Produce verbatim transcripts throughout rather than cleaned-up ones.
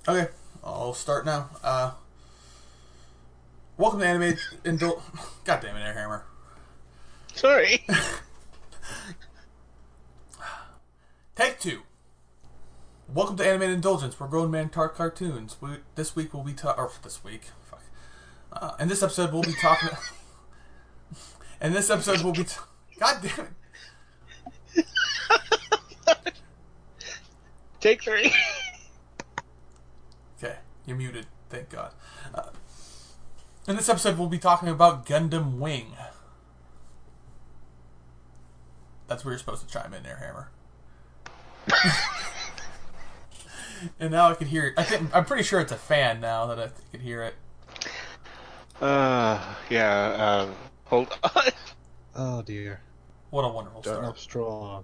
Okay, I'll start now. Uh, welcome to Animated Indul... God damn it, Airhammer. Sorry. Take two. Welcome to Animated Indulgence, where grown men talk cartoons. We, this week we'll be talking... Or this week. Fuck. Uh, in this episode we'll be talking... in this episode we'll be... T- God damn it. Take three. Okay, you're muted. Thank God. Uh, in this episode, we'll be talking about Gundam Wing. That's where you're supposed to chime in there, Hammer. And now I can hear it. I think, I'm pretty sure it's a fan now that I can hear it. Uh, yeah, um, hold on. Oh dear. What a wonderful Starting start. off strong.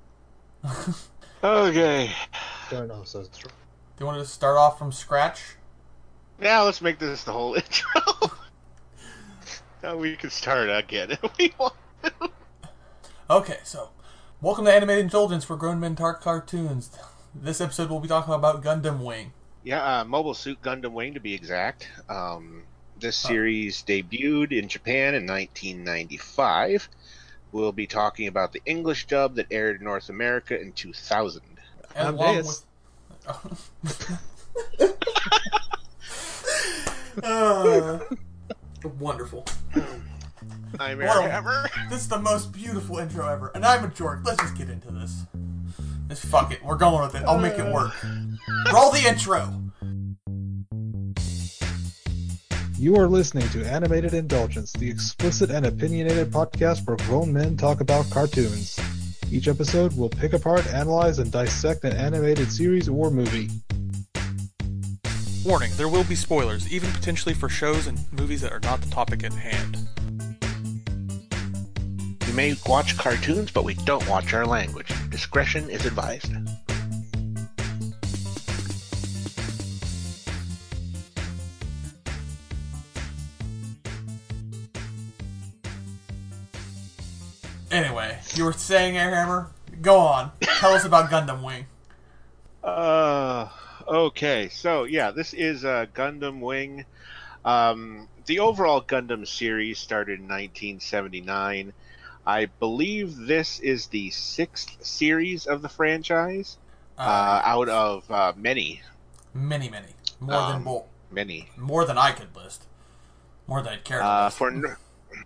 Okay. Starting off so strong. Do you want to start off from scratch? Now let's make this the whole intro. Now we can start again if we want to. Okay, so, welcome to Animated Indulgence, where grown men talk cartoons. This episode we'll be talking about Gundam Wing. Yeah, uh, Mobile Suit Gundam Wing to be exact. Um, this series debuted in Japan in nineteen ninety-five. We'll be talking about the English dub that aired in North America in two thousand. And I'm along Deus. with... uh, wonderful. I'm Well, Airhammer. This is the most beautiful intro ever, and I'm a jork. Let's just get into this. Just fuck it. We're going with it. I'll make it work. Roll the intro. You are listening to Animated Indulgence, the explicit and opinionated podcast where grown men talk about cartoons. Each episode will pick apart, analyze, and dissect an animated series or movie. Warning, there will be spoilers, even potentially for shows and movies that are not the topic at hand. We may watch cartoons, but we don't watch our language. Discretion is advised. Anyway, you were saying, Airhammer? Go on. Tell us about Gundam Wing. Uh, okay, so yeah, this is uh, Gundam Wing. Um, the overall Gundam series started in nineteen seventy-nine. I believe this is the sixth series of the franchise, uh, Uh, out of uh, many, Many, many. More than Um, more, many. more than I could list. More than I'd care to Uh, list. for Nor-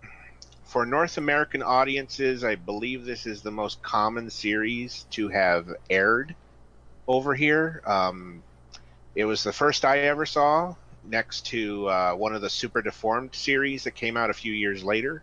for North American audiences, I believe this is the most common series to have aired over here. Um, it was the first I ever saw, next to uh, one of the Super Deformed series that came out a few years later.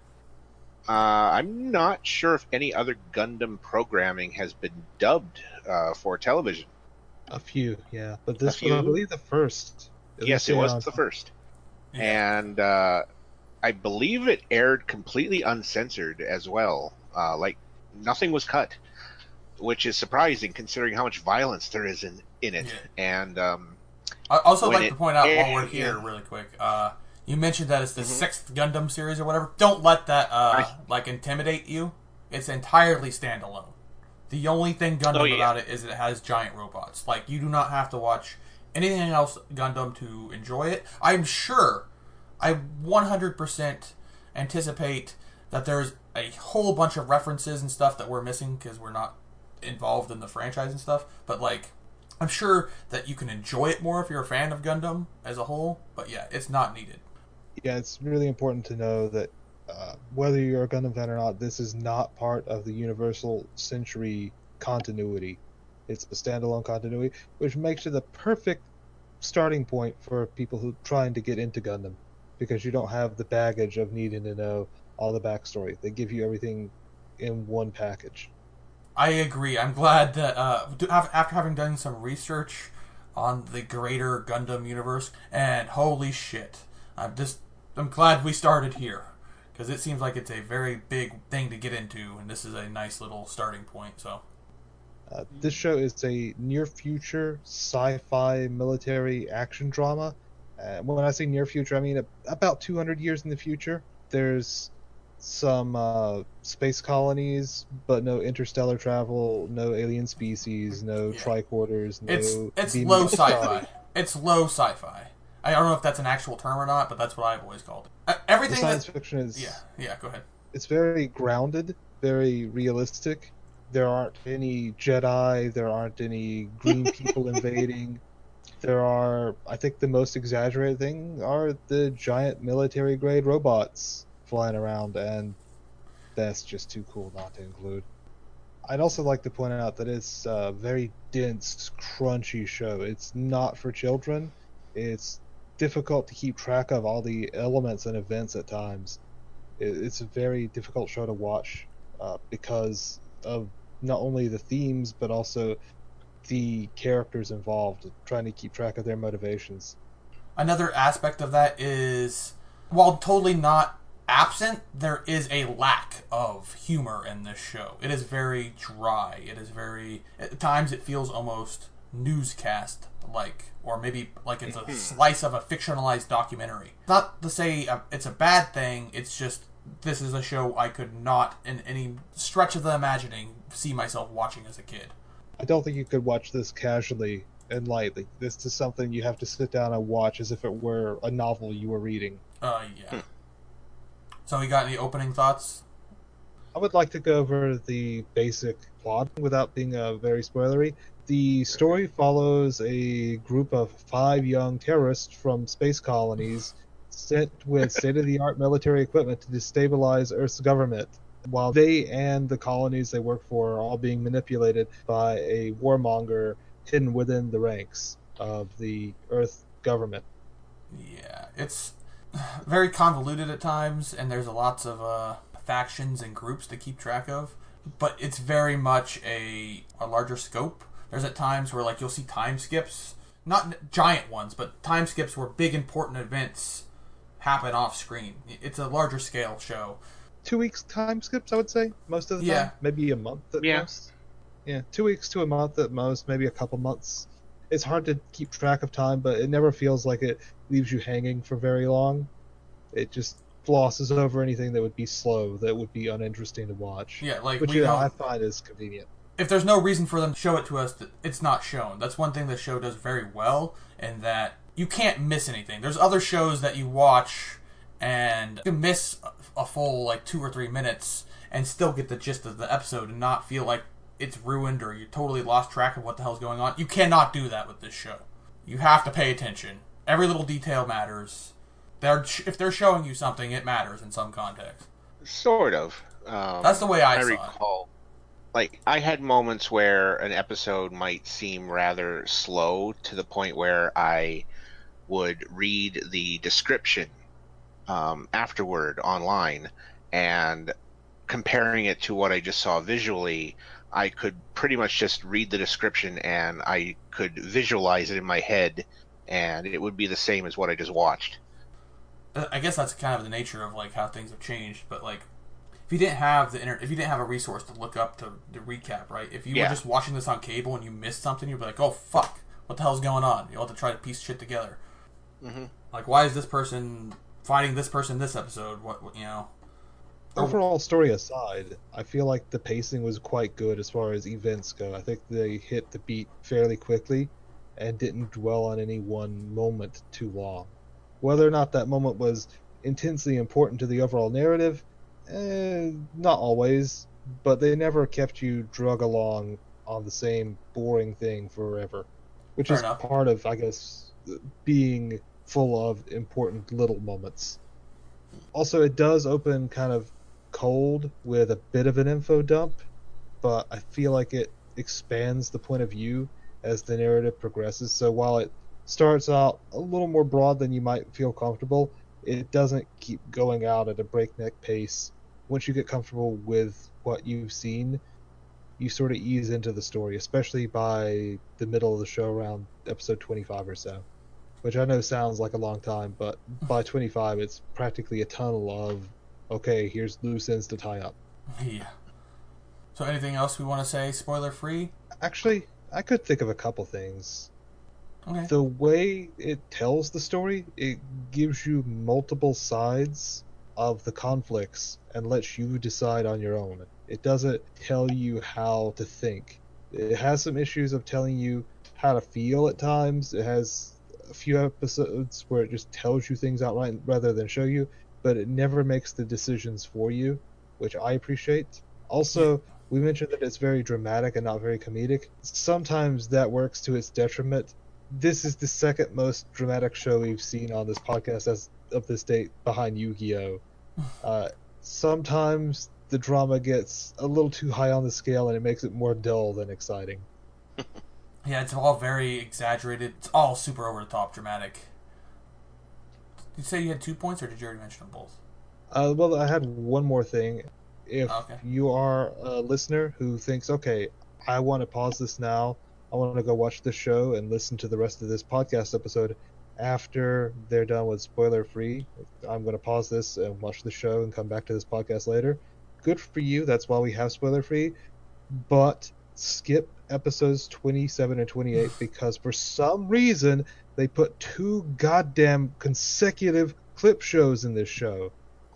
Uh, I'm not sure if any other Gundam programming has been dubbed uh, for television. A few, yeah. But this A was, I few? believe, the first. At Yes, least it was on- the first. Yeah. And uh, I believe it aired completely uncensored as well. Uh, like, nothing was cut, which is surprising considering how much violence there is in, in it. Yeah. And um, I also when like it to point out aired- while we're here, yeah. really quick. Uh, you mentioned that it's the Mhm. sixth Gundam series or whatever. Don't let that uh, I- like intimidate you. It's entirely standalone. The only thing Gundam Oh, yeah. about it is it has giant robots. Like, you do not have to watch anything else Gundam to enjoy it. I'm sure, I one hundred percent anticipate that there's a whole bunch of references and stuff that we're missing because we're not involved in the franchise and stuff. But, like, I'm sure that you can enjoy it more if you're a fan of Gundam as a whole. But, yeah, it's not needed. Yeah, it's really important to know that uh, whether you're a Gundam fan or not, this is not part of the Universal Century continuity. It's a standalone continuity, which makes it the perfect starting point for people who are trying to get into Gundam, because you don't have the baggage of needing to know all the backstory. They give you everything in one package. I agree. I'm glad that uh, do- af- after having done some research on the greater Gundam universe, and holy shit, I'm just I'm glad we started here because it seems like it's a very big thing to get into, and this is a nice little starting point. So, Uh, this show is a near-future sci-fi military action drama. Uh, when I say near future, I mean about two hundred years in the future. There's some uh, space colonies, but no interstellar travel, no alien species, no Yeah. tricorders, no it's it's beaming low of the sun. sci-fi. It's low sci-fi. I don't know if that's an actual term or not, but that's what I've always called it. Uh, everything The science that, fiction is yeah, yeah. Go ahead. It's very grounded, very realistic. There aren't any Jedi. There aren't any green people invading. There are, I think, the most exaggerated thing are the giant military-grade robots flying around, and that's just too cool not to include. I'd also like to point out that it's a very dense, crunchy show. It's not for children. It's difficult to keep track of all the elements and events at times. It's a very difficult show to watch uh, because of not only the themes, but also the characters involved, trying to keep track of their motivations. Another aspect of that is, while totally not absent, there is a lack of humor in this show. It is very dry. It is very, at times it feels almost newscast like, or maybe like it's a slice of a fictionalized documentary. Not to say it's a bad thing, it's just this is a show I could not, in any stretch of the imagining, see myself watching as a kid. I don't think you could watch this casually and lightly. This is something you have to sit down and watch as if it were a novel you were reading. Uh, yeah. So, you got any opening thoughts? I would like to go over the basic plot without being uh, very spoilery. The story follows a group of five young terrorists from space colonies sent with state-of-the-art military equipment to destabilize Earth's government, while they and the colonies they work for are all being manipulated by a warmonger hidden within the ranks of the Earth government. Yeah, it's very convoluted at times, and there's lots of uh, factions and groups to keep track of, but it's very much a, a larger scope. There's at times where like you'll see time skips, not giant ones, but time skips where big important events happen off screen. It's a larger scale show. Two weeks time skips, I would say, most of the yeah. time. Maybe a month at yeah. most. Yeah, two weeks to a month at most, maybe a couple months. It's hard to keep track of time, but it never feels like it leaves you hanging for very long. It just glosses over anything that would be slow, that would be uninteresting to watch. Yeah, like which we you know, know, I find is convenient. If there's no reason for them to show it to us, it's not shown. That's one thing the show does very well, and that you can't miss anything. There's other shows that you watch and you can miss a full like two or three minutes and still get the gist of the episode and not feel like it's ruined or you totally lost track of what the hell's going on. You cannot do that with this show. You have to pay attention. Every little detail matters. They're, if they're showing you something, it matters in some context. Sort of. Um, That's the way I, I saw recall. It. Like, I had moments where an episode might seem rather slow to the point where I would read the description um, afterward online, and comparing it to what I just saw visually, I could pretty much just read the description and I could visualize it in my head, and it would be the same as what I just watched. I guess that's kind of the nature of like how things have changed, but like if you didn't have the inter- if you didn't have a resource to look up to, to recap, right? If you yeah. were just watching this on cable and you missed something, you'd be like, "Oh fuck, what the hell's going on?" You'll have to try to piece shit together. Mm-hmm. Like, why is this person fighting this person this episode? What, what you know? Overall story aside, I feel like the pacing was quite good as far as events go. I think they hit the beat fairly quickly and didn't dwell on any one moment too long. Whether or not that moment was intensely important to the overall narrative, eh, not always, but they never kept you drug along on the same boring thing forever, which Fair is enough. part of, I guess, being full of important little moments. Also, it does open kind of cold with a bit of an info dump, but I feel like it expands the point of view as the narrative progresses. So while it starts out a little more broad than you might feel comfortable, it doesn't keep going out at a breakneck pace. Once you get comfortable with what you've seen, you sort of ease into the story, especially by the middle of the show, around episode twenty-five or so. Which I know sounds like a long time, but by twenty-five it's practically a tunnel of, okay, here's loose ends to tie up. Yeah. So anything else we want to say, spoiler free? Actually, I could think of a couple things. Okay. The way it tells the story, it gives you multiple sides of the conflicts and lets you decide on your own. It doesn't tell you how to think. It has some issues of telling you how to feel at times. It has a few episodes where it just tells you things outright rather than show you, but it never makes the decisions for you, which I appreciate. Also, we mentioned that it's very dramatic and not very comedic. Sometimes that works to its detriment. This is the second most dramatic show we've seen on this podcast as of this date, behind Yu-Gi-Oh! Uh, sometimes the drama gets a little too high on the scale and it makes it more dull than exciting. Yeah, it's all very exaggerated. It's all super over the top dramatic. Did you say you had two points, or did you already mention them both? Uh, well, I had one more thing. If Okay. you are a listener who thinks, okay, I want to pause this now, I want to go watch the show and listen to the rest of this podcast episode after they're done with spoiler free, I'm going to pause this and watch the show and come back to this podcast later. Good for you. That's why we have spoiler free. But skip episodes twenty-seven and twenty-eight because for some reason they put two goddamn consecutive clip shows in this show.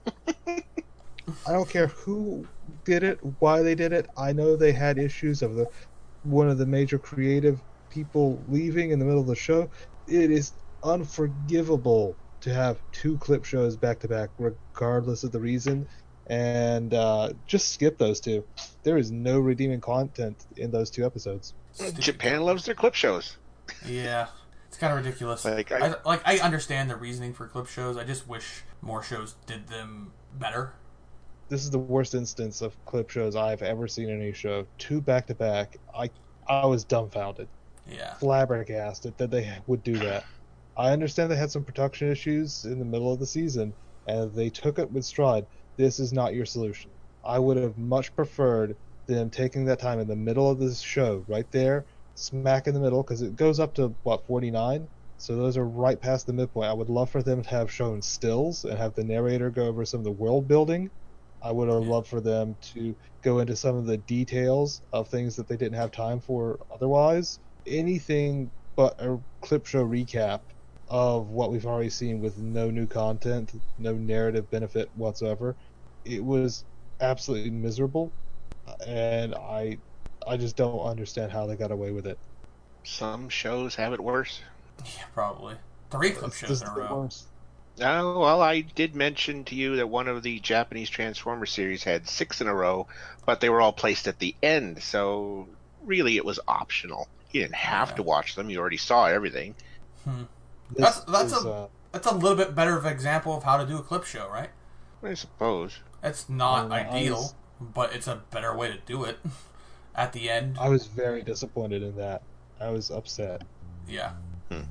I don't care who did it, why they did it. I know they had issues of the one of the major creative people leaving in the middle of the show. It is unforgivable to have two clip shows back to back, regardless of the reason. And uh, just skip those two. There is no redeeming content in those two episodes. Japan loves their clip shows. Yeah, it's kind of ridiculous. Like I, I, like I understand the reasoning for clip shows. I just wish more shows did them better. This is the worst instance of clip shows I've ever seen in any show. Two back to back. I I was dumbfounded, Yeah. flabbergasted that they would do that. I understand they had some production issues in the middle of the season, and they took it with stride. This is not your solution. I would have much preferred them taking that time in the middle of this show, right there, smack in the middle, because it goes up to, what, forty-nine? So those are right past the midpoint. I would love for them to have shown stills and have the narrator go over some of the world building. I would have loved for them to go into some of the details of things that they didn't have time for otherwise. Anything but a clip show recap of what we've already seen with no new content, no narrative benefit whatsoever. It was absolutely miserable, and I I just don't understand how they got away with it. some shows have it worse. Yeah, probably. Three clip It's shows just in a the row. worst. Oh, well, I did mention to you that one of the Japanese Transformer series had six in a row, but they were all placed at the end, so really it was optional. You didn't have Yeah. to watch them. You already saw everything. Hmm. This That's that's is, a uh, that's a little bit better of an example of how to do a clip show, right? I suppose. It's not Um, I ideal, was- but it's a better way to do it. At the end, I was very disappointed in that. I was upset. yeah. Hmm.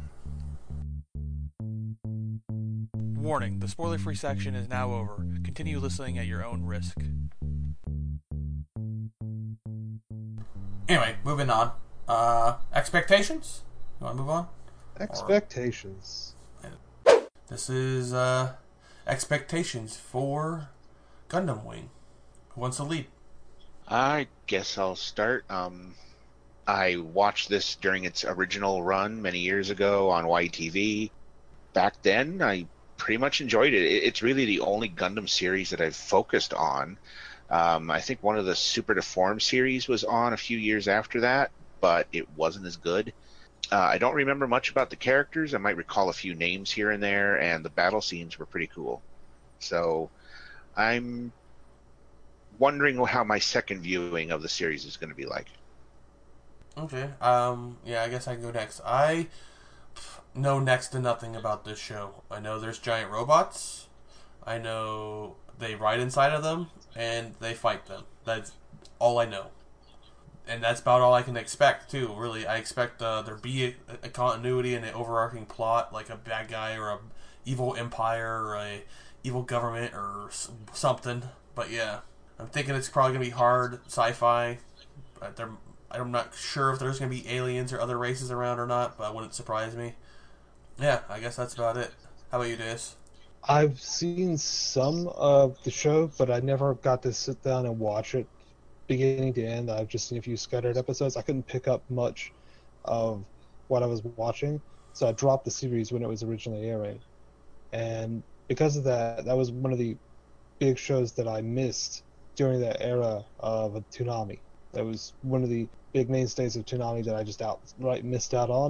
Warning: the spoiler-free section is now over. Continue listening at your own risk. Anyway, moving on. Uh, expectations? You want to move on? Expectations. This is uh, expectations for Gundam Wing. Who wants to lead? I guess I'll start. Um, I watched this during its original run many years ago on Y T V. Back then, I pretty much enjoyed it. It- It's really the only Gundam series that I've focused on. Um, I think one of the Super Deformed series was on a few years after that, but it wasn't as good. Uh, I don't remember much about the characters. I might recall a few names here and there, and the battle scenes were pretty cool. So I'm wondering how my second viewing of the series is going to be like. Okay. Um. Yeah. I guess I can go next. I know next to nothing about this show. I know there's giant robots. I know they ride inside of them and they fight them. That's all I know. And that's about all I can expect too. Really, I expect uh, there be a, a continuity and an overarching plot, like a bad guy or a evil empire or a evil government or s- something. But yeah, I'm thinking it's probably gonna be hard sci-fi. But there, I'm not sure if there's gonna be aliens or other races around or not, but it wouldn't surprise me. Yeah, I guess that's about it. How about you, Deus? I've seen some of the show, but I never got to sit down and watch it beginning to end. I've just seen a few scattered episodes. I couldn't pick up much of what I was watching, so I dropped the series when it was originally airing. And because of that, that was one of the big shows that I missed during that era of Toonami. That was one of the big mainstays of Toonami that I just outright missed out on.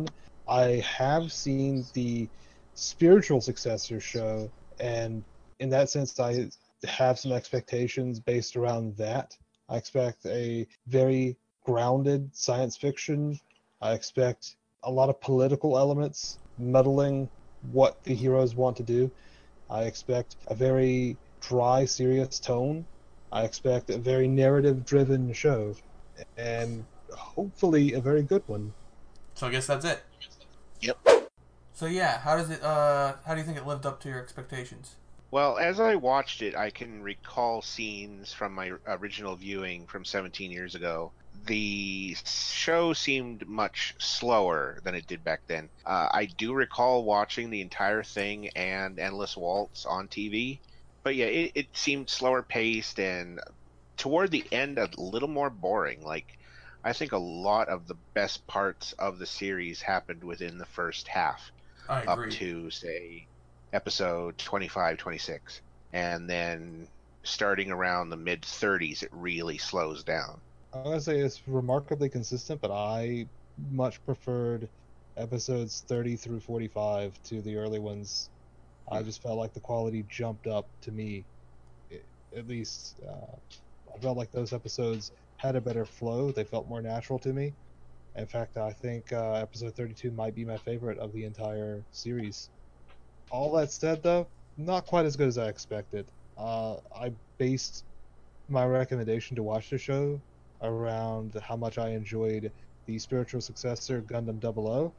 I have seen the spiritual successor show, and in that sense, I have some expectations based around that. I expect a very grounded science fiction. I expect a lot of political elements muddling what the heroes want to do. I expect a very dry, serious tone. I expect a very narrative driven show, and hopefully a very good one. So I guess that's it. Yep. So yeah, how does it? Uh, how do you think it lived up to your expectations? Well, as I watched it, I can recall scenes from my original viewing from seventeen years ago. The show seemed much slower than it did back then. Uh, I do recall watching the entire thing and Endless Waltz on T V, but yeah, it, it seemed slower paced and toward the end a little more boring. Like, I think a lot of the best parts of the series happened within the first half, I up agree. to say episode twenty-five, twenty-six, and then starting around the mid thirties it really slows down. I'm gonna say it's remarkably consistent, but I much preferred episodes thirty through forty-five to the early ones. I Hmm. just felt like the quality jumped up to me. It, at least uh, I felt like those episodes had a better flow. They felt more natural to me. In fact, I think uh, episode thirty-two might be my favorite of the entire series. All that said, though, not quite as good as I expected. Uh, I based my recommendation to watch the show around how much I enjoyed the spiritual successor, Gundam Double O.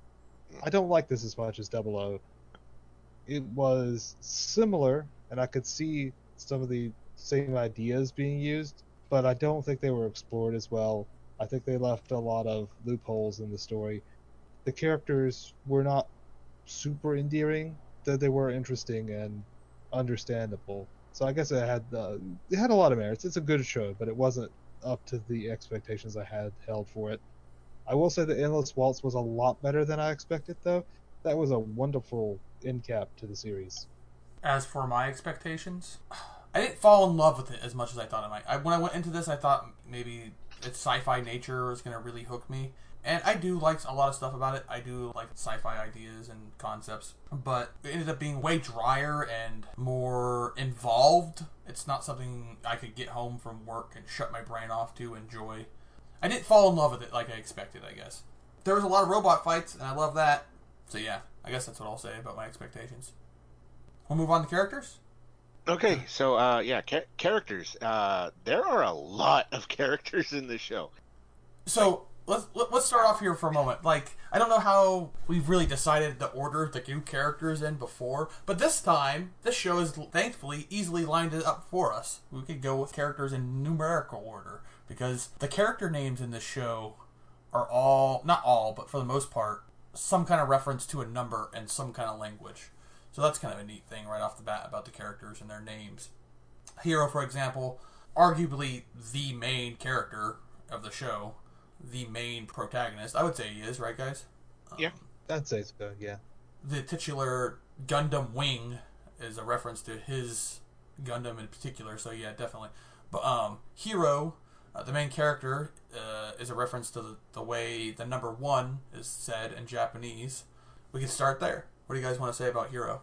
I don't like this as much as Double O. It was similar, and I could see some of the same ideas being used, but I don't think they were explored as well. I think they left a lot of loopholes in the story. The characters were not super endearing, though they were interesting and understandable. So I guess it had uh, it had a lot of merits. It's a good show, but it wasn't up to the expectations I had held for it. I will say that Endless Waltz was a lot better than I expected, though. That was a wonderful end cap to the series. As for my expectations, I didn't fall in love with it as much as I thought I might. I, when I went into this, I thought maybe its sci-fi nature was going to really hook me. And I do like a lot of stuff about it. I do like sci-fi ideas and concepts. But it ended up being way drier and more involved. It's not something I could get home from work and shut my brain off to enjoy. I didn't fall in love with it like I expected, I guess. There was a lot of robot fights, and I love that. So yeah, I guess that's what I'll say about my expectations. We'll move on to characters. Okay, so uh, yeah, ca- characters. Uh, there are a lot of characters in this show. So let's let's start off here for a moment. Like, I don't know how we've really decided the order to do characters in before, but this time this show is thankfully easily lined it up for us. We could go with characters in numerical order because the character names in this show are all, not all, but for the most part, some kind of reference to a number and some kind of language. So that's kind of a neat thing right off the bat about the characters and their names. Hero, for example, arguably the main character of the show, the main protagonist. I would say he is, right, guys? Yeah. Um, I'd say so, yeah. the titular Gundam Wing is a reference to his Gundam in particular, so yeah, definitely. But um, Hero, uh, the main character, uh, is a reference to the, the way the number one is said in Japanese. We can start there. What do you guys want to say about Hero?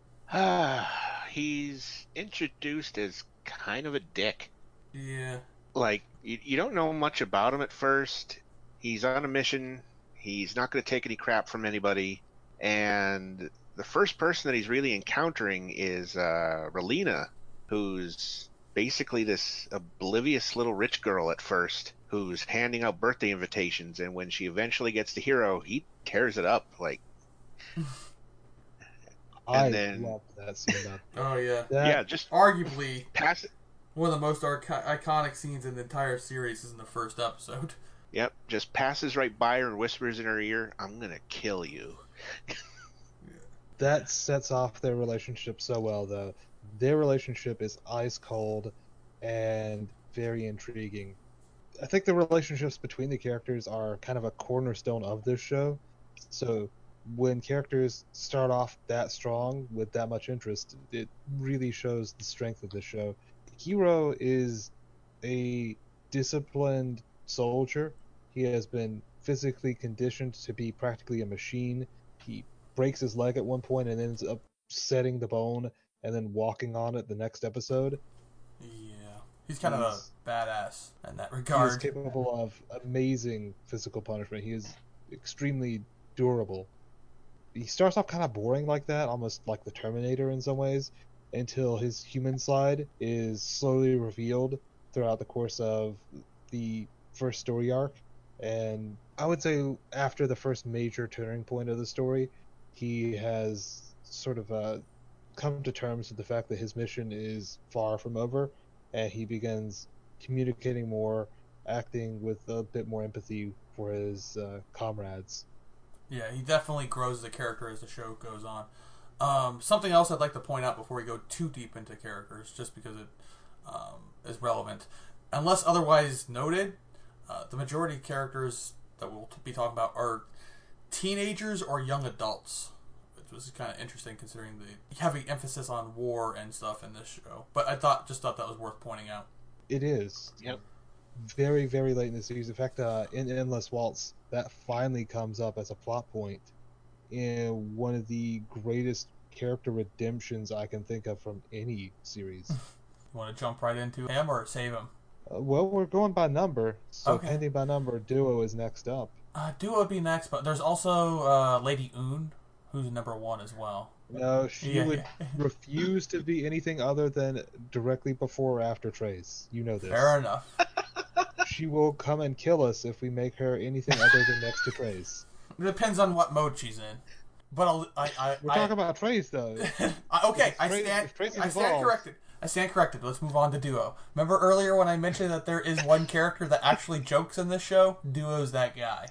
He's introduced as kind of a dick. Yeah. Like, you, you don't know much about him at first. He's on a mission. He's not going to take any crap from anybody. And the first person that he's really encountering is uh, Relina, who's basically this oblivious little rich girl at first, who's handing out birthday invitations. And when she eventually gets to Hero, he tears it up. Like, I and then loved that scene. Up. Oh, yeah. That, yeah, just Arguably, pass it. one of the most arch- iconic scenes in the entire series is in the first episode. Yep, just passes right by her and whispers in her ear, "I'm gonna kill you." that sets off their relationship so well, though. Their relationship is ice cold and very intriguing. I think the relationships between the characters are kind of a cornerstone of this show. So when characters start off that strong with that much interest, it really shows the strength of the show. Hero is a disciplined soldier. He has been physically conditioned to be practically a machine. He breaks his leg at one point and ends up setting the bone and then walking on it the next episode. Yeah. He's kind He's- of a badass in that He is regard. capable of amazing physical punishment. He is extremely durable. He starts off kind of boring like that, almost like the Terminator in some ways, until his human side is slowly revealed throughout the course of the first story arc. And I would say after the first major turning point of the story, he has sort of uh, come to terms with the fact that his mission is far from over, and he begins communicating more, acting with a bit more empathy for his uh, comrades. Yeah, he definitely grows the character as the show goes on. Um, something else I'd like to point out before we go too deep into characters, just because it um, is relevant. Unless otherwise noted, uh, the majority of characters that we'll be talking about are teenagers or young adults, which was kind of interesting considering the heavy emphasis on war and stuff in this show. But I thought just thought that was worth pointing out. It is. Yep. Very, very late in the series. In fact, uh, in Endless Waltz, that finally comes up as a plot point in one of the greatest character redemptions I can think of from any series. You want to jump right into him or save him? uh, well, we're going by number, so Okay. pending by number, Duo is next up. Uh, Duo would be next, but there's also uh, Lady Un, who's number one as well. No, she Yeah, would yeah. refuse to be anything other than directly before or after Trace. You know this. Fair enough. She will come and kill us if we make her anything other than next to Trace. It depends on what mode she's in. But I'll, I, I, We're I, talking about Trace, though. I- okay, I Trace- stand, if Trace is I stand involved- corrected. I stand corrected. Let's move on to Duo. Remember earlier when I mentioned that there is one character that actually jokes in this show? Duo's that guy.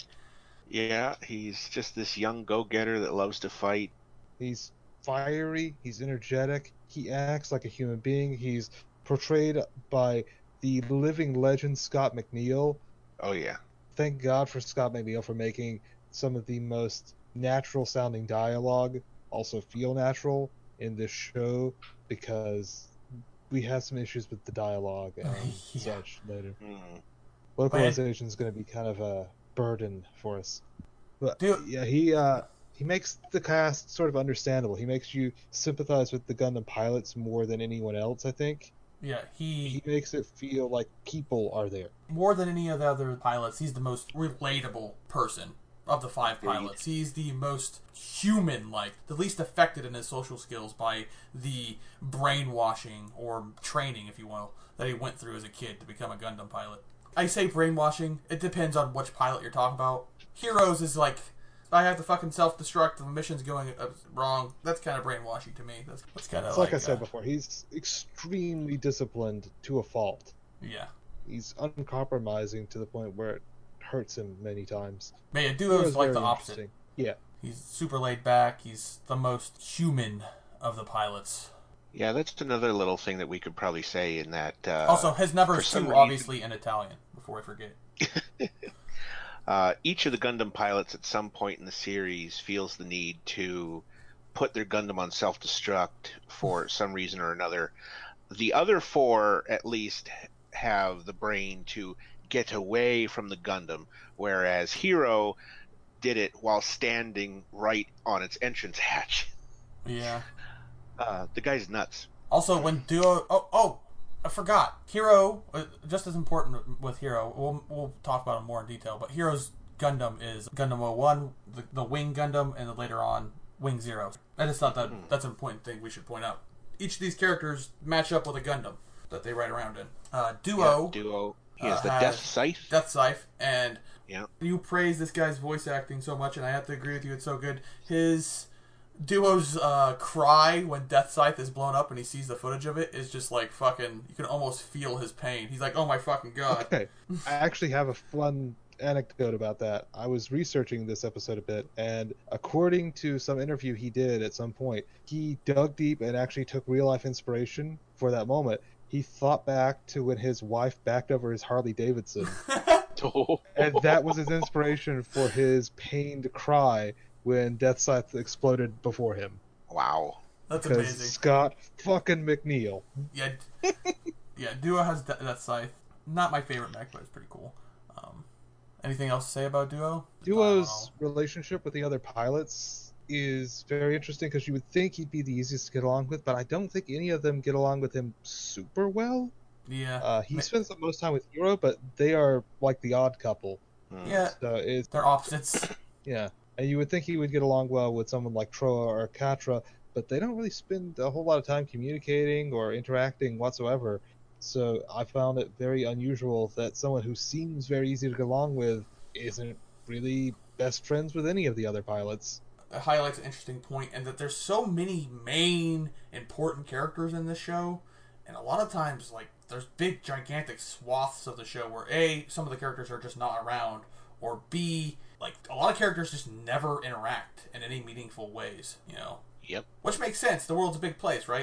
Yeah, he's just this young go-getter that loves to fight. He's fiery, he's energetic, he acts like a human being. He's portrayed by the living legend Scott McNeil. Oh yeah. Thank God for Scott McNeil for making some of the most natural sounding dialogue also feel natural in this show, because we have some issues with the dialogue and Yeah. such later. Mm. Localization is going to be kind of a burden for us. But Dude. yeah, he uh, he makes the cast sort of understandable. He makes you sympathize with the Gundam pilots more than anyone else, I think. Yeah, he, He makes it feel like people are there. more than any of the other pilots, he's the most relatable person of the five Agreed. pilots. He's the most human-like, the least affected in his social skills by the brainwashing, or training, if you will, that he went through as a kid to become a Gundam pilot. I say brainwashing, it depends on which pilot you're talking about. Heroes is like, I have to fucking self-destruct, the mission's going uh, wrong. That's kind of brainwashing to me. That's, that's kind of It's like, like I said uh, before, he's extremely disciplined to a fault. yeah. He's uncompromising to the point where it hurts him many times. But yeah, Duo's Hero's like very the opposite. interesting. Yeah. He's super laid back. He's the most human of the pilots. Yeah, that's another little thing that we could probably say in that. Uh, Also, his number for is some two, reason- obviously, in Italian, before I forget. Uh, each of the Gundam pilots at some point in the series feels the need to put their Gundam on self-destruct for some reason or another. The other four, at least, have the brain to get away from the Gundam, whereas Hero did it while standing right on its entrance hatch. Yeah. Uh, the guy's nuts. Also, when Duo... Oh, oh! I forgot. Hero, uh, just as important with Hero, we'll, we'll talk about it more in detail, but Hero's Gundam is Gundam oh one, the, the Wing Gundam, and then later on, Wing Zero. I just thought that that's an important thing we should point out. Each of these characters match up with a Gundam that they ride around in. Uh, Duo... Yeah, Duo. He has uh, the has Death Scythe. Death Scythe, and Yeah. you praise this guy's voice acting so much, and I have to agree with you, it's so good. His Duo's uh, cry when Death Scythe is blown up and he sees the footage of it is just like fucking, you can almost feel his pain. He's like, oh my fucking god. Okay. I actually have a fun anecdote about that. I was researching this episode a bit, and according to some interview he did at some point, he dug deep and actually took real life inspiration for that moment. He thought back to when his wife backed over his Harley Davidson, Oh. and that was his inspiration for his pained cry when Death Scythe exploded before him. Wow. That's Because amazing. Scott fucking McNeil. Yeah, yeah. Duo has De- Death Scythe. Not my favorite mech, but it's pretty cool. Um, Anything else to say about Duo? Duo's relationship with the other pilots is very interesting because you would think he'd be the easiest to get along with, but I don't think any of them get along with him super well. Yeah. Uh, he spends the most time with Hiro, but they are like the odd couple. Yeah. So it's, they're opposites. Yeah. And you would think he would get along well with someone like Troa or Katra, but they don't really spend a whole lot of time communicating or interacting whatsoever. So I found it very unusual that someone who seems very easy to get along with isn't really best friends with any of the other pilots. It highlights an interesting point, and that there's so many main important characters in this show, and a lot of times, like, there's big, gigantic swaths of the show where A, some of the characters are just not around, or B, like, a lot of characters just never interact in any meaningful ways, you know? Yep. Which makes sense. The world's a big place, right?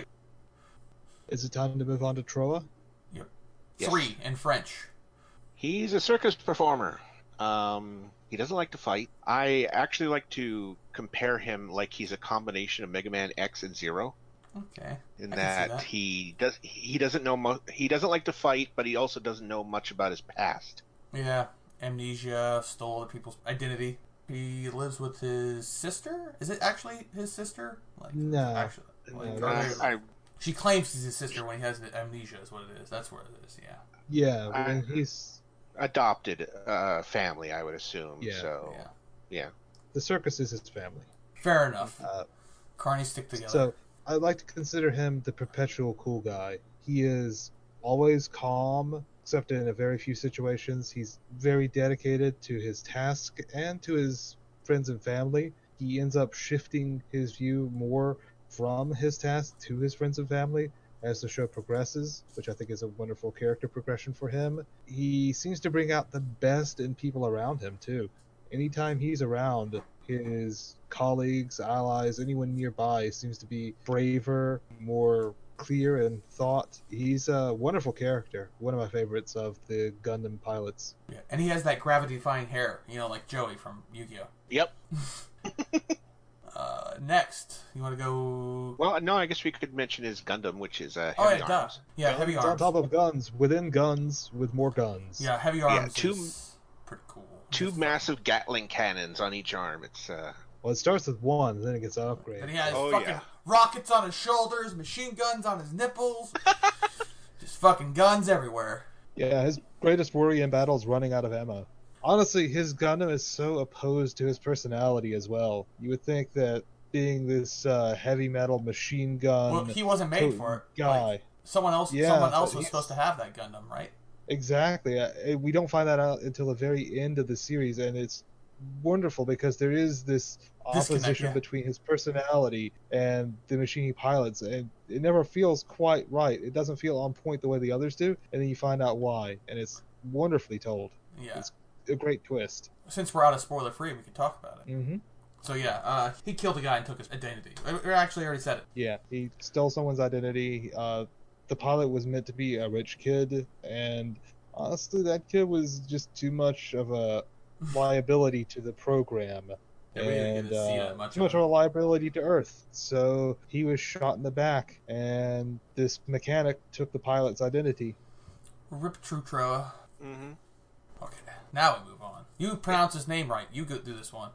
Is it time to move on to Troa? Yep. Yes. Three in French. He's a circus performer. Um, he doesn't like to fight. I actually like to compare him like he's a combination of Mega Man X and Zero. Okay. In I that, can see that. he does he doesn't know mo- he doesn't like to fight, but he also doesn't know much about his past. Yeah. Amnesia, stole other people's identity. He lives with his sister? Is it actually his sister? Like, No. Actually, like, No, or- I, I she claims he's his sister when he has the amnesia, is what it is. That's what it is, yeah. Yeah, I- when he's adopted uh, family, I would assume. Yeah. So Yeah. yeah. the circus is his family. Fair enough. Uh, Carney stick together. So I like to consider him the perpetual cool guy. He is always calm, except in a very few situations. He's very dedicated to his task and to his friends and family. He ends up shifting his view more from his task to his friends and family as the show progresses, which I think is a wonderful character progression for him. He seems to bring out the best in people around him, too. Anytime he's around, his colleagues, allies, anyone nearby seems to be braver, more clear in thought. He's a wonderful character, one of my favorites of the Gundam pilots. yeah. And he has that gravity-defying hair, you know, like Joey from Yu-Gi-Oh! Yep. Uh, next, you want to go... Well, no, I guess we could mention his Gundam, which is uh, Oh, heavy yeah, duh. arms. Yeah, heavy Guns on arms. top of guns, within guns, with more guns. Yeah, heavy arms two- is pretty cool. Two Just- massive Gatling cannons on each arm. It's uh, Well, it starts with one, then it gets And upgraded. he has Oh, fucking yeah. rockets on his shoulders, machine guns on his nipples. Just fucking guns everywhere. Yeah, his greatest worry in battle is running out of ammo. Honestly, his Gundam is so opposed to his personality as well. You would think that being this uh, heavy metal machine gun Well, he wasn't made toting for it. guy. Like, someone else, Yeah, someone else but was he's- supposed to have that Gundam, right? Exactly. Uh, We don't find that out until the very end of the series, and it's wonderful because there is this Disconnect, opposition yeah. between his personality and the machine he pilots, and it never feels quite right. It doesn't feel on point the way the others do, and then you find out why, and it's wonderfully told. Yeah. It's a great twist. Since we're out of spoiler free, we can talk about it. Mm-hmm. So yeah, uh, he killed a guy and took his identity. We actually already said it. Yeah, he stole someone's identity. Uh, the pilot was meant to be a rich kid, and honestly, that kid was just too much of a liability to the program. Yeah, we didn't and get to see uh, that much too of much him. of a liability to Earth. So he was shot in the back, and this mechanic took the pilot's identity. Rip Trutroa. mm-hmm. Okay, now we move on. You pronounce his name right. You go do this one.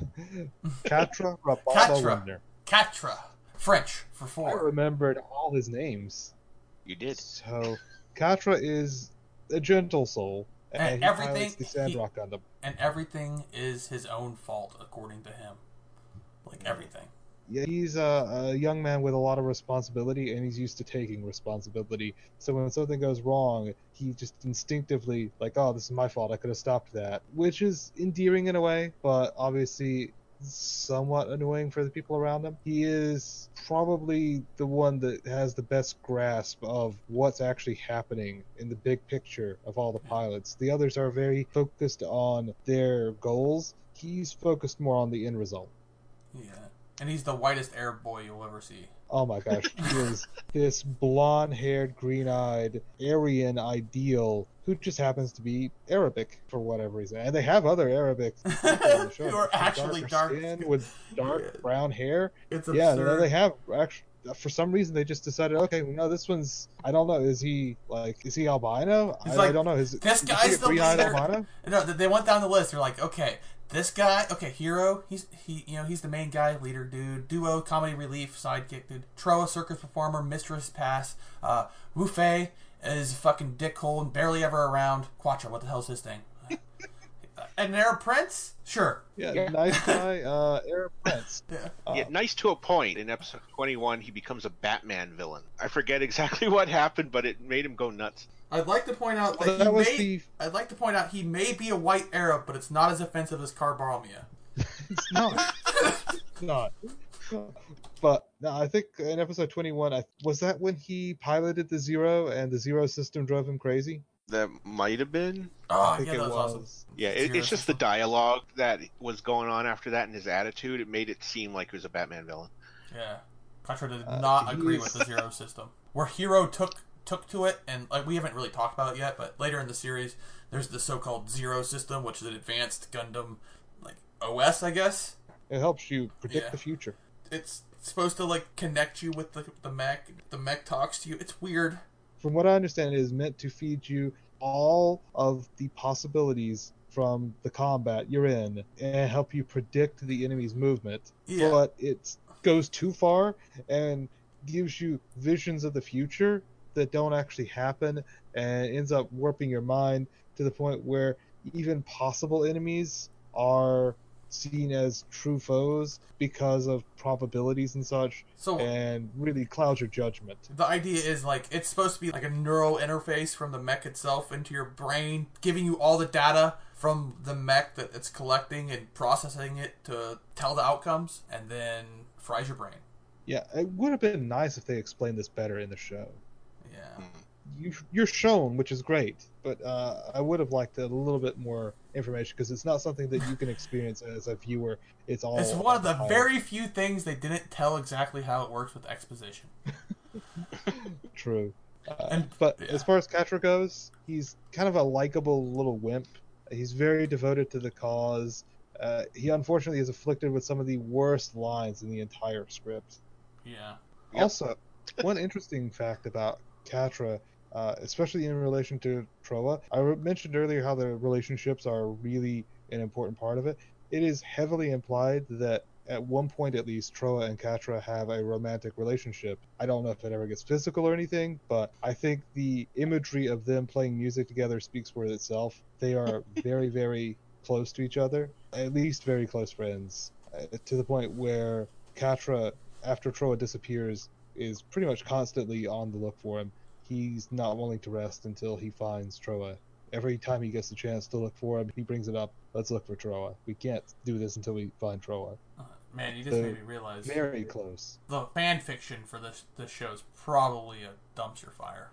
Katra Rababa Katra. Wonder. Katra. French for I four. remembered all his names. You did. So Katra is a gentle soul, and, And he everything- pilots the he- Sandrock Gundam. And everything is his own fault, according to him. Like everything. Yeah, he's a, a young man with a lot of responsibility, and he's used to taking responsibility. So when something goes wrong, he just instinctively, like, oh, this is my fault, I could have stopped that. Which is endearing in a way, but obviously somewhat annoying for the people around him. He is probably the one that has the best grasp of what's actually happening in the big picture of all the pilots. The others are very focused on their goals. He's focused more on the end result. Yeah. And he's the whitest Arab boy you'll ever see. Oh my gosh, he is this blonde-haired, green-eyed Aryan ideal who just happens to be Arabic for whatever reason. And they have other Arabic people in the show. Who are actually Darker dark skin with dark Yeah. brown hair. It's Yeah, no, they have actually for some reason they just decided, okay, no, this one's, I don't know, is he like, is he albino? I, like, I don't know. Is, this is guy's he a the green-eyed leader. albino? No, they went down the list. They're like, okay, this guy, okay, hero, he's he, you know, he's the main guy, leader dude. Duo, comedy relief, sidekick dude. Troa, circus performer, mistress pass. Uh, Wu Fei is fucking dickhole and barely ever around. Quattro, what the hell's his thing? An Arab prince? Sure. Yeah, Yeah. nice guy, uh, Arab Prince. Yeah. Uh, Yeah, nice to a point. In episode twenty-one, he becomes a Batman villain. I forget exactly what happened, but it made him go nuts. I'd like to point out that, Well, he that was may. the- I'd like to point out he may be a white Arab, but it's not as offensive as Carbarmia. It's not. It's not. But no, I think in episode twenty-one, I, was that when he piloted the Zero and the Zero system drove him crazy? That might have been. Oh, I think yeah, it that was, was. awesome. Yeah, it, Zero it's just the system. dialogue that was going on after that and his attitude. It made it seem like he was a Batman villain. Yeah, Contra did Uh, not he agree was- with the Zero system. Where Hero took took to it, and like we haven't really talked about it yet, but later in the series, there's the so-called Zero system, which is an advanced Gundam like O S, I guess. It helps you predict Yeah. the future. It's supposed to like connect you with the the mech. The mech talks to you. It's weird. From what I understand, it is meant to feed you all of the possibilities from the combat you're in and help you predict the enemy's movement. Yeah. But it goes too far and gives you visions of the future that don't actually happen and ends up warping your mind to the point where even possible enemies are seen as true foes because of probabilities and such, So and really clouds your judgment. the idea is like it's supposed to be like a neural interface from the mech itself into your brain, giving you all the data from the mech that it's collecting and processing it to tell the outcomes, and then fries your brain. Yeah, it would have been nice if they explained this better in the show. Yeah. You, you're shown, which is great, but uh, I would have liked a little bit more information because it's not something that you can experience as a viewer. It's all. It's one of the on very few things they didn't tell exactly how it works with exposition. true. Uh, And- but yeah. as far as Catra goes, he's kind of a likable little wimp. He's very devoted to the cause. Uh, he unfortunately is afflicted with some of the worst lines in the entire script. Yeah. Yep. Also, one interesting fact about Catra, uh, especially in relation to Troa, I re- mentioned earlier how the relationships are really an important part of it. It is heavily implied that at one point at least, Troa and Catra have a romantic relationship. I don't know if it ever gets physical or anything, but I think the imagery of them playing music together speaks for itself. They are very, very close to each other, at least very close friends, uh, to the point where Catra, after Troa disappears, is pretty much constantly on the look for him. He's not willing to rest until he finds Troa. Every time he gets the chance to look for him, he brings it up. Let's look for Troa. We can't do this until we find Troa. Uh, man, you just So, made me realize Very close. the fan fiction for this this show is probably a dumpster fire.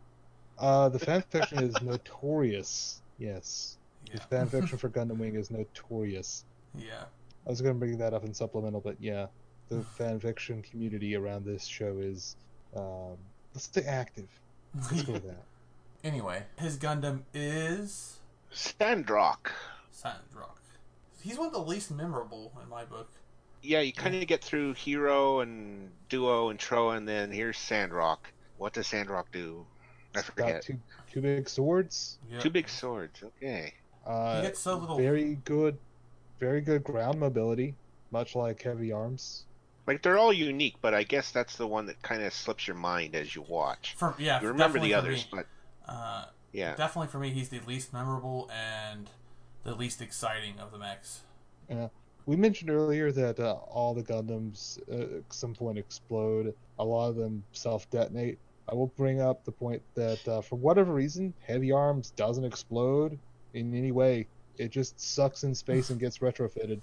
Uh, the fan fiction is notorious. Yes. Yeah. The fan fiction for Gundam Wing is notorious. Yeah. I was going to bring that up in supplemental, but yeah, the fan fiction community around this show is, um, let's say active. Let's go with that. Anyway, his Gundam is Sandrock. Sandrock. He's one of the least memorable in my book. Yeah, you kind of get through Hero and Duo and Troa, and then here's Sandrock. What does Sandrock do? I Got forget. two, two big swords. Yeah. Two big swords. Okay. Uh, He gets so little. very good, very good ground mobility, much like heavy arms. Like they're all unique, but I guess that's the one that kind of slips your mind as you watch. For, yeah, You remember definitely the for others, me. but Uh, yeah. Definitely for me, he's the least memorable and the least exciting of the mechs. We mentioned earlier that uh, all the Gundams uh, at some point explode. A lot of them self-detonate. I will bring up the point that uh, for whatever reason, Heavy Arms doesn't explode in any way. It just sucks in space and gets retrofitted.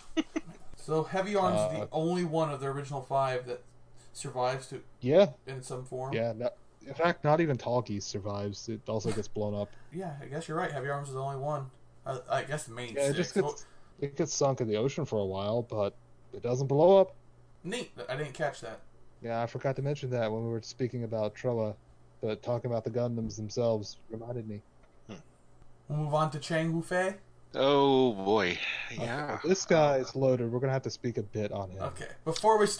So Heavy Arms is Uh, the only one of the original five that survives to Yeah, in some form. yeah. No, in fact, not even Tallgeese survives. It also gets blown up. Yeah, I guess you're right. Heavy Arms is the only one. I, I guess the main Yeah, it six. just Well, gets it gets sunk in the ocean for a while, but it doesn't blow up. neat. I didn't catch that. Yeah, I forgot to mention that when we were speaking about Troa, but talking about the Gundams themselves reminded me. We'll move on to Chang Wu Fei. Oh boy. Yeah. Uh, this guy is loaded. We're gonna have to speak a bit on him. Okay. Before we start,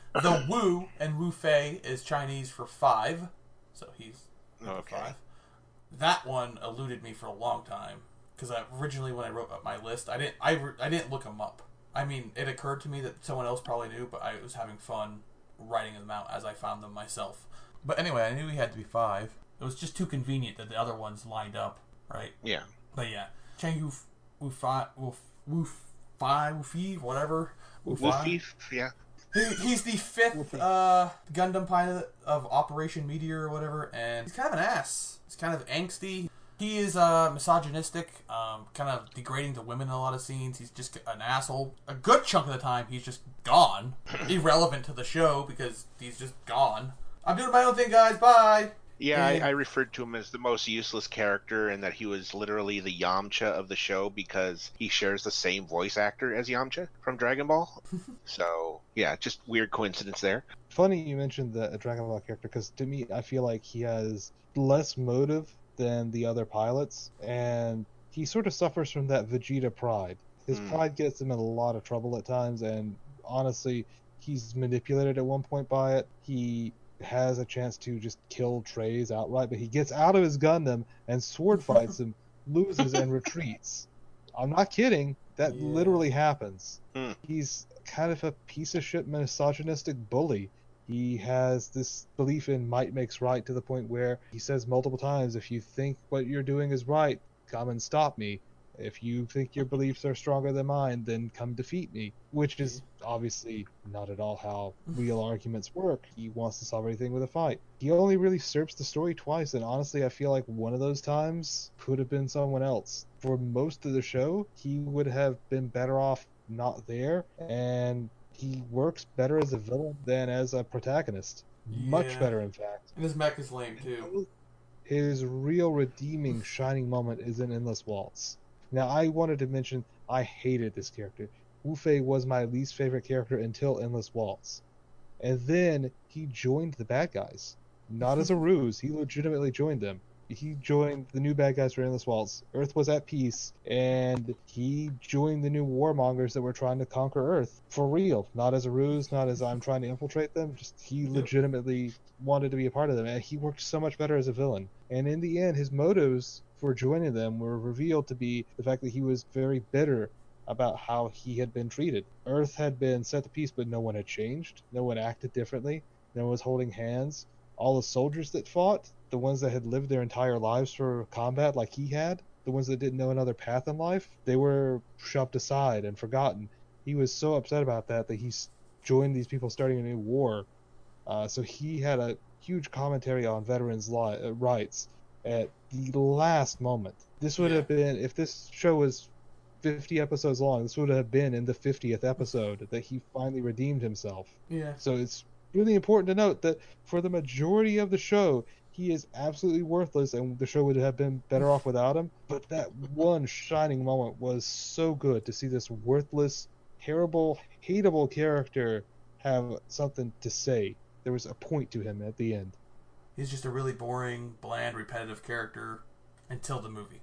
The Wu and Wu Fei is Chinese for five, so he's Okay. five. That one eluded me for a long time because originally when I wrote up my list, I didn't I, re- I didn't look them up. I mean, it occurred to me that someone else probably knew, but I was having fun writing them out as I found them myself. But anyway, I knew he had to be five. It was just too convenient that the other ones lined up, right? Yeah. But yeah, Chang Wu Wu Fi Wu Wu Fi Wu Fi whatever. Wu Fi. Wolfie, yeah. He, he's the fifth uh, Gundam pilot of Operation Meteor or whatever, and he's kind of an ass. He's kind of angsty. He is uh, misogynistic, um, kind of degrading to women in a lot of scenes. He's just an asshole. A good chunk of the time, he's just gone. Irrelevant to the show because he's just gone. I'm doing my own thing, guys. Bye! Yeah, I, And- I referred to him as the most useless character and that he was literally the Yamcha of the show because he shares the same voice actor as Yamcha from Dragon Ball. So, yeah, just weird coincidence there. Funny you mentioned the Dragon Ball character because to me, I feel like he has less motive than the other pilots, and he sort of suffers from that Vegeta pride. His Hmm. pride gets him in a lot of trouble at times, and honestly, he's manipulated at one point by it. He has a chance to just kill Treize outright, but he gets out of his Gundam and sword fights him, loses, and retreats. I'm not kidding. That Yeah. literally happens. Hmm. He's kind of a piece of shit misogynistic bully. He has this belief in might makes right to the point where he says multiple times, if you think what you're doing is right, come and stop me. If you think your beliefs are stronger than mine, then come defeat me. Which is obviously not at all how real arguments work. He wants to solve everything with a fight. He only really serves the story twice, and honestly, I feel like one of those times could have been someone else. For most of the show, he would have been better off not there, and he works better as a villain than as a protagonist. Much Yeah. better, in fact. And his mech is lame, too. His real redeeming shining moment is in Endless Waltz. Now, I wanted to mention I hated this character. Wu Fei was my least favorite character until Endless Waltz. And then he joined the bad guys. Not as a ruse, he legitimately joined them. He joined the new bad guys for Endless Waltz. Earth was at peace, and he joined the new warmongers that were trying to conquer Earth. For real. Not as a ruse, not as I'm trying to infiltrate them. Just he legitimately wanted to be a part of them, and he worked so much better as a villain. And in the end, his motives for joining them were revealed to be the fact that he was very bitter about how he had been treated. Earth had been set to peace, but no one had changed. No one acted differently. No one was holding hands. All the soldiers that fought, the ones that had lived their entire lives for combat like he had, the ones that didn't know another path in life, they were shoved aside and forgotten. He was so upset about that that he joined these people starting a new war. Uh, so he had a huge commentary on veterans' li- uh, rights at the last moment. This would Yeah. have been, if this show was fifty episodes long, this would have been in the fiftieth episode that he finally redeemed himself. Yeah. So it's really important to note that for the majority of the show, he is absolutely worthless, and the show would have been better off without him. But that one shining moment was so good to see this worthless, terrible, hateable character have something to say. There was a point to him at the end. He's just a really boring, bland, repetitive character until the movie.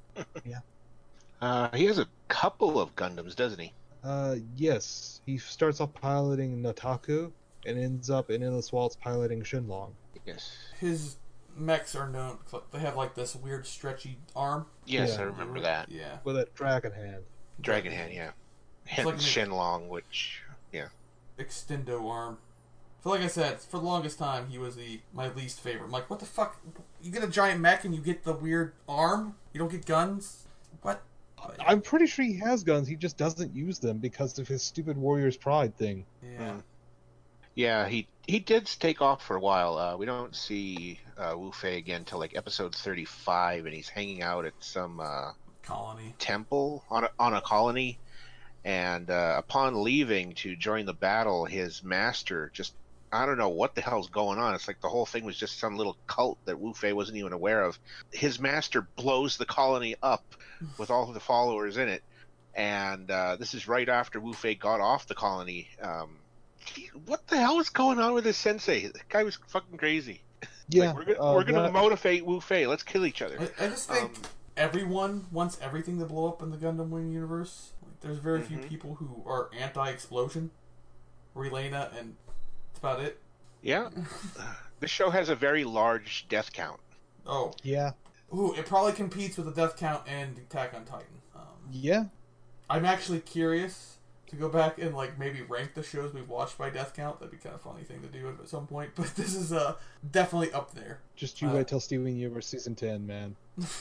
Uh, he has a couple of Gundams, doesn't he? Uh, yes, he starts off piloting Notaku and ends up in Endless Waltz piloting Shenlong. Yes. His mechs are known. They have like this weird stretchy arm. Yes, Yeah. I remember that. Yeah. With a dragon hand. Dragon Hand, yeah. Hence like an- Shenlong, which, yeah. Extendo arm. So like I said, for the longest time, he was the my least favorite. I'm like, what the fuck? You get a giant mech and you get the weird arm? You don't get guns? What? I'm pretty sure he has guns, he just doesn't use them because of his stupid Warrior's Pride thing. Yeah. Yeah, he he did take off for a while. Uh, we don't see uh, Wu Fei again till like episode thirty-five, and he's hanging out at some uh, Colony. temple on a, on a colony. And uh, upon leaving to join the battle, his master just, I don't know what the hell's going on. It's like the whole thing was just some little cult that Wu Fei wasn't even aware of. His master blows the colony up with all of the followers in it. And uh, this is right after Wu Fei got off the colony. Um, he- what the hell is going on with his sensei? The guy was fucking crazy. Yeah, Like, we're gonna, uh, we're gonna that- motivate Wu Fei. Let's kill each other. I, I just think Um, everyone wants everything to blow up in the Gundam Wing universe. Like, there's very few Mhm. people who are anti-explosion. Relena and That's about it. Yeah. This show has a very large death count. Oh. Yeah. Ooh, it probably competes with the death count and Attack on Titan. Um, Yeah. I'm actually curious to go back and like maybe rank the shows we've watched by death count. That'd be kind of a funny thing to do at some point. But this is uh, definitely up there. Just you Uh, wait till Steven Universe season ten, man.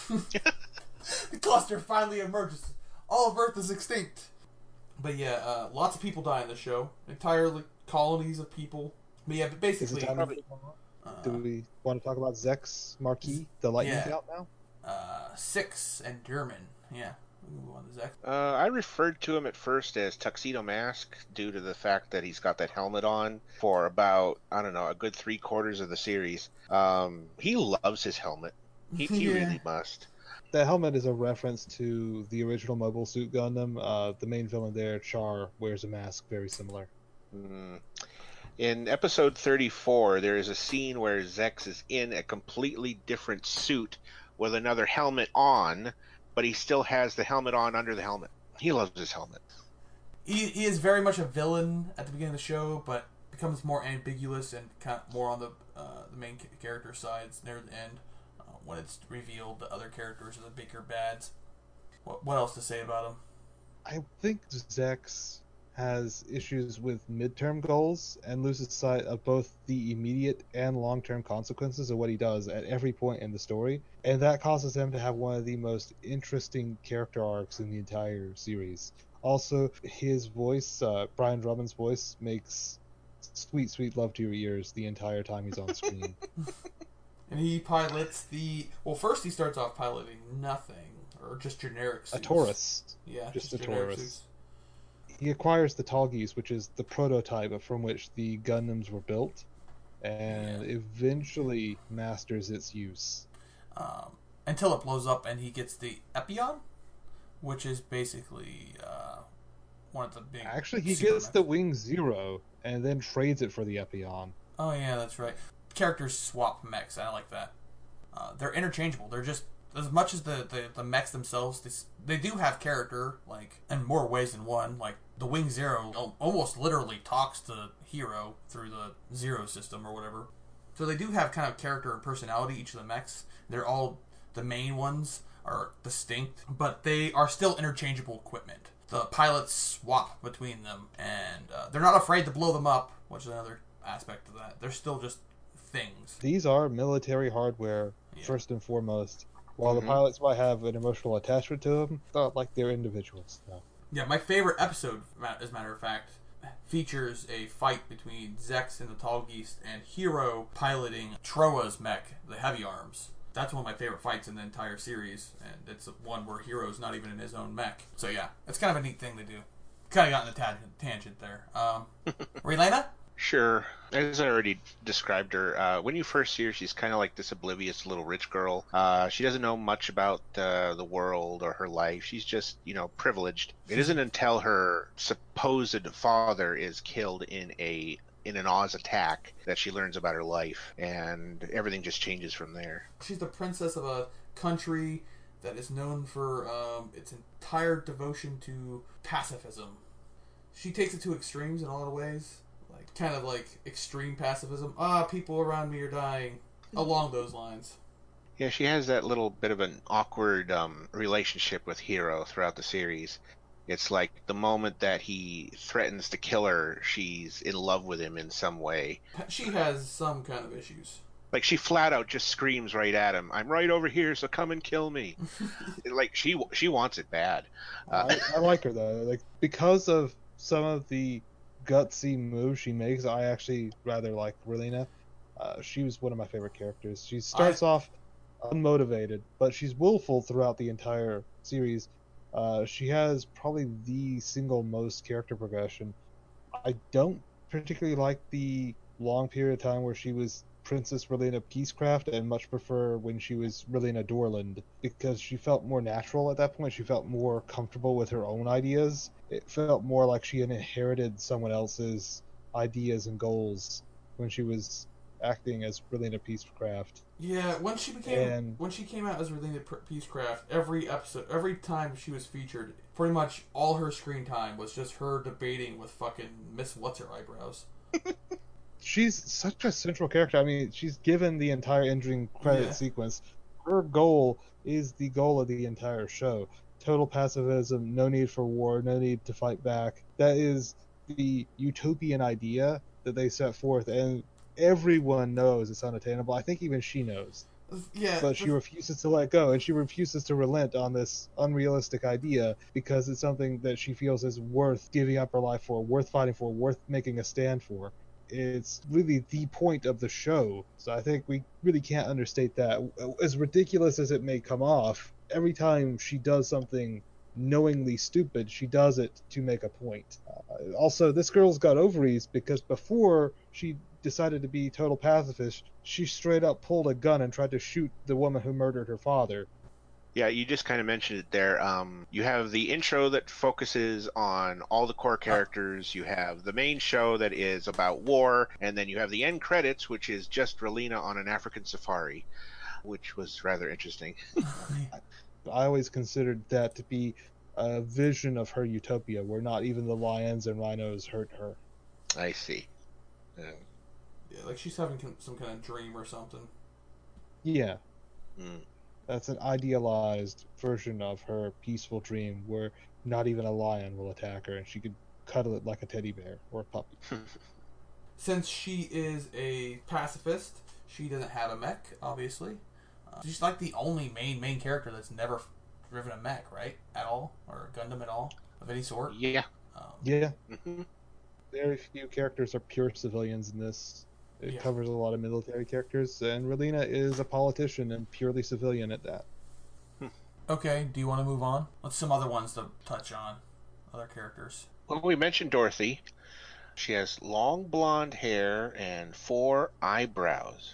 The cluster finally emerges. All of Earth is extinct. But yeah, uh, lots of people die in the show. Entire like, colonies of people. But yeah, but Is it basically, time to uh, Do we want to talk about Zex Marquis, the lightning Yeah. count now? uh, Six and German. Yeah, we'll move on to Zach. Uh, I referred to him at first as Tuxedo Mask due to the fact that he's got that helmet on for about, I don't know, a good three quarters of the series. Um, he loves his helmet. He, he Yeah. really must. The helmet is a reference to the original Mobile Suit Gundam. Uh, the main villain there, Char, wears a mask very similar. Mm. In episode thirty-four, there is a scene where Zex is in a completely different suit with another helmet on, but he still has the helmet on under the helmet. He loves his helmet. He, he is very much a villain at the beginning of the show, but becomes more ambiguous and kind of more on the uh, the main character sides near the end uh, when it's revealed that other characters are the bigger bads. What, what else to say about him? I think Zex has issues with midterm goals and loses sight of both the immediate and long-term consequences of what he does at every point in the story, and that causes him to have one of the most interesting character arcs in the entire series. Also, his voice, uh, Brian Drummond's voice, makes sweet, sweet love to your ears the entire time he's on screen. And he pilots the... Well, first he starts off piloting nothing, or just generic A suits. Taurus. Yeah, Just just, a generic Taurus. suits. He acquires the Tallgeese, which is the prototype from which the Gundams were built, and Yeah. eventually masters its use. Um, until it blows up and he gets the Epion, which is basically uh, one of the big... Actually, he super gets mechs. the Wing Zero and then trades it for the Epion. Oh yeah, that's right. Characters swap mechs. I like that. Uh, they're interchangeable. They're just as much as the, the, the mechs themselves. They, s- they do have character, like in more ways than one. Like the Wing Zero al- almost literally talks to Hero through the Zero system or whatever. So they do have kind of character and personality. Each of the mechs. They're all the main ones are distinct, but they are still interchangeable equipment. The pilots swap between them, and uh, they're not afraid to blow them up, which is another aspect of that. They're still just things. These are military hardware, Yeah. first and foremost. While Mhm. the pilots might have an emotional attachment to them, not like they're individuals. No. Yeah, my favorite episode, ma- as a matter of fact, features a fight between Zex and the Tallgeese and Hero piloting Troa's mech, the Heavy Arms. That's one of my favorite fights in the entire series, and it's one where Hero's not even in his own mech. So yeah, it's kind of a neat thing to do. Kind of got in a tangent, tangent there. Um, Relena? Sure. As I already described her, uh, when you first see her, she's kind of like this oblivious little rich girl. Uh, she doesn't know much about uh, the world or her life. She's just, you know, privileged. It isn't until her supposed father is killed in a in an Oz attack that she learns about her life, and everything just changes from there. She's the princess of a country that is known for um, its entire devotion to pacifism. She takes it to extremes in a lot of ways. Like, kind of like extreme pacifism. Ah, people around me are dying. Along those lines. Yeah, she has that little bit of an awkward um, relationship with Hero throughout the series. It's like the moment that he threatens to kill her, she's in love with him in some way. She has some kind of issues. Like, she flat out just screams right at him, "I'm right over here, so come and kill me." Like, she she wants it bad. Uh, I, I like her though. Like because of some of the gutsy moves she makes, I actually rather like Relena. Uh, she was one of my favorite characters. She starts I- off unmotivated, but she's willful throughout the entire series. Uh, she has probably the single most character progression. I don't particularly like the long period of time where she was Princess Relena Peacecraft, and much prefer when she was Relena Dorland, because she felt more natural at that point. She felt more comfortable with her own ideas. It felt more like she had inherited someone else's ideas and goals when she was acting as Relena Peacecraft. Yeah, when she became And- when she came out as Relena P- Peacecraft, every episode, every time she was featured, pretty much all her screen time was just her debating with fucking Miss What's Her Eyebrows. she's such a central character. I mean, she's given the entire ending credit Yeah. sequence. Her goal is the goal of the entire show. Total pacifism, no need for war, no need to fight back. That is the utopian idea that they set forth, and everyone knows it's unattainable. I think even she knows. Yeah, But she refuses to let go, and she refuses to relent on this unrealistic idea because it's something that she feels is worth giving up her life for, worth fighting for, worth making a stand for. It's really the point of the show. So I think we really can't understate that. As ridiculous as it may come off, every time she does something knowingly stupid, she does it to make a point. Uh, also, this girl's got ovaries because before she decided to be total pacifist, she straight up pulled a gun and tried to shoot the woman who murdered her father. Yeah, you just kind of mentioned it there. Um, you have the intro that focuses on all the core characters. You have the main show that is about war, and then you have the end credits, which is just Relina on an African safari, which was rather interesting. I always considered that to be a vision of her utopia, where not even the lions and rhinos hurt her. I see. Uh, Yeah, like she's having some kind of dream or something. Yeah. mm. That's an idealized version of her peaceful dream where not even a lion will attack her and she could cuddle it like a teddy bear or a puppy. Since she is a pacifist, she doesn't have a mech, obviously. Uh, she's like the only main main character that's never driven a mech, right? At all? Or a Gundam at all? Of any sort? Yeah. Um, Yeah. Mm-hmm. Very few characters are pure civilians in this. It Yeah. covers a lot of military characters, and Relina is a politician and purely civilian at that. Okay, do you want to move on? What's some other ones to touch on? Other characters. Well, we mentioned Dorothy. She has long blonde hair and four eyebrows,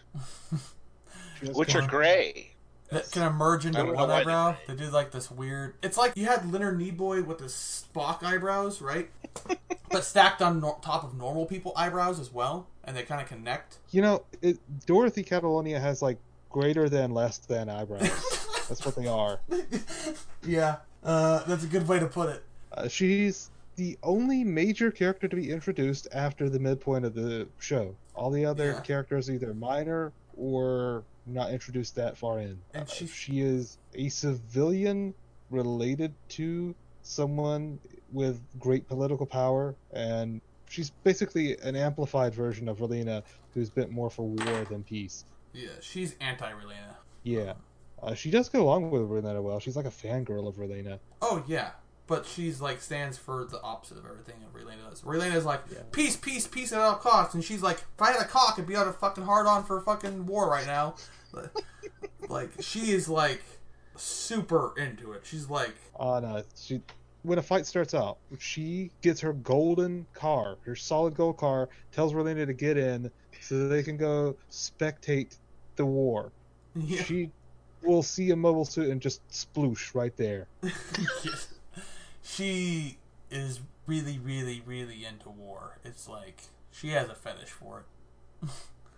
which are gray. That can merge into I don't know one why eyebrow. They do like this weird. It's like you had Leonard Nimoy with the Spock eyebrows, right? But stacked on no- top of normal people eyebrows as well, and they kind of connect. You know, it, Dorothy Catalonia has like greater than less than eyebrows. That's what they are. Yeah, uh, that's a good way to put it. Uh, she's the only major character to be introduced after the midpoint of the show. All the other Yeah. characters are either minor or not introduced that far in. And Uh, she- she is a civilian related to someone with great political power, and she's basically an amplified version of Relina who's bent more for war than peace. Yeah, she's anti-Relena. Yeah. Uh, she does get along with Relina well. She's like a fangirl of Relina. Oh yeah, but she's like stands for the opposite of everything that Relena does. Relena's like Yeah. peace, peace, peace at all costs, and she's like, if I had a cock, I'd be on a fucking hard on for fucking war right now. Like she is like super into it. She's like, Uh, no, she, when a fight starts out, she gets her golden car, her solid gold car, tells Relina to get in so that they can go spectate the war. yeah. She will see a mobile suit and just sploosh right there. Yes. She is really, really, really into war. It's like she has a fetish for it.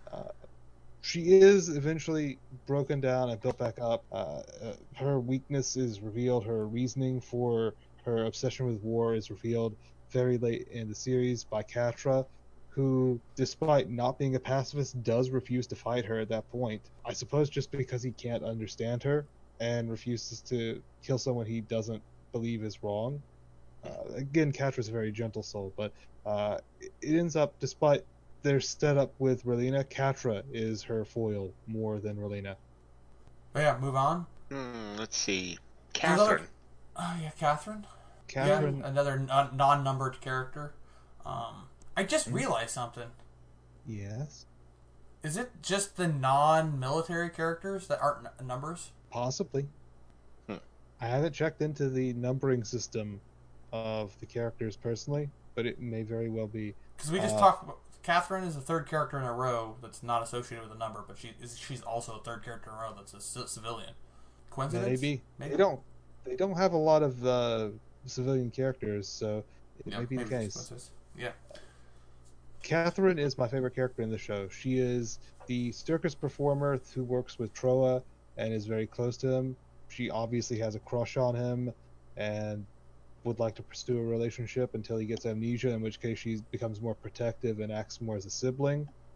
She is eventually broken down and built back up. Uh, uh, her weakness is revealed. Her reasoning for her obsession with war is revealed very late in the series by Catra, who, despite not being a pacifist, does refuse to fight her at that point. I suppose just because he can't understand her and refuses to kill someone he doesn't believe is wrong. Uh, again, Catra's a very gentle soul, but uh, it it ends up, despite their setup with Relina, Catra is her foil more than Relina. But yeah, move on. Hmm, let's see. Another- Catherine. Oh yeah, Catherine. Catherine, Yeah, another non- non-numbered character. Um, I just Hmm? realized something. yes, Is it just the non-military characters that aren't n- numbers? possibly. Hmm. I haven't checked into the numbering system of the characters personally, but it may very well be. Because we just Uh, talked about Catherine is the third character in a row that's not associated with a number, but she is she's also a third character in a row that's a c- civilian. Coincidence? Maybe. Maybe. They don't. They don't have a lot of uh, civilian characters, so it Yeah, may be the maybe it's case. coincidence. Yeah. Catherine is my favorite character in the show. She is the circus performer who works with Troa and is very close to him. She obviously has a crush on him and would like to pursue a relationship until he gets amnesia, in which case she becomes more protective and acts more as a sibling.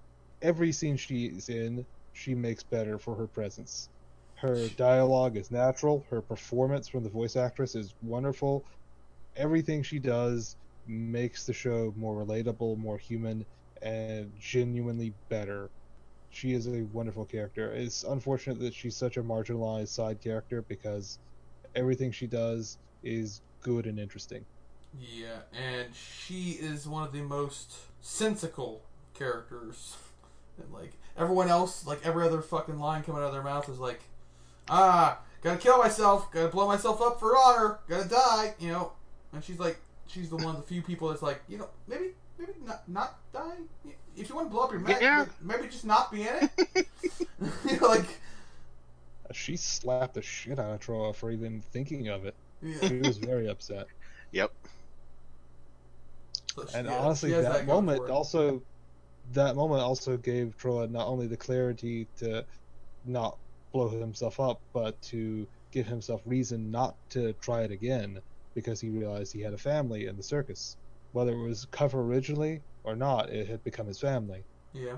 every scene she's in, she makes better for her presence. Her dialogue is natural. Her performance from the voice actress is wonderful. Everything she does makes the show more relatable, more human, and genuinely better. She is a wonderful character. It's unfortunate that she's such a marginalized side character because everything she does is good and interesting. Yeah, and she is one of the most sensical characters. And like everyone else, like every other fucking line coming out of their mouth is like, ah, gotta kill myself, gotta blow myself up for honor, gotta die, you know. And she's like, she's the one of the few people that's like, you know, maybe, maybe not, not die. If you want to blow up your mech, Yeah. maybe just not be in it. You know, like, She slapped the shit out of Troa for even thinking of it. yeah. She was very upset. Yep. So she- And yeah, honestly, she has that, going moment for her. also, that moment also gave Troa not only the clarity to not blow himself up, but to give himself reason not to try it again, because he realized he had a family in the circus. Whether it was cover originally or not, it had become his family. Yeah.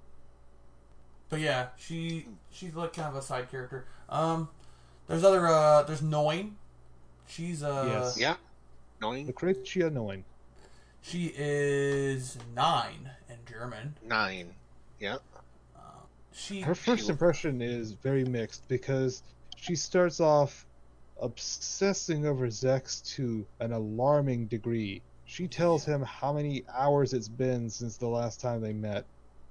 But yeah, she she's like kind of a side character. Um, there's other uh, there's Noin. She's uh, Yes. Yeah. Knowing Lucretia Noin. she is nine in German. nine. Yeah. Uh, she Her first She- impression is very mixed because she starts off obsessing over Zex to an alarming degree. She tells him how many hours it's been since the last time they met.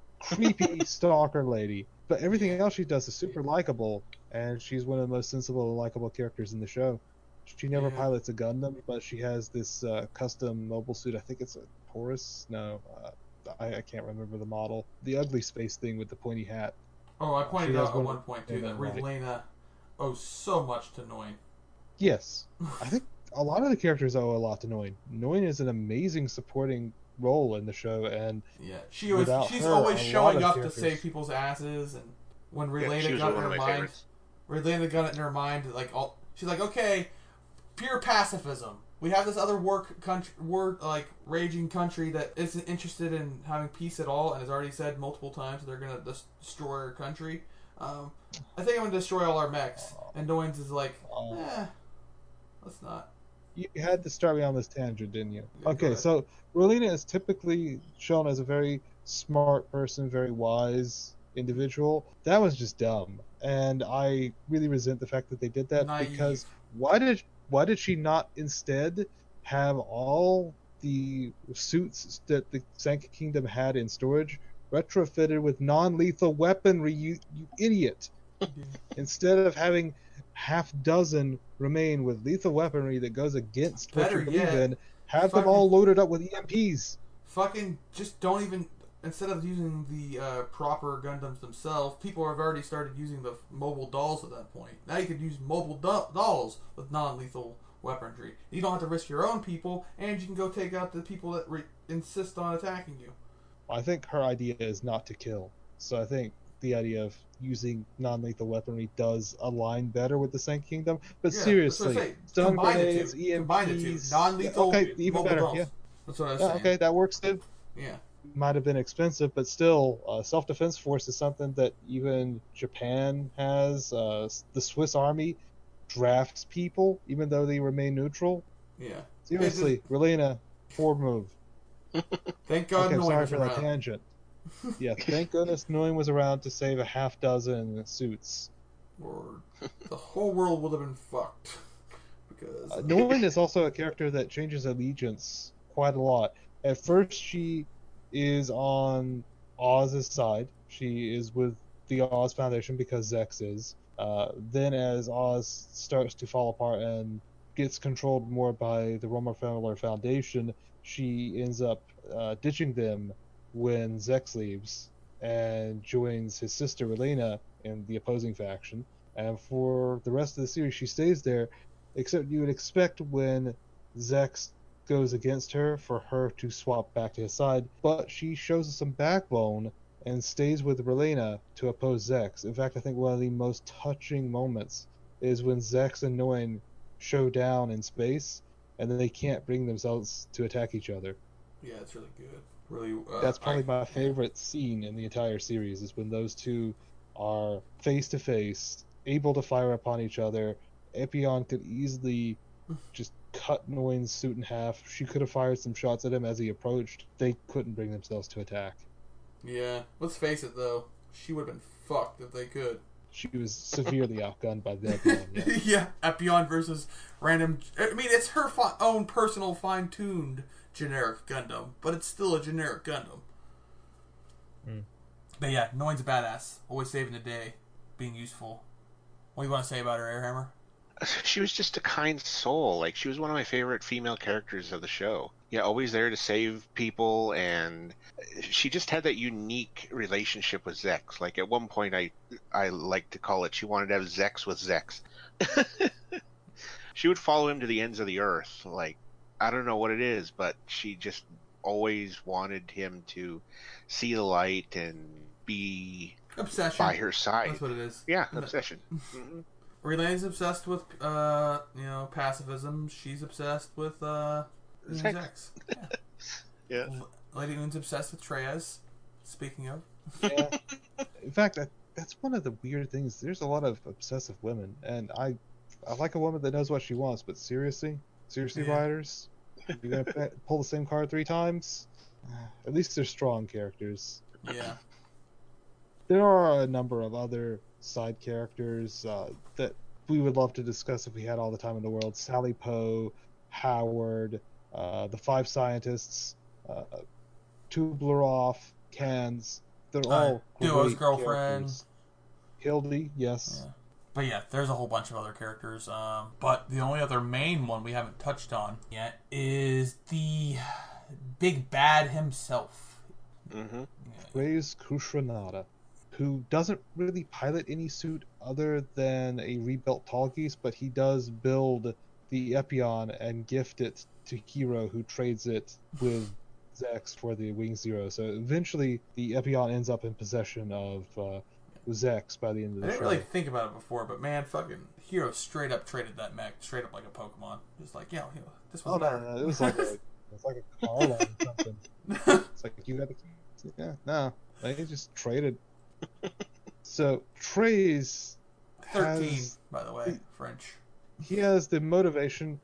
Creepy stalker lady. But everything else she does is super likable, and she's one of the most sensible and likable characters in the show. She never Yeah. pilots a Gundam, but she has this uh, custom mobile suit. I think it's a Taurus? No, uh, I, I can't remember the model. The ugly space thing with the pointy hat. oh, I pointed she has out at one- one point too yeah, that right. Relena owes so much to Noin. Yes, I think a lot of the characters owe a lot to Noin. Noin is an amazing supporting role in the show, and Yeah, she was. Without She's her, always a showing lot of up to characters- save people's asses, and when Yeah, Relena she was got in one her of my mind, favorites. Relena got it in her mind, like all she's like, okay, pure pacifism. We have this other work country, war like raging country that isn't interested in having peace at all, and has already said multiple times that they're gonna des- destroy our country. Um, I think I'm gonna destroy all our mechs. And Noin's is like, uh, eh, let's not. you had to start me on this tangent, didn't you? Yeah, go Okay, ahead. so Rolina is typically shown as a very smart person, very wise individual. That was just dumb, and I really resent the fact that they did that Naive. because why did why did she not instead have all the suits that the Sanka Kingdom had in storage retrofitted with non-lethal weaponry? You you idiot! Instead of having half dozen remain with lethal weaponry that goes against what Better you believe yet, in, have them fucking- all loaded up with E M Ps. Fucking just don't even. Instead of using the uh, proper Gundams themselves, people have already started using the mobile dolls at that point. Now you could use mobile do- dolls with non-lethal weaponry. You don't have to risk your own people, and you can go take out the people that re- insist on attacking you. I think her idea is not to kill, so I think the idea of using non-lethal weaponry does align better with the Sank Kingdom. But Yeah, seriously, that's what I say. stun Combine the grenades, two. E M Ps, Combine the two. Non-lethal yeah, okay, even mobile better. dolls. Yeah, That's what I was yeah, saying. okay, that works too. Yeah. Might have been expensive, but still, uh, self-defense force is something that even Japan has. Uh, the Swiss Army drafts people, even though they remain neutral. Yeah. Seriously, Relena, forward move. Thank God Okay, I'm Noin sorry was for that around. tangent. Yeah, thank goodness Noin was around to save a half dozen suits. Or the whole world would have been fucked. Because Uh, uh, Noin is also a character that changes allegiance quite a lot. At first, she is on Oz's side. She is with the Oz Foundation because Zex is. Uh, then, as Oz starts to fall apart and gets controlled more by the Romer Family Foundation, she ends up uh, ditching them when Zex leaves and joins his sister Relena in the opposing faction. And for the rest of the series, she stays there, except you would expect when Zex goes against her for her to swap back to his side, but she shows us some backbone and stays with Relena to oppose Zex. In fact, I think one of the most touching moments is when Zex and Noin show down in space, and then they can't bring themselves to attack each other. yeah, it's really good. really. Uh, That's probably I, my favorite scene in the entire series, is when those two are face to face, able to fire upon each other. Epion could easily just cut Nguyen's suit in half. She could have fired some shots at him as he approached. They couldn't bring themselves to attack. Yeah, let's face it though, she would have been fucked if they could. She was severely outgunned by the Epion, yeah. Yeah, Epion versus random. I mean, it's her fi- own personal fine-tuned generic Gundam, but it's still a generic Gundam. Mm. But yeah, Nguyen's a badass. Always saving the day, being useful. What do you want to say about her, Airhammer? She was just a kind soul. Like, she was one of my favorite female characters of the show. Yeah, always there to save people, and she just had that unique relationship with Zex. Like, at one point, I I like to call it, she wanted to have Zex with Zex. She would follow him to the ends of the earth. Like, I don't know what it is, but she just always wanted him to see the light and be Obsession. by her side. That's what it is. Yeah, obsession. Mm-hmm. Relay's obsessed with, uh, you know, pacifism. She's obsessed with, uh, Zex. Zex. Yeah. Yeah. Lady Moon's obsessed with Treyas. Speaking of. Yeah. In fact, that, that's one of the weird things. There's a lot of obsessive women, and I I like a woman that knows what she wants, but seriously? Seriously, Yeah. writers? You're going to pull the same card three times? At least they're strong characters. Yeah. There are a number of other side characters uh, that we would love to discuss if we had all the time in the world. Sally Poe, Howard, uh, the five scientists, uh, Tublarov, Cans. They're Uh, all Duo's great girlfriend. characters. Hildy, yes. Yeah. But yeah, there's a whole bunch of other characters. Um, but the only other main one we haven't touched on yet is the big bad himself. Mm-hmm. Reyes Kushranada, who doesn't really pilot any suit other than a rebuilt Tallgeese, but he does build the Epion and gift it to Hero, who trades it with Zex for the Wing Zero. So eventually, the Epion ends up in possession of uh, Zex by the end of I the didn't show. really think about it before, but man, fucking Hero straight up traded that mech, straight up like a Pokemon. Just like, yeah, you know, this Oh one's no, better. no, no, it was like a, it was like a car line or something. It's like you got to, yeah, no, they just traded. So Trey's Thirteen, has by the way, French. he has the motivation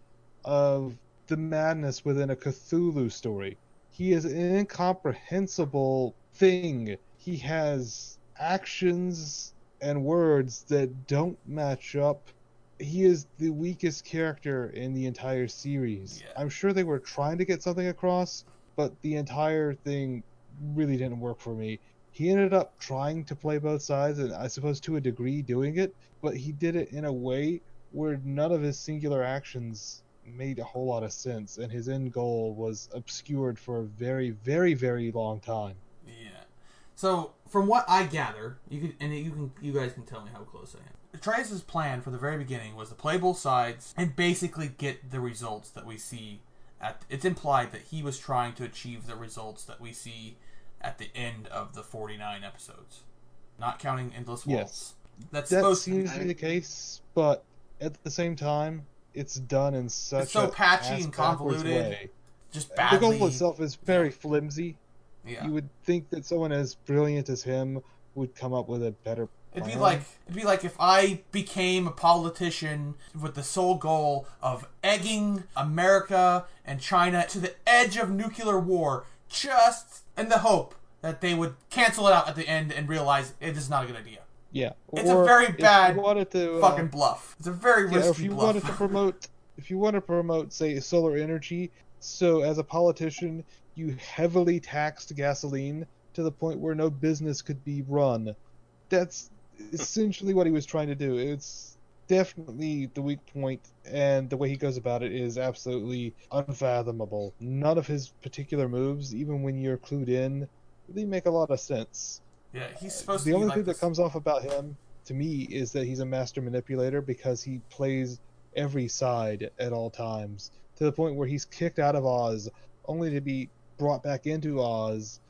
of the madness within a Cthulhu story. He is an incomprehensible thing. He has actions and words that don't match up. He is the weakest character in the entire series. Yeah. I'm sure they were trying to get something across, but the entire thing really didn't work for me. He ended up trying to play both sides, and I suppose to a degree doing it, but he did it in a way where none of his singular actions made a whole lot of sense, and his end goal was obscured for a very, very, very long time. Yeah. So from what I gather, you can and you can you guys can tell me how close I am. Treyas' plan from the very beginning was to play both sides and basically get the results that we see. At it's implied that he was trying to achieve the results that we see at the end of the forty-nine episodes, not counting Endless Waltz. Yes. That's That supposed seems to to be be the case, but at the same time, it's done in such It's so a patchy and ass-backwards convoluted. way. just The badly. goal itself is very flimsy. Yeah. You would think that someone as brilliant as him would come up with a better It'd be plan. like it'd be like if I became a politician with the sole goal of egging America and China to the edge of nuclear war, just in the hope that they would cancel it out at the end and realize it is not a good idea. Yeah, It's or a very if bad you wanted to, uh, Fucking bluff. It's a very yeah, risky if you bluff. wanted to promote, if you want to promote, say, solar energy, so as a politician, you heavily taxed gasoline to the point where no business could be run. That's essentially what he was trying to do. It's definitely the weak point, and the way he goes about it is absolutely unfathomable. None of his particular moves, even when you're clued in, really make a lot of sense. Yeah, he's supposed The to be only like thing this. that comes off about him, to me, is that he's a master manipulator because he plays every side at all times, to the point where he's kicked out of Oz, only to be brought back into Oz,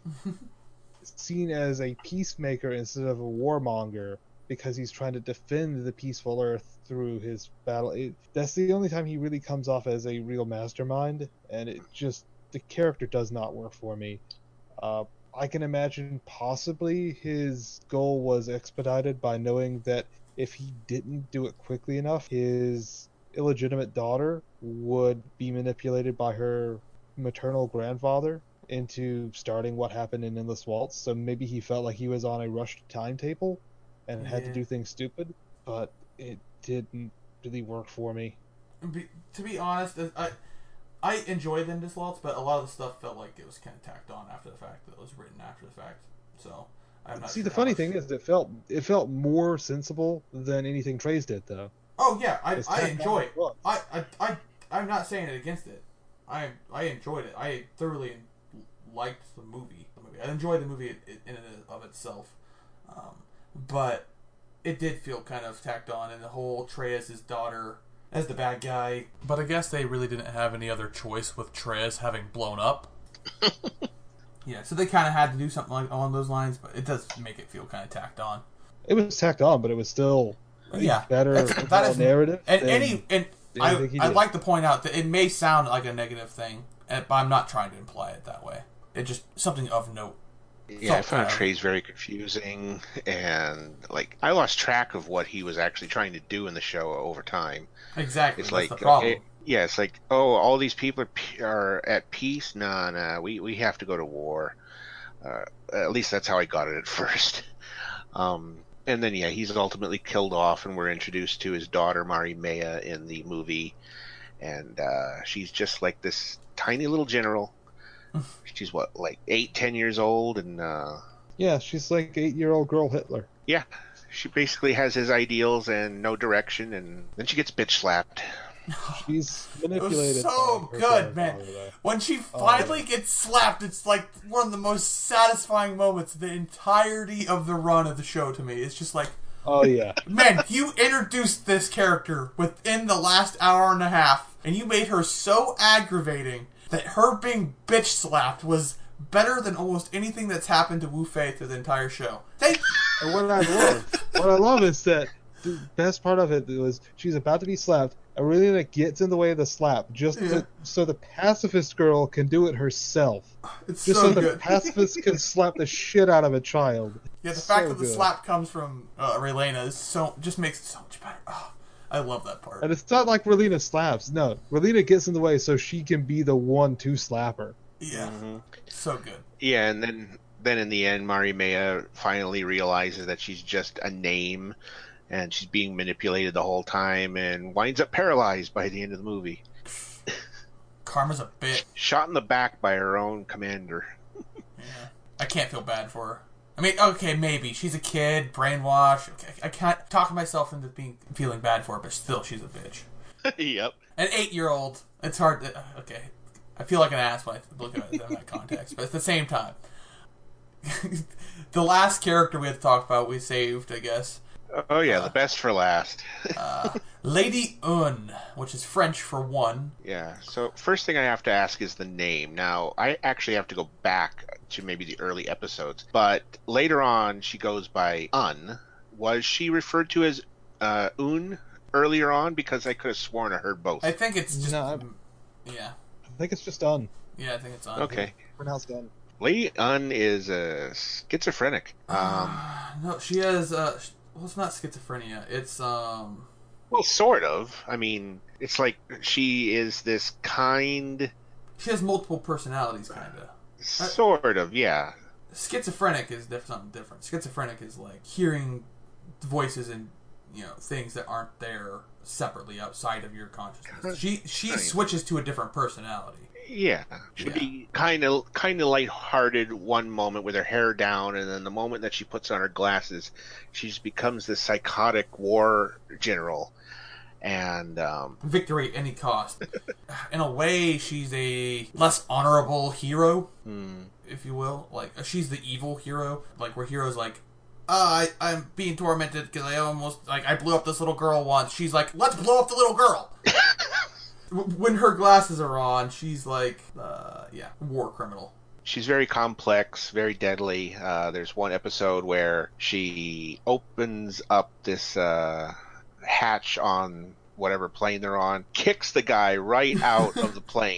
seen as a peacemaker instead of a warmonger, because he's trying to defend the peaceful Earth through his battle. It, that's the only time he really comes off as a real mastermind, and it just, the character does not work for me. Uh, I can imagine possibly his goal was expedited by knowing that if he didn't do it quickly enough, his illegitimate daughter would be manipulated by her maternal grandfather into starting what happened in Endless Waltz. So maybe he felt like he was on a rushed timetable and had to Yeah. do things stupid, but it didn't really work for me. Be, to be honest, I I enjoyed Endless Waltz, but a lot of the stuff felt like it was kind of tacked on after the fact. That it was written after the fact. So I'm not See, sure the how funny much- thing is, it felt it felt more sensible than anything Trey's did, though. Oh yeah, I, It's I tacked enjoy on it. as I, I I I'm not saying it against it. I I enjoyed it. I thoroughly liked the movie. The movie. I enjoyed the movie in in and of itself, um, but it did feel kind of tacked on, and the whole Trey as his daughter as the bad guy. But I guess they really didn't have any other choice with Trey having blown up. Yeah, so they kind of had to do something like along those lines, but it does make it feel kind of tacked on. It was tacked on, but it was still a Yeah, better that's- that overall is- narrative. And than any and I anything he I'd did. like to point out that it may sound like a negative thing, and- but I'm not trying to imply it that way. It just something of note. Yeah, I Felt found bad. Trey's very confusing, and like I lost track of what he was actually trying to do in the show over time. Exactly, It's that's like the problem. okay, yeah, it's like oh, all these people are, pe- are at peace. Nah, nah, we we have to go to war. Uh, at least that's how I got it at first. Um, and then yeah, he's ultimately killed off, and we're introduced to his daughter Mari Maya in the movie, and uh, she's just like this tiny little general. She's what, like eight, ten years old, and uh, Yeah, she's like eight-year-old girl Hitler. yeah, she basically has his ideals and no direction, and then she gets bitch slapped. She's manipulated. so by her good, man. grandfather, though. When she Oh, finally yeah. gets slapped, it's like one of the most satisfying moments of the entirety of the run of the show to me. It's just like, Oh yeah, man, you introduced this character within the last hour and a half, and you made her so aggravating that her being bitch slapped was better than almost anything that's happened to Wu Fei through the entire show. Thank you. and what I love, what I love is that the best part of it was she's about to be slapped. Aurelina gets in the way of the slap just Yeah. to, so the pacifist girl can do it herself. It's Just so so the good. pacifist can slap the shit out of a child. Yeah, the So fact that the good. slap comes from uh, Raylena is so just makes it so much better. Oh, I love that part. And it's not like Relina slaps. No, Relina gets in the way so she can be the one to slap her. Yeah, so good. Yeah, and then then in the end, Mari Maya finally realizes that she's just a name, and she's being manipulated the whole time, and winds up paralyzed by the end of the movie, Karma's a bitch. shot in the back by her own commander. Yeah, I can't feel bad for her. I mean, okay, maybe she's a kid, brainwashed. Okay, I can't talk myself into being feeling bad for her, but still, she's a bitch. Yep. An eight-year-old. It's hard. To, okay, I feel like an ass when I look at it in that context, but at the same time, the last character we had to talk about, we saved, I guess. Oh yeah, the best for last. Uh, Lady Un, which is French for one. Yeah. So first thing I have to ask is the name. Now I actually have to go back to maybe the early episodes, but later on she goes by Un. Was she referred to as uh, Un earlier on? Because I could have sworn I heard both. I think it's just. No, I'm- yeah. I think it's just done. Yeah, I think it's on. Okay. Pronounced done. Lady Un is a schizophrenic. Um, No, she has. Uh, sh- well, it's not schizophrenia. It's um. well, sort of. I mean, it's like she is this kind, She has multiple personalities, kind of. sort of, yeah. Schizophrenic is diff- something different. Schizophrenic is like hearing voices and you know things that aren't there separately outside of your consciousness. She she Nice. switches to a different personality. Yeah, should Yeah. be kind of kind of lighthearted one moment with her hair down, and then the moment that she puts on her glasses, she just becomes this psychotic war general. And um, Victory at any cost. In a way, she's a less honorable hero, hmm, if you will. Like she's the evil hero. Like where heroes like, uh, I I'm being tormented because I almost like I blew up this little girl once. She's like, let's blow up the little girl. W- when her glasses are on, she's like, uh, yeah, war criminal. she's very complex, very deadly. Uh, there's one episode where she opens up this uh, hatch on whatever plane they're on, kicks the guy right out of the plane,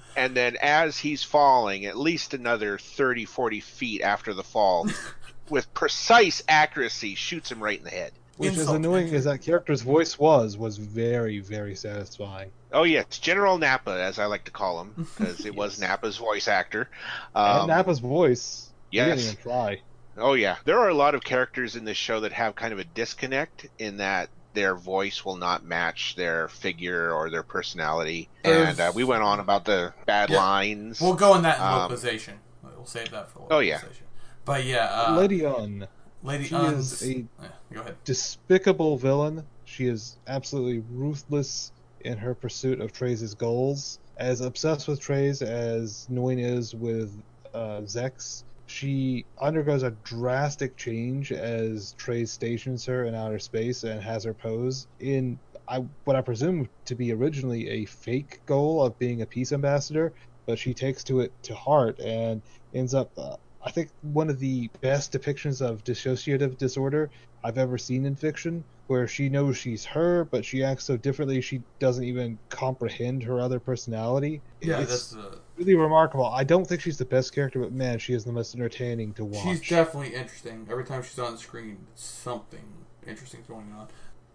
And then as he's falling, at least another thirty, forty feet after the fall, with precise accuracy, shoots him right in the head. Which, Insult as annoying injury. as that character's voice was, was very, very satisfying. Oh, yes, General Nappa, as I like to call him, because it was Yes. Nappa's voice actor. And Um, Nappa's voice, he didn't yes. even try. Oh, yeah. There are a lot of characters in this show that have kind of a disconnect in that their voice will not match their figure or their personality. And uh, we went on about the bad Yeah. lines. We'll go in that in Um, localization. We'll save that for Oh, yeah. localization. But yeah, uh, Lady Un, Lady she Un's... is a Yeah, go ahead. despicable villain. She is absolutely ruthless in her pursuit of Treize's goals. As obsessed with Treize as Nguyen is with uh, Zex, she undergoes a drastic change as Treize stations her in outer space and has her pose in I, what I presume to be originally a fake goal of being a peace ambassador, but she takes to it to heart and ends up, uh, I think, one of the best depictions of dissociative disorder I've ever seen in fiction, where she knows she's her, but she acts so differently she doesn't even comprehend her other personality. Yeah, it's that's... Uh, really remarkable. I don't think she's the best character, but man, she is the most entertaining to watch. she's definitely interesting. Every time she's on the screen, something interesting's going on.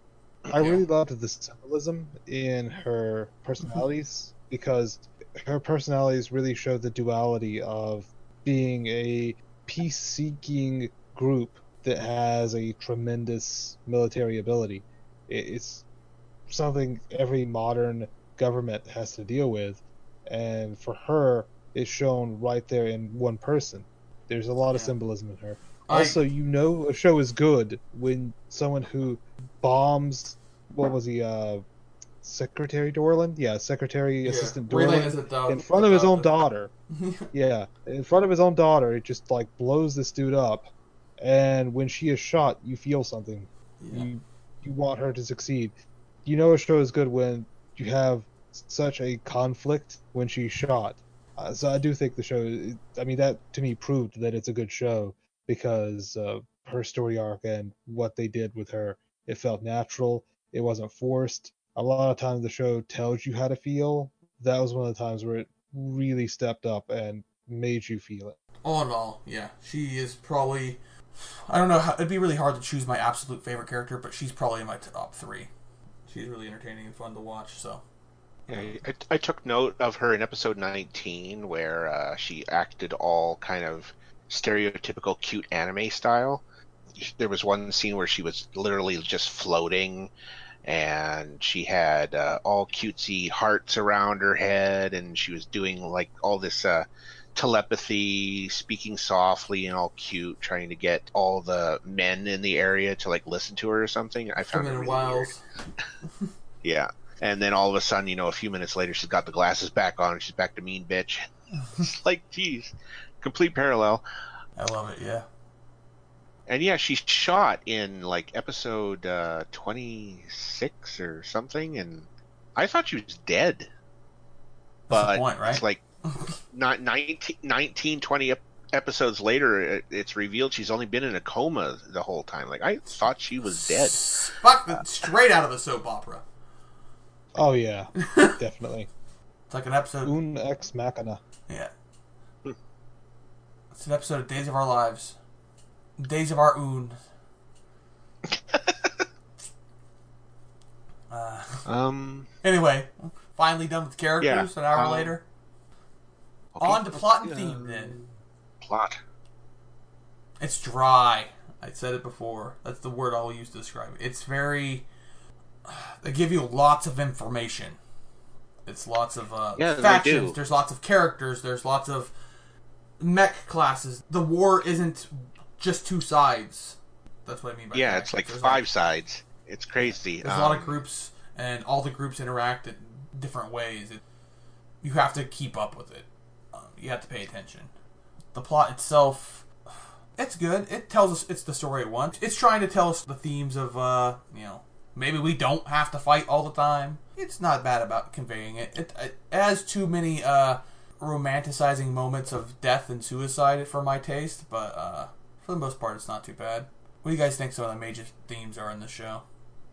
I Yeah. really loved the symbolism in her personalities because her personalities really show the duality of being a peace-seeking group that has a tremendous military ability. It- It's something every modern government has to deal with, and for her, it's shown right there in one person. There's a lot of Yeah. symbolism in her. I- Also, you know a show is good when someone who bombs, what was he, uh, Secretary Dorland? Yeah, Secretary Yeah, Assistant Relay Dorland. is a dog- In front of his own adopted. daughter. Yeah, in front of his own daughter, it just, like, blows this dude up. And when she is shot, you feel something. Yeah. You you want her to succeed. You know a show is good when you have such a conflict when she's shot. Uh, so I do think the show, I mean, that to me proved that it's a good show because of her story arc and what they did with her. It felt natural. It wasn't forced. A lot of times the show tells you how to feel. That was one of the times where it really stepped up and made you feel it. All in all, yeah, she is probably... I don't know, how, it'd be really hard to choose my absolute favorite character, but she's probably in my top three. She's really entertaining and fun to watch, so... Yeah, I, I took note of her in episode nineteen where uh, she acted all kind of stereotypical cute anime style. There was one scene where she was literally just floating and she had uh, all cutesy hearts around her head and she was doing like all this uh, telepathy, speaking softly and all cute, trying to get all the men in the area to like listen to her or something. I found it Women really weird. Wiles. Yeah. And then all of a sudden, you know, a few minutes later, she's got the glasses back on and she's back to mean bitch. It's like, geez, complete parallel. I love it, yeah. And yeah, she's shot in like episode uh, twenty-six or something, and I thought she was dead. That's But the point, right? it's like not nineteen, nineteen, twenty ep- episodes later, it, it's revealed she's only been in a coma the whole time. Like, I thought she was dead. Fuck, the, straight out of a soap opera. Oh yeah, definitely. It's like an episode... Un ex machina. Yeah. It's an episode of Days of Our Lives. Days of Our Oon. uh, Um. anyway, finally done with characters Yeah, an hour um, later. okay, On to plot and uh, theme, then. Plot. It's dry. I said it before. That's the word I'll use to describe it. It's very... They give you lots of information. It's lots of uh, Yeah, they factions. do. There's lots of characters. There's lots of mech classes. The war isn't just two sides. That's what I mean by Yeah, factions. it's like There's five like- sides. It's crazy. There's a lot of Um, groups, and all the groups interact in different ways. It, you have to keep up with it. Um, you have to pay attention. The plot itself, it's good. It tells us it's the story it wants. It's trying to tell us the themes of, uh, you know, maybe we don't have to fight all the time. It's not bad about conveying it. It, it has too many uh, romanticizing moments of death and suicide for my taste, but uh, for the most part, it's not too bad. What do you guys think some of the major themes are in the show?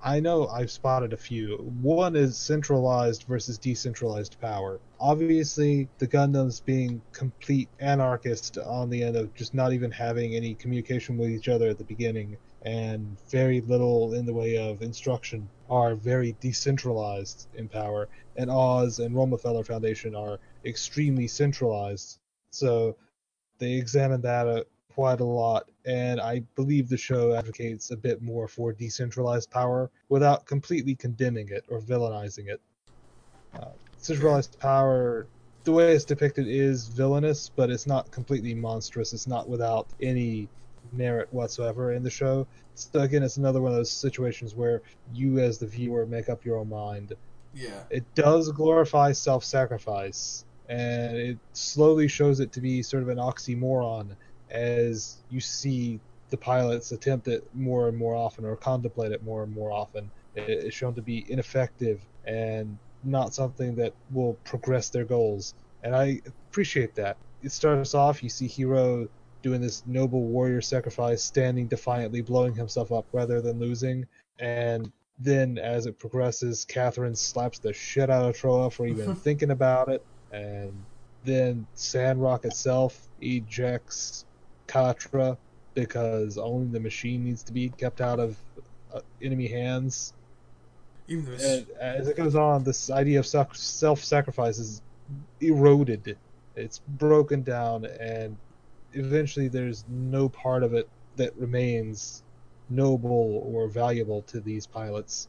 I know I've spotted a few. One is centralized versus decentralized power. Obviously, the Gundams being complete anarchist on the end of just not even having any communication with each other at the beginning and very little in the way of instruction are very decentralized in power. And Oz and Romefeller Foundation are extremely centralized. So they examine that uh, quite a lot, and I believe the show advocates a bit more for decentralized power without completely condemning it or villainizing it. Uh, centralized power, the way it's depicted, is villainous, but it's not completely monstrous. It's not without any merit whatsoever in the show. So again, it's another one of those situations where you, as the viewer, make up your own mind. Yeah. It does glorify self-sacrifice, and it slowly shows it to be sort of an oxymoron as you see the pilots attempt it more and more often or contemplate it more and more often. It's shown to be ineffective and not something that will progress their goals, and I appreciate that. It starts off, you see Hiro doing this noble warrior sacrifice, standing defiantly, blowing himself up rather than losing, and then as it progresses, Catherine slaps the shit out of Troa for even thinking about it, and then Sandrock itself ejects Katra because only the machine needs to be kept out of uh, enemy hands. Even though And as it goes on, this idea of self-sacrifice is eroded. It's broken down, and eventually there's no part of it that remains noble or valuable to these pilots.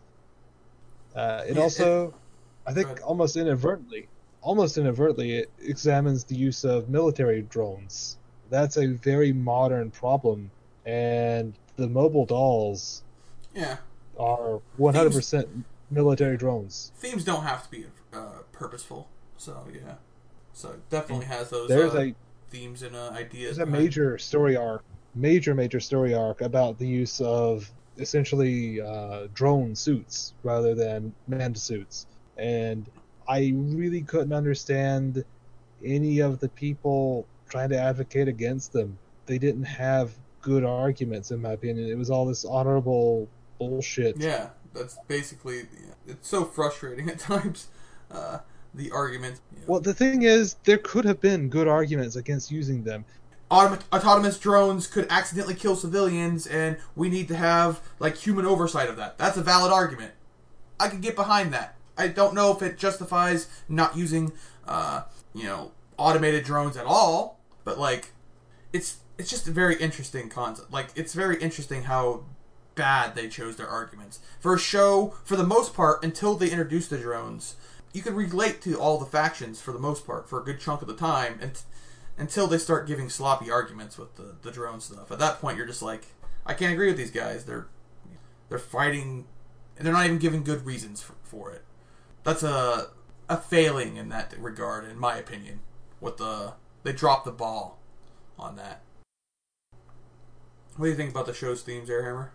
Uh, it Yeah, also, it, I think, almost inadvertently, almost inadvertently, it examines the use of military drones. That's a very modern problem, and the mobile dolls yeah. are one hundred percent Themes, military drones. Themes don't have to be uh, purposeful, so yeah. So it definitely has those there's uh, a, themes and uh, ideas. There's a behind. major story arc, major, major story arc about the use of essentially uh, drone suits rather than manned suits. And I really couldn't understand any of the people trying to advocate against them. They didn't have good arguments, in my opinion. It was all this honorable bullshit. Yeah, that's basically... Yeah, it's so frustrating at times, uh, the argument. You know. Well, the thing is, there could have been good arguments against using them. Autom- autonomous drones could accidentally kill civilians, and we need to have, like, human oversight of that. That's a valid argument. I could get behind that. I don't know if it justifies not using, uh, you know, automated drones at all, but, like, it's it's just a very interesting concept. Like, it's very interesting how bad they chose their arguments. For a show, for the most part, until they introduced the drones, you could relate to all the factions for the most part, for a good chunk of the time, and until they start giving sloppy arguments with the, the drone stuff. At that point, you're just like, I can't agree with these guys. They're they're fighting, and they're not even giving good reasons for, for it. That's a a failing in that regard, in my opinion. With the they dropped the ball on that. What do you think about the show's themes, Airhammer?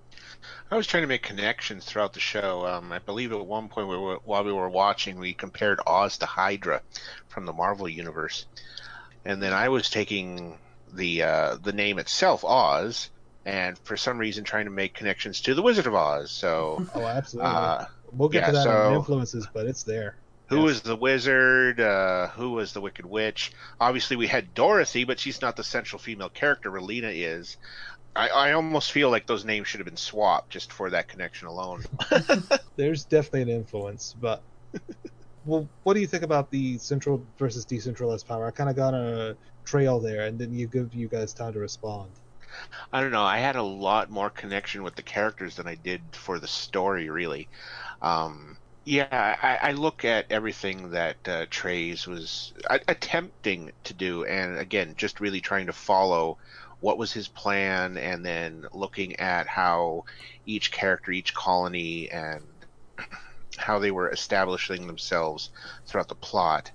I was trying to make connections throughout the show. Um, I believe at one point we were, while we were watching, we compared Oz to Hydra from the Marvel Universe. And then I was taking the uh, the name itself, Oz, and for some reason trying to make connections to the Wizard of Oz. So, oh, absolutely. Uh, we'll get yeah, to that so, in influences, but it's there. Who yes. was the wizard? Uh, who was the Wicked Witch? Obviously, we had Dorothy, but she's not the central female character. Relena is. I, I almost feel like those names should have been swapped just for that connection alone. There's definitely an influence, but well, what do you think about the central versus decentralized power? I kind of got on a trail there, and didn't you give you guys time to respond? I don't know. I had a lot more connection with the characters than I did for the story, really. Um, yeah, I, I look at everything that uh, Treize was attempting to do, and again, just really trying to follow what was his plan, and then looking at how each character, each colony, and how they were establishing themselves throughout the plot.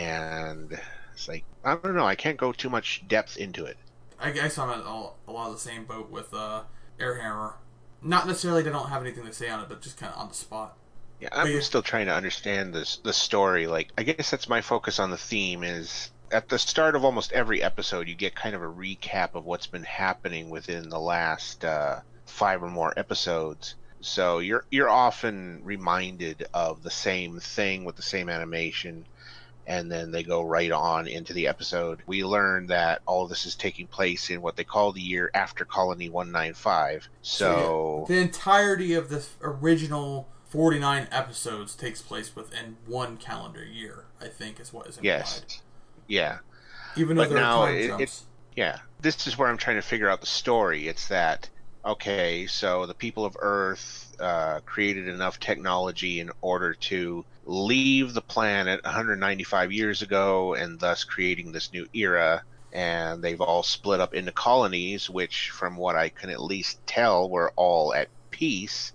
And it's like, I don't know, I can't go too much depth into it. I guess I'm in a, a lot of the same boat with uh, Airhammer. Not necessarily they don't have anything to say on it, but just kind of on the spot. Yeah, I'm yeah. still trying to understand this the story. Like, I guess that's my focus on the theme is at the start of almost every episode, you get kind of a recap of what's been happening within the last uh, five or more episodes. So you're you're often reminded of the same thing with the same animation, and then they go right on into the episode. We learn that all of this is taking place in what they call the year after Colony one ninety-five. So, so yeah, the entirety of the original forty-nine episodes takes place within one calendar year, I think is what is implied. Yes. Yeah. Even though but there now are time it, jumps. It, yeah. This is where I'm trying to figure out the story. It's that, okay, so the people of Earth uh, created enough technology in order to leave the planet one hundred ninety-five years ago, and thus creating this new era. And they've all split up into colonies, which, from what I can at least tell, were all at peace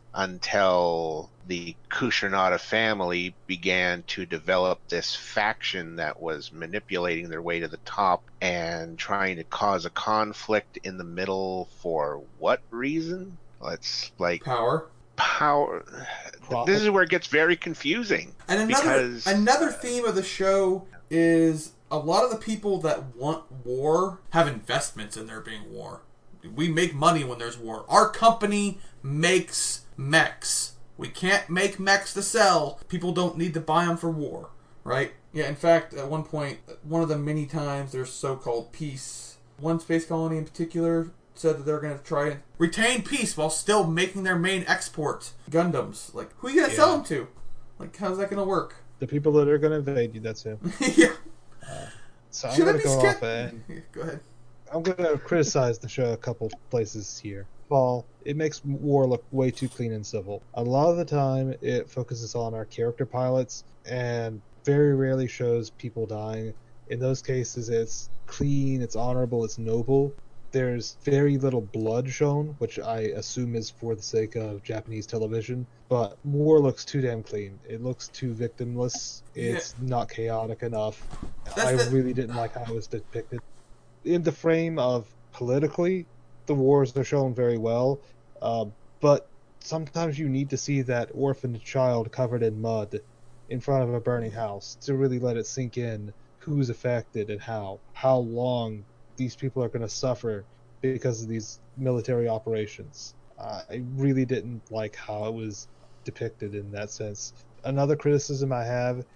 until the Kushanada family began to develop this faction that was manipulating their way to the top and trying to cause a conflict in the middle for what reason? Let's like power. Power. Profit. This is where it gets very confusing. And another because, another theme of the show is a lot of the people that want war have investments in there being war. We make money when there's war. Our company makes mechs. We can't make mechs to sell. People don't need to buy them for war, right? Yeah, in fact, at one point, one of the many times there's so-called peace, one space colony in particular said that they're going to try and retain peace while still making their main export, Gundams. Like, who are you going to Yeah. sell them to? Like, how's that going to work? The people that are going to invade you, that's him. yeah. Uh, so I'm Should I going be to go scared? off and Yeah, go ahead. I'm going to criticize the show a couple places here. Fall, it makes war look way too clean and civil. A lot of the time, it focuses on our character pilots and very rarely shows people dying. In those cases, it's clean, it's honorable, it's noble. There's very little blood shown, which I assume is for the sake of Japanese television. But war looks too damn clean. It looks too victimless. It's yeah. not chaotic enough. That's I the... really didn't like how it was depicted. In the frame of politically, the wars are shown very well. Uh, but sometimes you need to see that orphaned child covered in mud in front of a burning house to really let it sink in who's affected and how. How long these people are going to suffer because of these military operations. Uh, I really didn't like how it was depicted in that sense. Another criticism I have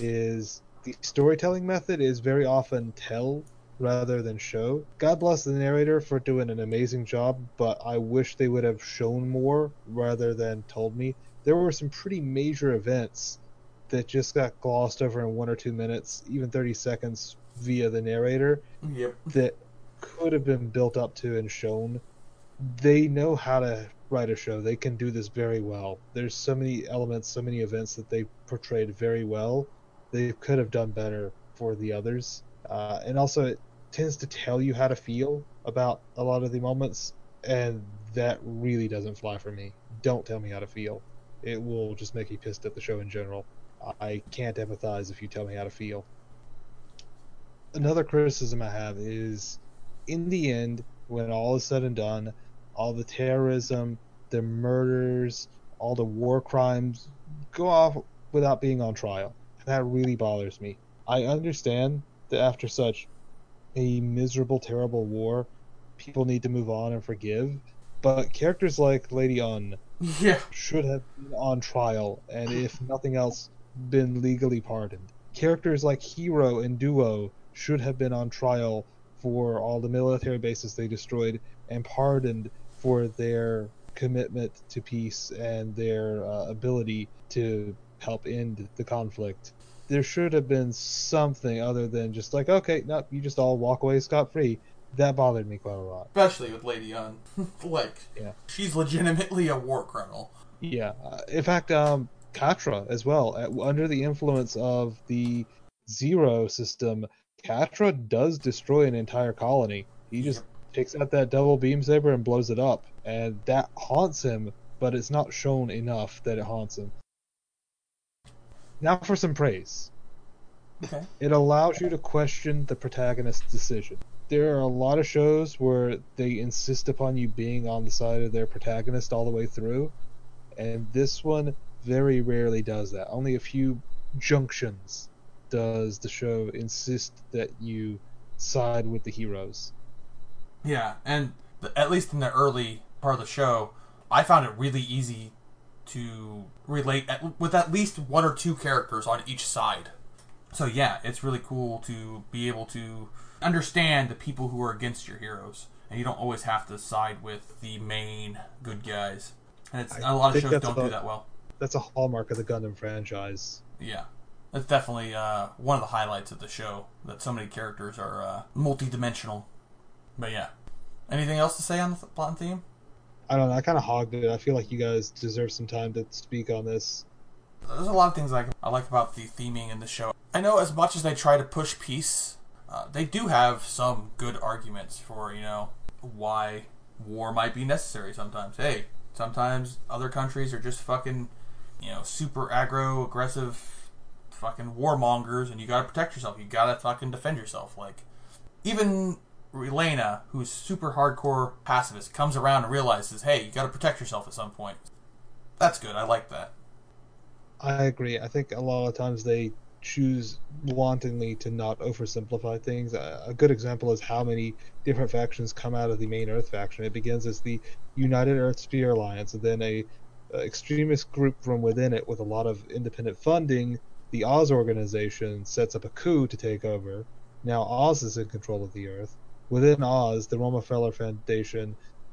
is the storytelling method is very often tell rather than show. God bless the narrator for doing an amazing job, but I wish they would have shown more rather than told me. There were some pretty major events that just got glossed over in one or two minutes, even thirty seconds via the narrator. Yep. That could have been built up to and shown. They know how to write a show. They can do this very well. There's so many elements, so many events that they portrayed very well. They could have done better for the others. Uh, and also, it tends to tell you how to feel about a lot of the moments, and that really doesn't fly for me. Don't tell me how to feel. It will just make me pissed at the show in general. I can't empathize if you tell me how to feel. Another criticism I have is, in the end, when all is said and done, all the terrorism, the murders, all the war crimes go off without being on trial. That really bothers me. I understand that after such a miserable, terrible war, people need to move on and forgive, but characters like Lady Un yeah. should have been on trial, and if nothing else, been legally pardoned. Characters like Hero and Duo should have been on trial for all the military bases they destroyed and pardoned for their commitment to peace and their uh, ability to help end the conflict. There should have been something other than just like, okay, no, you just all walk away scot-free. That bothered me quite a lot. Especially with Lady Un. like, yeah. She's legitimately a war criminal. Yeah. Uh, in fact, um, Katra as well. At, under the influence of the Zero system, Katra does destroy an entire colony. He just yep. takes out that double beam saber and blows it up. And that haunts him, but it's not shown enough that it haunts him. Now for some praise. Okay. It allows you to question the protagonist's decision. There are a lot of shows where they insist upon you being on the side of their protagonist all the way through, and this one very rarely does that. Only a few junctions does the show insist that you side with the heroes. Yeah, and at least in the early part of the show, I found it really easy to relate at, with at least one or two characters on each side. So yeah, it's really cool to be able to understand the people who are against your heroes, and you don't always have to side with the main good guys. And it's I a lot of think shows that's don't a- do that well. That's a hallmark of the Gundam franchise. Yeah, that's definitely uh, one of the highlights of the show, that so many characters are uh, multi-dimensional. But yeah, anything else to say on the th- plot and theme? I don't know. I kind of hogged it. I feel like you guys deserve some time to speak on this. There's a lot of things I, I like about the theming in the show. I know as much as they try to push peace, uh, they do have some good arguments for, you know, why war might be necessary sometimes. Hey, sometimes other countries are just fucking, you know, super aggro, aggressive fucking warmongers, and you gotta protect yourself. You gotta fucking defend yourself. Like, even Elena, who's super hardcore pacifist, comes around and realizes, hey, you gotta protect yourself at some point. That's good. I like that. I agree. I think a lot of times they choose wantonly to not oversimplify things. A a good example is how many different factions come out of the main Earth faction. It begins as the United Earth Spear Alliance, and then a, a extremist group from within it with a lot of independent funding. The Oz organization sets up a coup to take over. Now Oz is in control of the Earth. Within Oz, the Rockefeller Foundation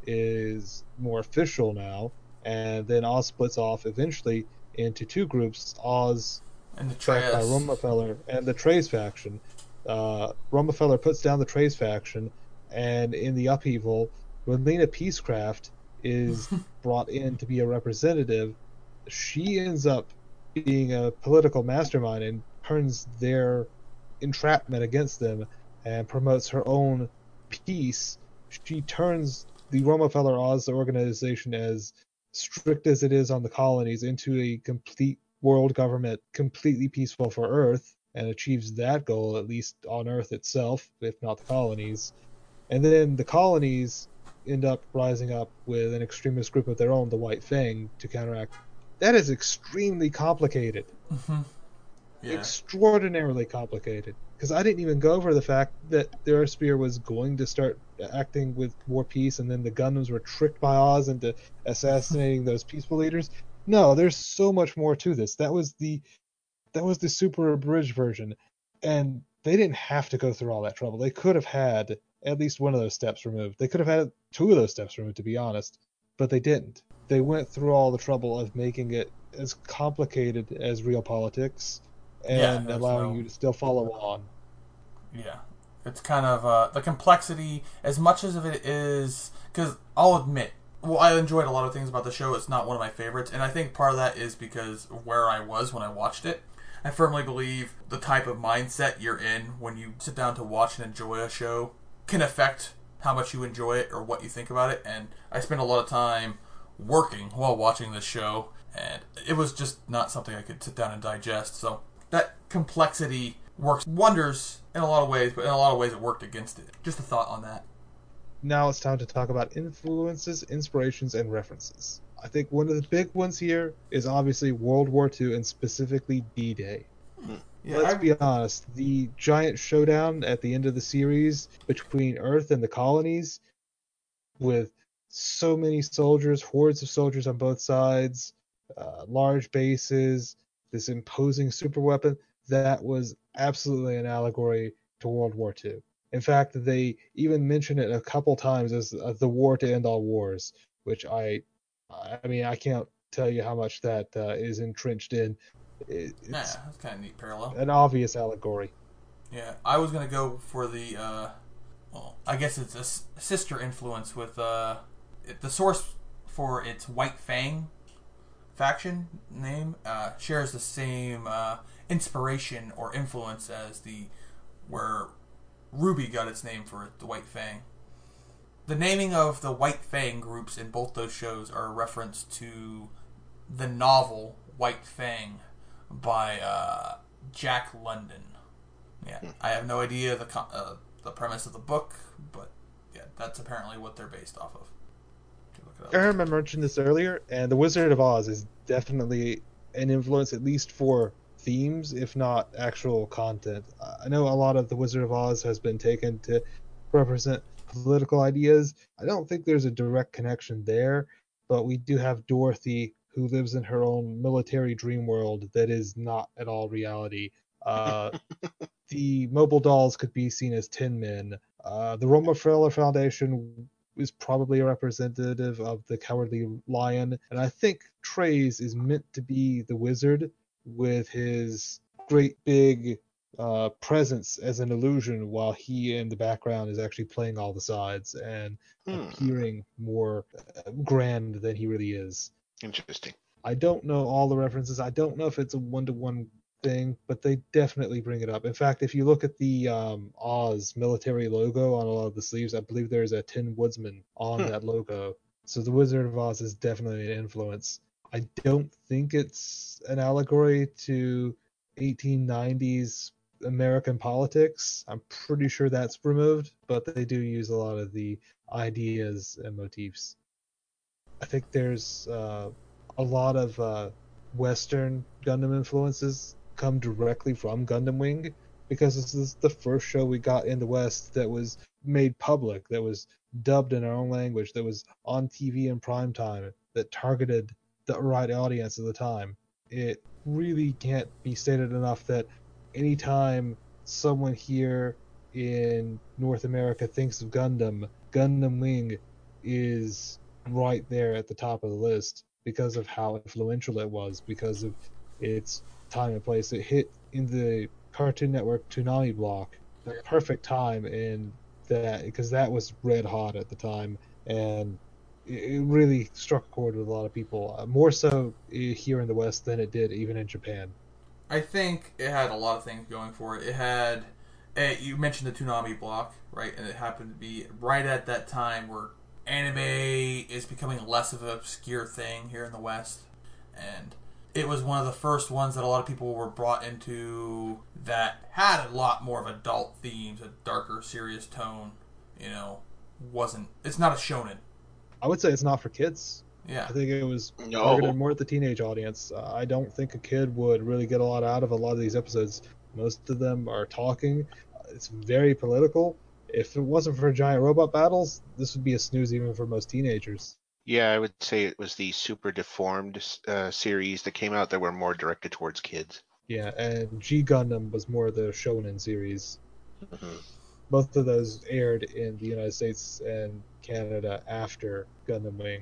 is more official now, and then Oz splits off eventually into two groups: Oz, And the backed by Treyas. Rockefeller, and the Trace faction. Uh, Rockefeller puts down the Trace faction, and in the upheaval, Relena Peacecraft is brought in to be a representative. She ends up being a political mastermind and turns their entrapment against them and promotes her own peace. She turns the Rockefeller Oz organization, as strict as it is on the colonies, into a complete world government, completely peaceful for Earth, and achieves that goal, at least on Earth itself, if not the colonies. And then the colonies end up rising up with an extremist group of their own, the White Fang, to counteract. That is extremely complicated. Mm-hmm. Yeah. Extraordinarily complicated. Because I didn't even go over the fact that the Earthspear was going to start acting with war peace, and then the Gundams were tricked by Oz into assassinating those peaceful leaders. No, there's so much more to this. That was the that was the super abridged version, and they didn't have to go through all that trouble. They could have had at least one of those steps removed. They could have had two of those steps removed, to be honest, but they didn't. They went through all the trouble of making it as complicated as real politics, and Yeah, allowing no- you to still follow on. Yeah. It's kind of uh, the complexity, as much as of it is, because I'll admit, well, I enjoyed a lot of things about the show. It's not one of my favorites, and I think part of that is because of where I was when I watched it. I firmly believe the type of mindset you're in when you sit down to watch and enjoy a show can affect how much you enjoy it or what you think about it. And I spent a lot of time working while watching this show, and it was just not something I could sit down and digest. So that complexity works wonders in a lot of ways, but in a lot of ways it worked against it. Just a thought on that. Now it's time to talk about influences, inspirations, and references. I think one of the big ones here is obviously World War Two, and specifically D-Day. Yeah, Let's I- be honest, the giant showdown at the end of the series between Earth and the colonies, with so many soldiers, hordes of soldiers on both sides, uh, large bases, this imposing superweapon, that was absolutely an allegory to World War Two. In fact, they even mention it a couple times as uh, the war to end all wars, which I, I mean, I can't tell you how much that uh, is entrenched in. It, yeah, it's that's kind of neat parallel. an obvious allegory. Yeah, I was gonna go for the, uh, well, I guess it's a s- sister influence with uh, it, the source for its White Fang faction name uh, shares the same uh, inspiration or influence as the where Ruby got its name for the White Fang. The naming of the White Fang groups in both those shows are a reference to the novel White Fang by uh, Jack London. Yeah, I have no idea the co- uh, the premise of the book, but yeah, that's apparently what they're based off of. To look it up. Aaron mentioned this earlier, and The Wizard of Oz is definitely an influence, at least for themes, if not actual content. I know a lot of The Wizard of Oz has been taken to represent political ideas. I don't think there's a direct connection there, but we do have Dorothy, who lives in her own military dream world that is not at all reality. Uh, the mobile dolls could be seen as Tin Men. Uh, the Rockefeller Foundation is probably a representative of the Cowardly Lion, and I think Treize is meant to be the wizard with his great big uh, presence as an illusion, while he in the background is actually playing all the sides and Hmm. appearing more uh, grand than he really is. Interesting. I don't know all the references. I don't know if it's a one-to-one thing, but they definitely bring it up. In fact, if you look at the um, Oz military logo on a lot of the sleeves, I believe there's a Tin Woodsman on Hmm. that logo. So the Wizard of Oz is definitely an influence. I don't think it's an allegory to eighteen nineties American politics. I'm pretty sure that's removed, but they do use a lot of the ideas and motifs. I think there's uh, a lot of uh, Western Gundam influences come directly from Gundam Wing, because this is the first show we got in the West that was made public, that was dubbed in our own language, that was on T V in prime time, that targeted the right audience at the time. It really can't be stated enough that anytime someone here in North America thinks of Gundam, Gundam Wing is right there at the top of the list because of how influential it was, because of its time and place. It hit in the Cartoon Network Toonami block, the perfect time in that, because that was red hot at the time, and it really struck a chord with a lot of people, uh, more so here in the West than it did even in Japan. I think it had a lot of things going for it. It had, uh, you mentioned the Toonami block, right? And it happened to be right at that time where anime is becoming less of an obscure thing here in the West. And it was one of the first ones that a lot of people were brought into that had a lot more of adult themes, a darker, serious tone. You know, wasn't, it's not a shonen. I would say it's not for kids. Yeah. I think it was No. targeted more at the teenage audience. Uh, I don't think a kid would really get a lot out of a lot of these episodes. Most of them are talking. It's very political. If it wasn't for giant robot battles, this would be a snooze even for most teenagers. Yeah, I would say it was the Super Deformed uh, series that came out that were more directed towards kids. Yeah, and G Gundam was more the shonen series. Mm-hmm. Both of those aired in the United States and Canada after Gundam Wing.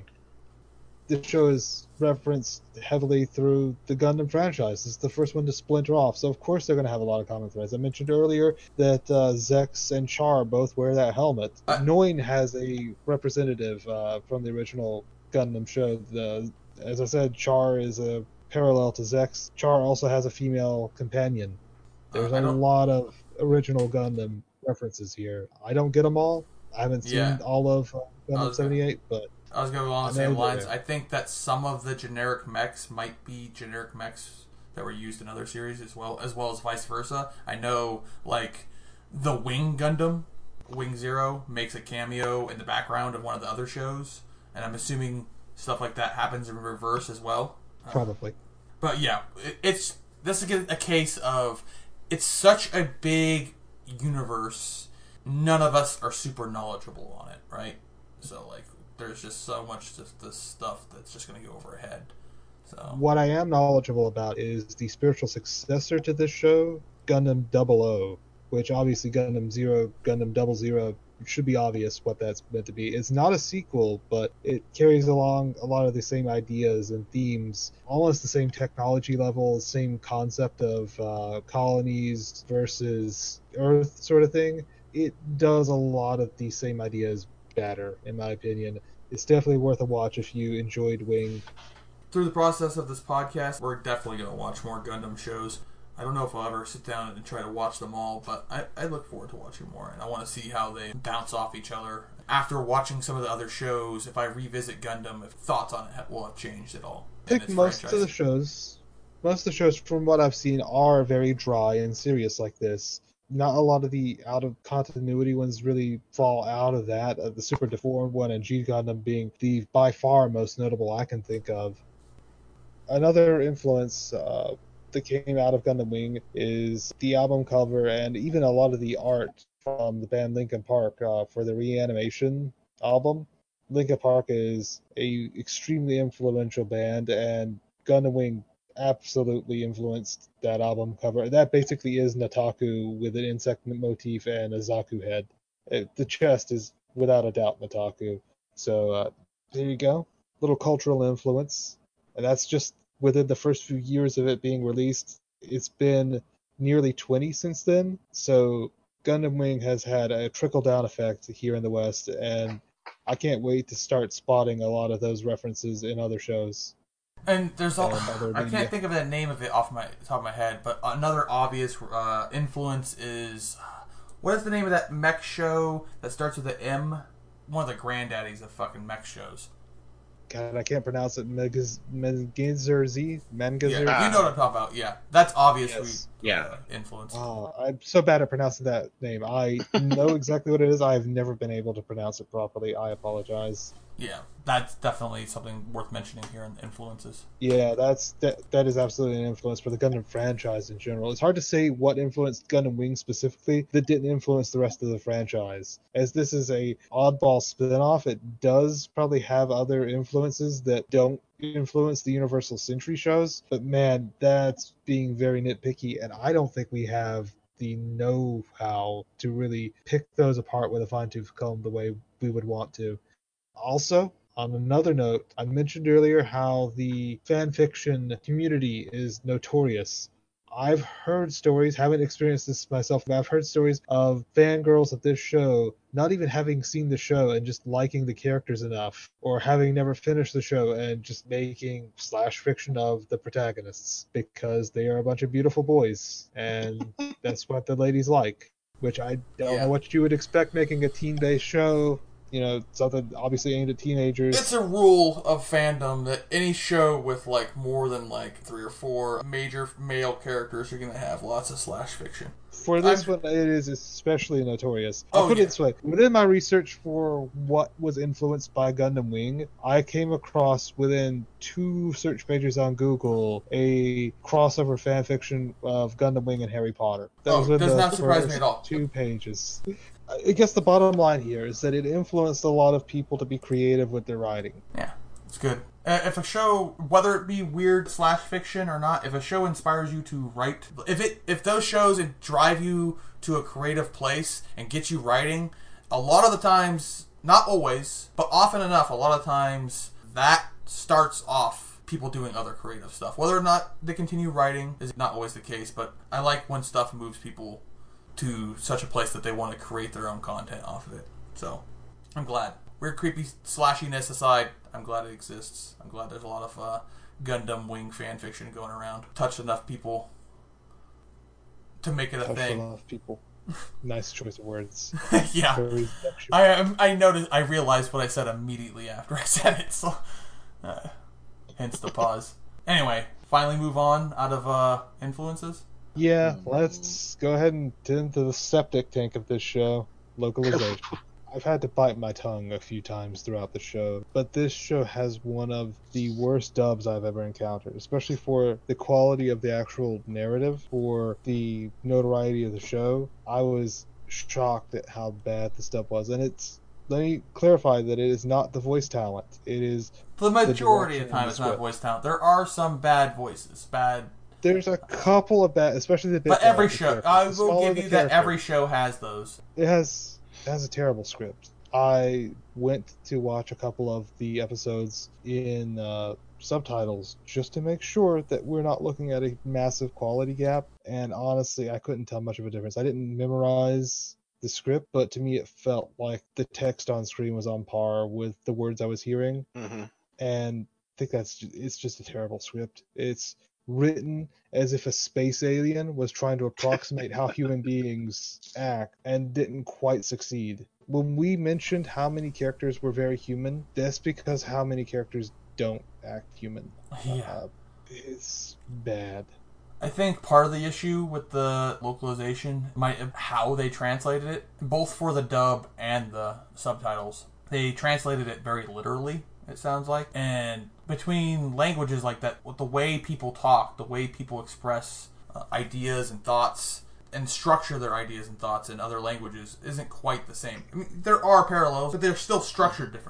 The show is referenced heavily through the Gundam franchise. It's the first one to splinter off, so of course they're going to have a lot of common threads. I mentioned earlier that uh, Zex and Char both wear that helmet. Uh, Noin has a representative uh, from the original Gundam show. The, as I said, Char is a parallel to Zex. Char also has a female companion. There's Uh, I a don't- lot of original Gundam references here. I don't get them all. I haven't seen Yeah. all of uh, I Gundam was gonna- seventy-eight, but I was going along the I know same they're lines. there. I think that some of the generic mechs might be generic mechs that were used in other series as well, as well as vice versa. I know, like, the Wing Gundam, Wing Zero, makes a cameo in the background of one of the other shows, and I'm assuming stuff like that happens in reverse as well. Uh, probably. But yeah, it, it's this is a case of it's such a big universe. None of us are super knowledgeable on it, right? So like, there's just so much just this stuff that's just going to go over our head. So What I am knowledgeable about is the spiritual successor to this show, Gundam Double O, which obviously Gundam Zero, Gundam Double Zero should be obvious what that's meant to be. It's not a sequel, but it carries along a lot of the same ideas and themes, almost the same technology level, same concept of uh, colonies versus Earth sort of thing. It does a lot of the same ideas better, in my opinion. It's definitely worth a watch if you enjoyed Wing. through the process of this podcast, we're definitely going to watch more Gundam shows. I don't know if I'll ever sit down and try to watch them all, but I, I look forward to watching more, and I want to see how they bounce off each other. After watching some of the other shows, if I revisit Gundam, if thoughts on it will have changed at all. I think most of the shows, most of the shows from what I've seen are very dry and serious like this. Not a lot of the out of continuity ones really fall out of that. Uh, the Super Deformed one and G Gundam being the by far most notable I can think of. Another influence uh, that came out of Gundam Wing is the album cover and even a lot of the art from the band Linkin Park uh, for the Reanimation album. Linkin Park is a extremely influential band, and Gundam Wing absolutely influenced that album cover. That basically is Nataku with an insect motif and a Zaku head. It, the chest is without a doubt Nataku. So uh, there you go. Little cultural influence. And that's just within the first few years of it being released. It's been nearly twenty since then. So Gundam Wing has had a trickle-down effect here in the West, and I can't wait to start spotting a lot of those references in other shows. And there's all, and I can't think of the name of it off my top of my head, but another obvious uh, influence is, what is the name of that mech show that starts with an M? One of the granddaddies of fucking mech shows. God, I can't pronounce it. Megaz, Mengizerzi? Mengizerzi? Yeah, you know what I'm talking about. Yeah, that's obviously Yes. Yeah. uh, influence. Oh, I'm so bad at pronouncing that name. I know exactly what it is. I've never been able to pronounce it properly. I apologize. Yeah, that's definitely something worth mentioning here in influences. Yeah, that's that. That is absolutely an influence for the Gundam franchise in general. It's hard to say what influenced Gundam Wing specifically that didn't influence the rest of the franchise. As this is a oddball spin-off, it does probably have other influences that don't influence the Universal Century shows. But man, that's being very nitpicky, and I don't think we have the know-how to really pick those apart with a fine-tooth comb the way we would want to. Also, on another note, I mentioned earlier how the fanfiction community is notorious. I've heard stories, haven't experienced this myself, but I've heard stories of fangirls of this show not even having seen the show and just liking the characters enough, or having never finished the show and just making slash fiction of the protagonists because they are a bunch of beautiful boys, and that's what the ladies like. Which I don't Yeah. know what you would expect making a teen-based show. You know, something obviously aimed at teenagers. It's a rule of fandom that any show with like more than like three or four major male characters are going to have lots of slash fiction. For this I'm- one, it is especially notorious. I'll Oh, put yeah. it this way. Within my research for what was influenced by Gundam Wing, I came across within two search pages on Google a crossover fanfiction of Gundam Wing and Harry Potter. Oh, within does the not surprise me first at all. Two pages. I guess the bottom line here is that it influenced a lot of people to be creative with their writing. Yeah, it's good. Uh, if a show, whether it be weird slash fiction or not, if a show inspires you to write, if it if those shows drive you to a creative place and get you writing, a lot of the times, not always, but often enough, a lot of times that starts off people doing other creative stuff. Whether or not they continue writing is not always the case, but I like when stuff moves people to such a place that they want to create their own content off of it. So, I'm glad. Weird, creepy slashiness aside, I'm glad it exists. I'm glad there's a lot of uh, Gundam Wing fanfiction going around. Touched enough people to make it a Touched thing. a lot of people. Nice choice of words. Yeah. Very sexual. I um, I noticed, I realized what I said immediately after I said it, so uh, hence the pause. Anyway, finally move on out of uh, influences. Yeah, let's go ahead and tend to the septic tank of this show, localization. I've had to bite my tongue a few times throughout the show, but this show has one of the worst dubs I've ever encountered, especially for the quality of the actual narrative, for the notoriety of the show. I was shocked at how bad this dub was, and it's, let me clarify that it is not the voice talent. It is The majority of direction the time, and it's the not script. voice talent. There are some bad voices, bad. There's a couple of bad, especially the bit But every character show, characters. I The will smaller give the you that character, every show has those. It has it has a terrible script. I went to watch a couple of the episodes in uh, subtitles just to make sure that we're not looking at a massive quality gap. And honestly, I couldn't tell much of a difference. I didn't memorize the script, but to me, it felt like the text on screen was on par with the words I was hearing. Mm-hmm. And I think that's ju- it's just a terrible script. It's written as if a space alien was trying to approximate how human beings act and didn't quite succeed. When we mentioned how many characters were very human, that's because how many characters don't act human. Yeah. Uh, it's bad. I think part of the issue with the localization might have how they translated it, both for the dub and the subtitles. They translated it very literally, it sounds like. And between languages like that, with the way people talk, the way people express uh, ideas and thoughts and structure their ideas and thoughts in other languages isn't quite the same. I mean, there are parallels, but they're still structured differently.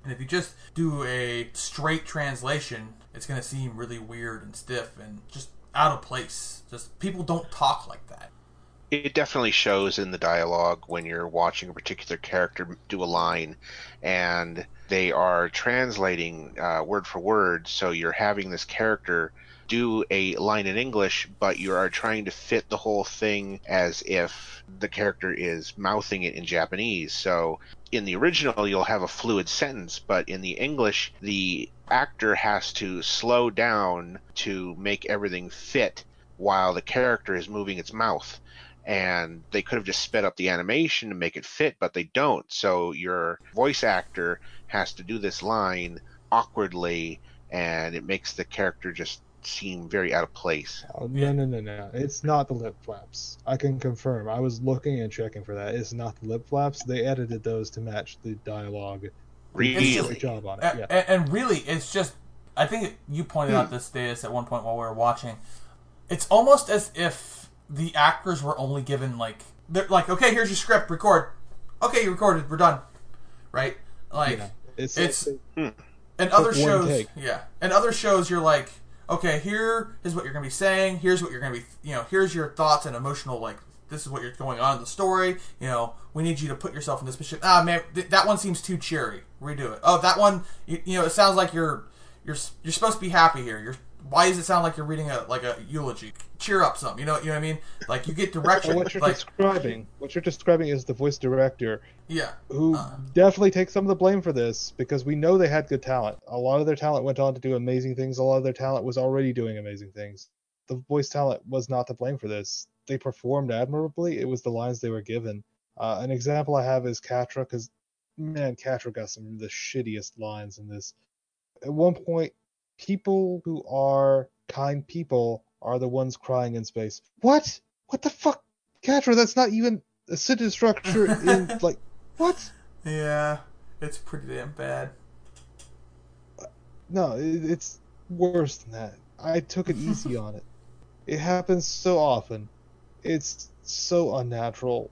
And if you just do a straight translation, it's going to seem really weird and stiff and just out of place. Just people don't talk like that. It definitely shows in the dialogue when you're watching a particular character do a line and they are translating uh, word for word, so you're having this character do a line in English, but you are trying to fit the whole thing as if the character is mouthing it in Japanese. So in the original, you'll have a fluid sentence, but in the English, the actor has to slow down to make everything fit while the character is moving its mouth. And they could have just sped up the animation to make it fit, but they don't. So your voice actor has to do this line awkwardly, and it makes the character just seem very out of place. Oh, no, no, no, no. It's not the lip flaps. I can confirm. I was looking and checking for that. It's not the lip flaps. They edited those to match the dialogue. Really? Great job on it. And, Yeah. and really, it's just, I think you pointed out this, Deus, at one point while we were watching. It's almost as if the actors were only given, like, they're like, okay, here's your script, record. Okay, you recorded, we're done. Right? Like, Yeah. It's, it's, Hmm. and other one shows, take. yeah, and other shows, you're like, okay, here is what you're going to be saying, here's what you're going to be, you know, here's your thoughts and emotional, like, this is what you're going on in the story, you know, we need you to put yourself in this position. Ah, man, th- that one seems too cheery. Redo it. Oh, that one, you, you know, it sounds like you're, you're, you're supposed to be happy here. You're, why does it sound like you're reading a, like a eulogy? Cheer up some, you know, you know what I mean? Like, you get direction. And what you're like, describing, what you're describing is the voice director yeah. who Uh. definitely takes some of the blame for this, because we know they had good talent. A lot of their talent went on to do amazing things. A lot of their talent was already doing amazing things. The voice talent was not to blame for this. They performed admirably. It was the lines they were given. Uh, an example I have is Catra, because, man, Catra got some of the shittiest lines in this. At one point, people who are kind people are the ones crying in space. What? What the fuck? Catra, that's not even a sentence structure in, like, what? Yeah, it's pretty damn bad. No, it, it's worse than that. I took it easy on it. It happens so often. It's so unnatural.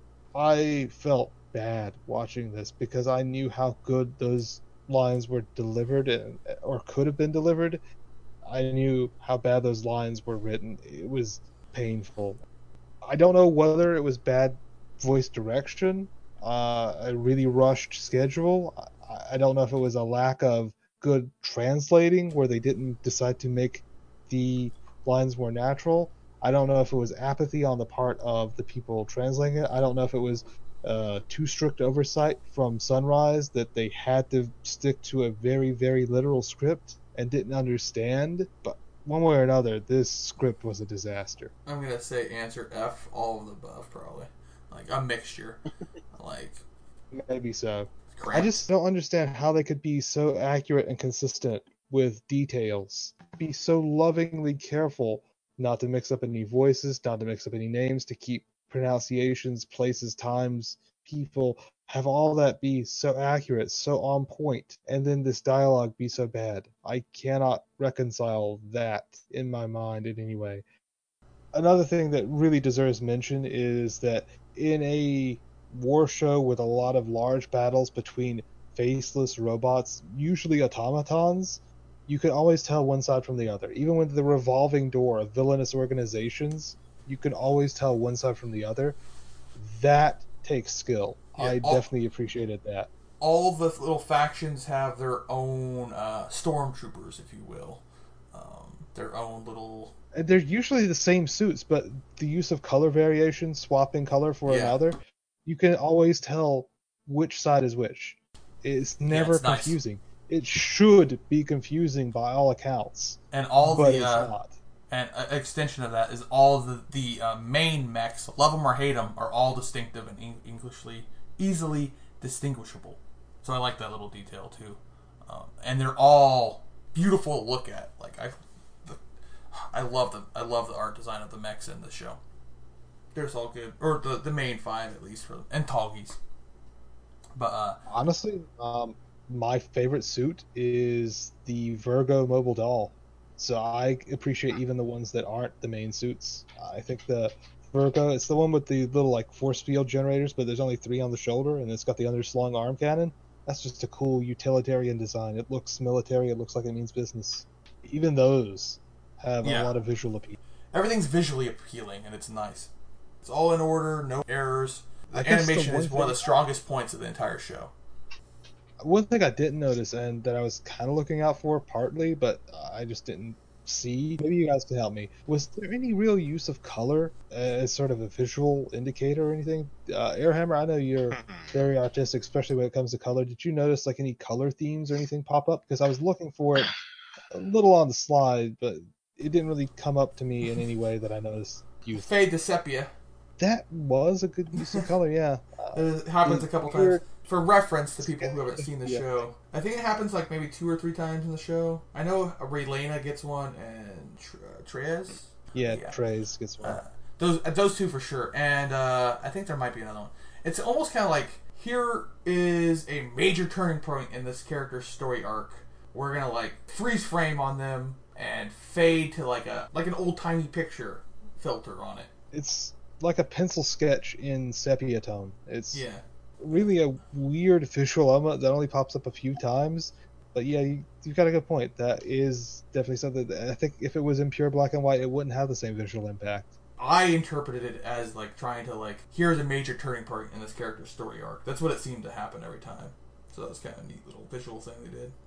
I felt bad watching this because I knew how good those lines were delivered and, or could have been delivered. I knew how bad those lines were written. It was painful. I don't know whether it was bad voice direction, uh, a really rushed schedule. I, I don't know if it was a lack of good translating where they didn't decide to make the lines more natural. I don't know if it was apathy on the part of the people translating it. I don't know if it was uh, too strict oversight from Sunrise that they had to stick to a very, very literal script and didn't understand. But one way or another, this script was a disaster. I'm going to say answer F, all of the above, probably. Like, a mixture. Like, Maybe so. crap. I just don't understand how they could be so accurate and consistent with details. Be so lovingly careful not to mix up any voices, not to mix up any names, to keep pronunciations, places, times, people, have all that be so accurate, so on point, and then this dialogue be so bad. I cannot reconcile that in my mind in any way. Another thing that really deserves mention is that in a war show with a lot of large battles between faceless robots, usually automatons, you can always tell one side from the other. Even with the revolving door of villainous organizations, you can always tell one side from the other. That takes skill. Yeah, I all- definitely appreciated that. all the little factions have their own uh, stormtroopers, if you will. Um, their own little... And they're usually the same suits, but the use of color variation, swapping color for Yeah. another, you can always tell which side is which. It's never it's nice. confusing. It should be confusing by all accounts, And all but the... it's Uh, not. and an extension of that is all the, the uh, main mechs, love them or hate them, are all distinctive and en- Englishly, easily distinguishable. So I like that little detail, too. Um, and they're all beautiful to look at. Like, I... I love the I love the art design of the mechs in the show. They're just all good, or the the main five at least for them, and Tallgeese. But uh, Honestly, um, my favorite suit is the Virgo mobile doll. So I appreciate even the ones that aren't the main suits. I think the Virgo, it's the one with the little like force field generators, but there's only three on the shoulder, and it's got the underslung arm cannon. that's just a cool utilitarian design. It looks military. It looks like it means business. Even those have Yeah. a lot of visual appeal. Everything's visually appealing, and it's nice. It's all in order, no errors. The I guess the animation one is one of thing- the strongest points of the entire show. One thing I didn't notice, and that I was kind of looking out for partly, but I just didn't see, maybe you guys can help me, was there any real use of color as sort of a visual indicator or anything? Uh, Airhammer, I know you're very artistic, especially when it comes to color. Did you notice like any color themes or anything pop up? Because I was looking for it a little on the slide, but it didn't really come up to me in any way that I noticed used. Fade to sepia. That was a good use of color, yeah. Uh, It happens a couple weird- times. For reference to people who haven't seen the Yeah. show, I think it happens like maybe two or three times in the show. I know Raylena gets one and Tr- uh, Trez. yeah, Yeah. Trey's gets one. Uh, those uh, those two for sure, and uh, I think there might be another one. It's almost kind of like here is a major turning point in this character's story arc. We're gonna like freeze frame on them and fade to like a like an old timey picture filter on it. It's like a pencil sketch in sepia tone. It's Yeah, really a weird visual element that only pops up a few times. But yeah, you, you've got a good point. That is definitely something that I think if it was in pure black and white, it wouldn't have the same visual impact. I interpreted it as like trying to like here's a major turning point in this character's story arc. That's what it seemed to happen every time. So that was kind of a neat little visual thing they did.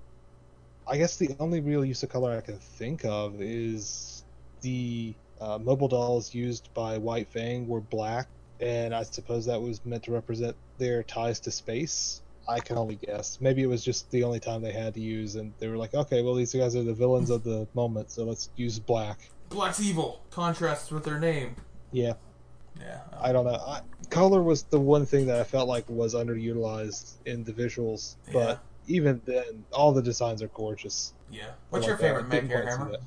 I guess the only real use of color I can think of is the uh, mobile dolls used by White Fang were black, and I suppose that was meant to represent their ties to space. I can only guess. Maybe it was just the only time they had to use, and they were like, okay, well, these guys are the villains of the moment, so let's use black. Black's evil contrasts with their name. Yeah, Yeah, I don't know. I, color was the one thing that I felt like was underutilized in the visuals, Yeah. but even then, all the designs are gorgeous. yeah. I What's like your that. favorite I mech, didn't quite see Airhammer? that.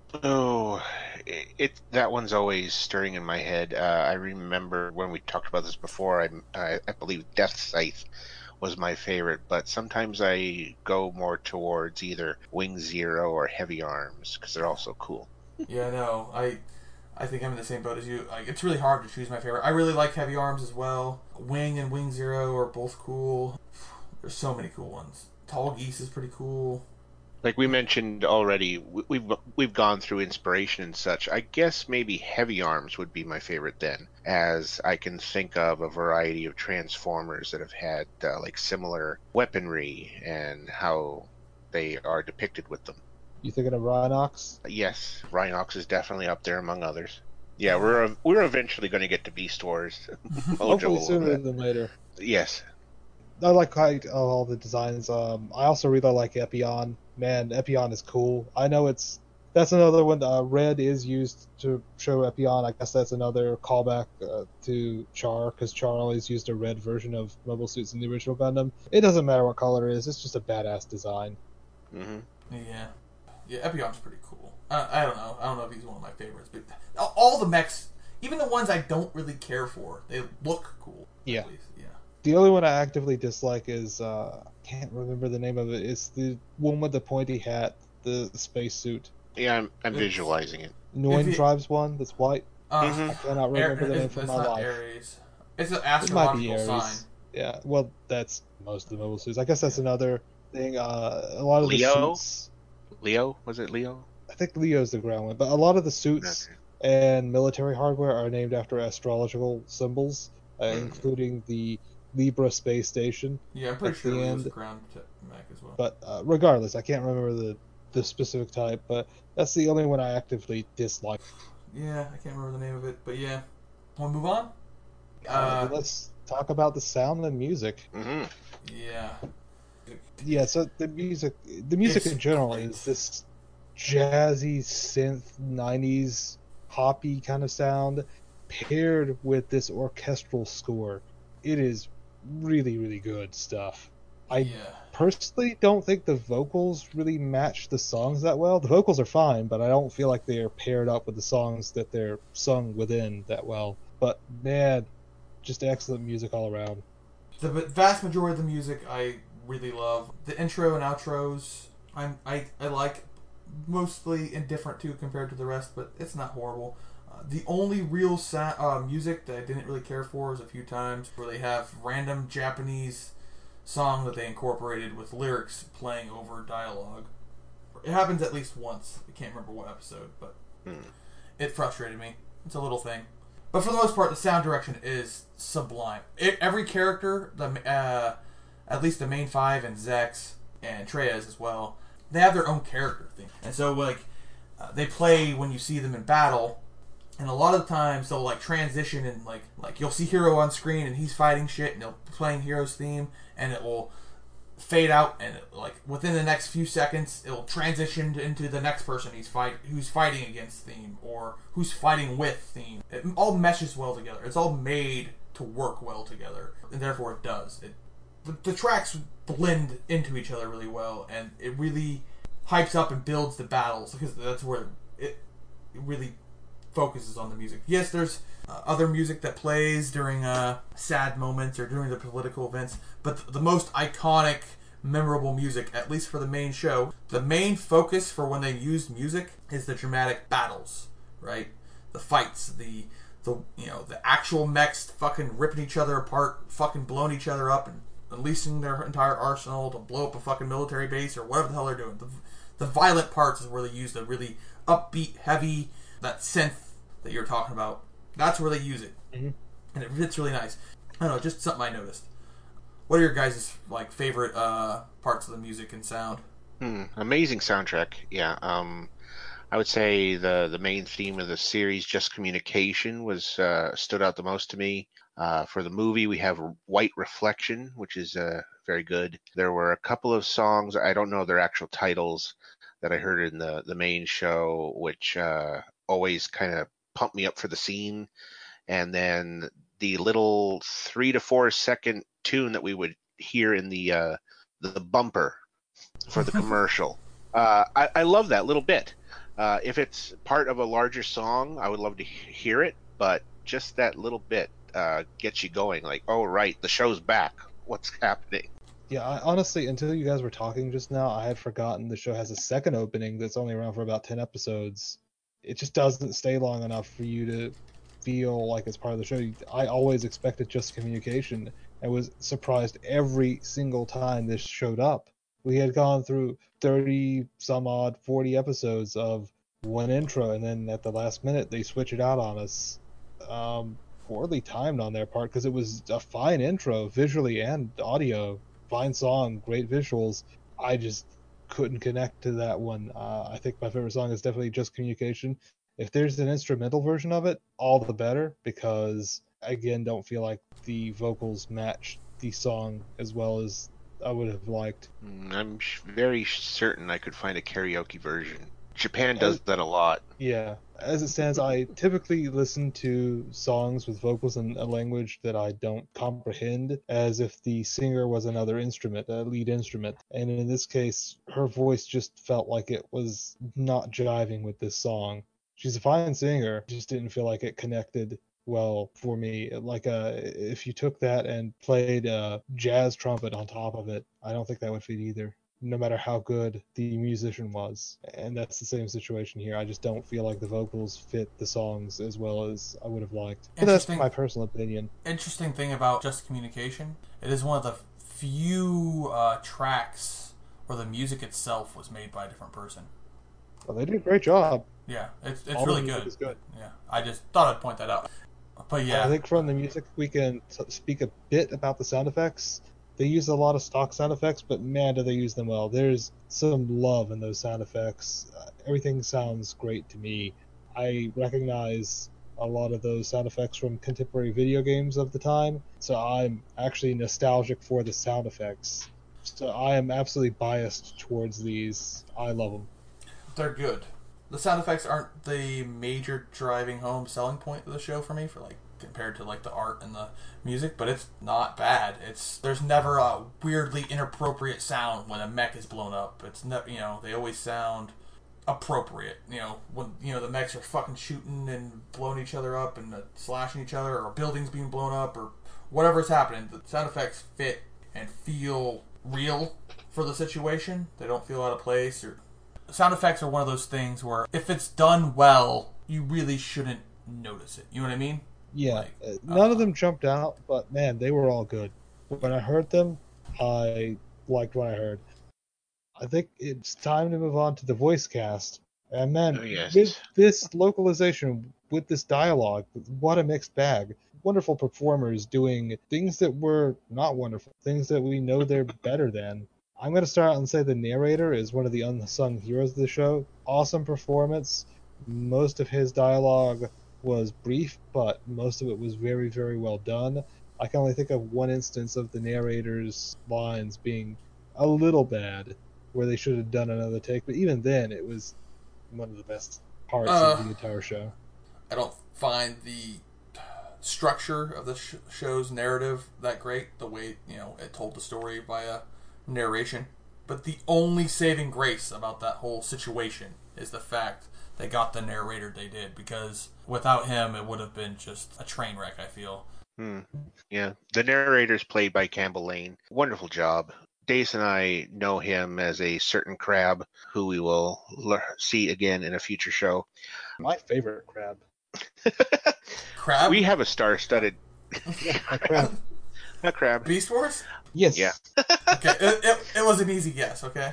Oh, it, it that one's always stirring in my head. Uh, I remember when we talked about this before. I, I I believe Death Scythe was my favorite, but sometimes I go more towards either Wing Zero or Heavy Arms because they're also cool. Yeah, no, I, I think I'm in the same boat as you. Like, it's really hard to choose my favorite. I really like Heavy Arms as well. Wing and Wing Zero are both cool. There's so many cool ones. Tall Geese is pretty cool. Like we mentioned already, we- we've we've gone through inspiration and such. I guess maybe Heavy Arms would be my favorite then, as I can think of a variety of Transformers that have had uh, like similar weaponry and how they are depicted with them. You thinking of Rhinox? Yes, Rhinox is definitely up there among others. Yeah, we're we're eventually going to get to Beast Wars. Mojo Hopefully will sooner have that. than later. Yes. I like quite all the designs. Um, I also really like Epion. Man, Epion is cool. I know it's that's another one. Uh, red is used to show Epion. I guess that's another callback uh, to Char, because Char always used a red version of mobile suits in the original Gundam. It doesn't matter what color it is. It's just a badass design. hmm Yeah, yeah. Epion's pretty cool. Uh, I don't know. I don't know if he's one of my favorites, but all the mechs, even the ones I don't really care for, they look cool. Yeah. At least. Yeah. The only one I actively dislike is uh, can't remember the name of it. It's the one with the pointy hat, the spacesuit. Yeah, I'm, I'm It's- visualizing it. Noin If you- drives one that's white. Uh, Mhm. I cannot Air, remember the name it's, for it's my not life. Ares. It's an It might be astrological Ares. sign. Yeah, well, that's most of the mobile suits. I guess that's another thing. Uh, a lot of Leo? the suits. Leo? Was it Leo? I think Leo's the ground one, but a lot of the suits Okay. and military hardware are named after astrological symbols, uh, Mhm. including the Libra space station. Yeah, I'm pretty At sure the it was end- ground te- mech as well. But uh, regardless, I can't remember the, the specific type, but that's the only one I actively dislike. Yeah, I can't remember the name of it, but yeah. Want to move on? Uh, Uh, let's talk about the sound and music. hmm yeah. Yeah, so the music, the music It's in general great. is this jazzy synth nineties poppy kind of sound paired with this orchestral score. It is really, really good stuff. I yeah. personally don't think the vocals really match the songs that well. The vocals are fine, but I don't feel like they're paired up with the songs that they're sung within that well. But man, just excellent music all around. The vast majority of the music I really love. The intro and outros I'm, I I like, mostly indifferent to compared to the rest, but it's not horrible. Uh, the only real sa- uh, music that I didn't really care for is a few times where they have random Japanese song that they incorporated with lyrics playing over dialogue. It happens at least once. I can't remember what episode, but Hmm. it frustrated me. It's a little thing. But for the most part, the sound direction is sublime. It, every character, the uh, at least the main five and Zex and Treyas as well, they have their own character thing. And so, like, uh, they play when you see them in battle, and a lot of the times they'll, like, transition and, like, like you'll see Hero on screen and he's fighting shit and they'll be playing Hero's theme and it will fade out and, it, like, within the next few seconds it'll transition into the next person he's fight who's fighting against theme or who's fighting with theme. It all meshes well together. It's all made to work well together, and therefore it does. It the, the tracks blend into each other really well, and it really hypes up and builds the battles because that's where it, it really focuses on the music. Yes, there's uh, other music that plays during uh, sad moments or during the political events, but the most iconic, memorable music, at least for the main show, the main focus for when they use music is the dramatic battles, right? The fights, the the you know the actual mechs fucking ripping each other apart, fucking blowing each other up, and unleashing their entire arsenal to blow up a fucking military base or whatever the hell they're doing. The, the violent parts is where they use the really upbeat, heavy, that synth that you're talking about. That's where they use it, mm-hmm. and it fits really nice. I don't know, just something I noticed. What are your guys' like favorite uh, parts of the music and sound? Hmm, amazing soundtrack. Yeah. Um, I would say the the main theme of the series, Just Communication, was uh, stood out the most to me. Uh, for the movie, we have White Reflection, which is uh, very good. There were a couple of songs, I don't know their actual titles, that I heard in the, the main show, which uh, always kind of pumped me up for the scene. And then the little three to four second tune that we would hear in the uh, the bumper for the commercial. uh, I, I love that little bit. Uh, if it's part of a larger song, I would love to he- hear it, but just that little bit uh, gets you going. Like, oh, right, the show's back. What's happening? Yeah, I, honestly, until you guys were talking just now, I had forgotten the show has a second opening that's only around for about ten episodes. It just doesn't stay long enough for you to feel like it's part of the show. I always expected Just Communication and was surprised every single time this showed up. We had gone through thirty some odd, forty episodes of one intro, and then at the last minute they switch it out on us. Um, poorly timed on their part because it was a fine intro, visually and audio. Fine song, great visuals. I just couldn't connect to that one. Uh, I think my favorite song is definitely Just Communication. If there's an instrumental version of it, all the better, because again, don't feel like the vocals match the song as well as I would have liked. I'm very certain I could find a karaoke version. Japan does that a lot. Yeah. As it stands, I typically listen to songs with vocals in a language that I don't comprehend, as if the singer was another instrument, a lead instrument. And in this case, her voice just felt like it was not jiving with this song. She's a fine singer, just didn't feel like it connected well for me. Like uh, if you took that and played a jazz trumpet on top of it, I don't think that would fit either, no matter how good the musician was. And that's the same situation here. I just don't feel like the vocals fit the songs as well as I would have liked. But that's my personal opinion. Interesting thing about Just Communication, it is one of the few uh, tracks where the music itself was made by a different person. Well, they did a great job. Yeah, it's, it's All really the good. music is good. Yeah, I just thought I'd point that out. But yeah. I think from the music, we can speak a bit about the sound effects. They use a lot of stock sound effects, but man, do they use them well. There's some love in those sound effects. Uh, everything sounds great to me. I recognize a lot of those sound effects from contemporary video games of the time, so I'm actually nostalgic for the sound effects. So I am absolutely biased towards these. I love them. They're good. The sound effects aren't the major driving home selling point of the show for me, for like compared to like the art and the music, but it's not bad. It's there's never a weirdly inappropriate sound when a mech is blown up. It's never, you know, they always sound appropriate. You know, when you know the mechs are fucking shooting and blowing each other up and uh, slashing each other, or a building's being blown up, or whatever's happening. The sound effects fit and feel real for the situation. They don't feel out of place. Or sound effects are one of those things where if it's done well, you really shouldn't notice it. You know what I mean? Yeah, Like, none uh, of them jumped out, but man, they were all good. When I heard them, I liked what I heard. I think it's time to move on to the voice cast. And man, Oh, yes. with this localization, with this dialogue, what a mixed bag. Wonderful performers doing things that were not wonderful, things that we know they're better than. I'm going to start out and say the narrator is one of the unsung heroes of the show. Awesome performance. Most of his dialogue was brief, but most of it was very, very well done. I can only think of one instance of the narrator's lines being a little bad, where they should have done another take, but even then, it was one of the best parts Uh, of the entire show. I don't find the structure of the sh- show's narrative that great. The way, you know, it told the story via narration. But the only saving grace about that whole situation is the fact they got the narrator they did, because without him, it would have been just a train wreck, I feel. Hmm. Yeah, the narrator's played by Campbell Lane. Wonderful job. Dace and I know him as a certain crab who we will le- see again in a future show. My favorite crab. Crab? We have a star-studded Yeah, a crab. a crab. Beast Wars? Yes. Yeah. Okay, it, it, it was an easy guess, okay?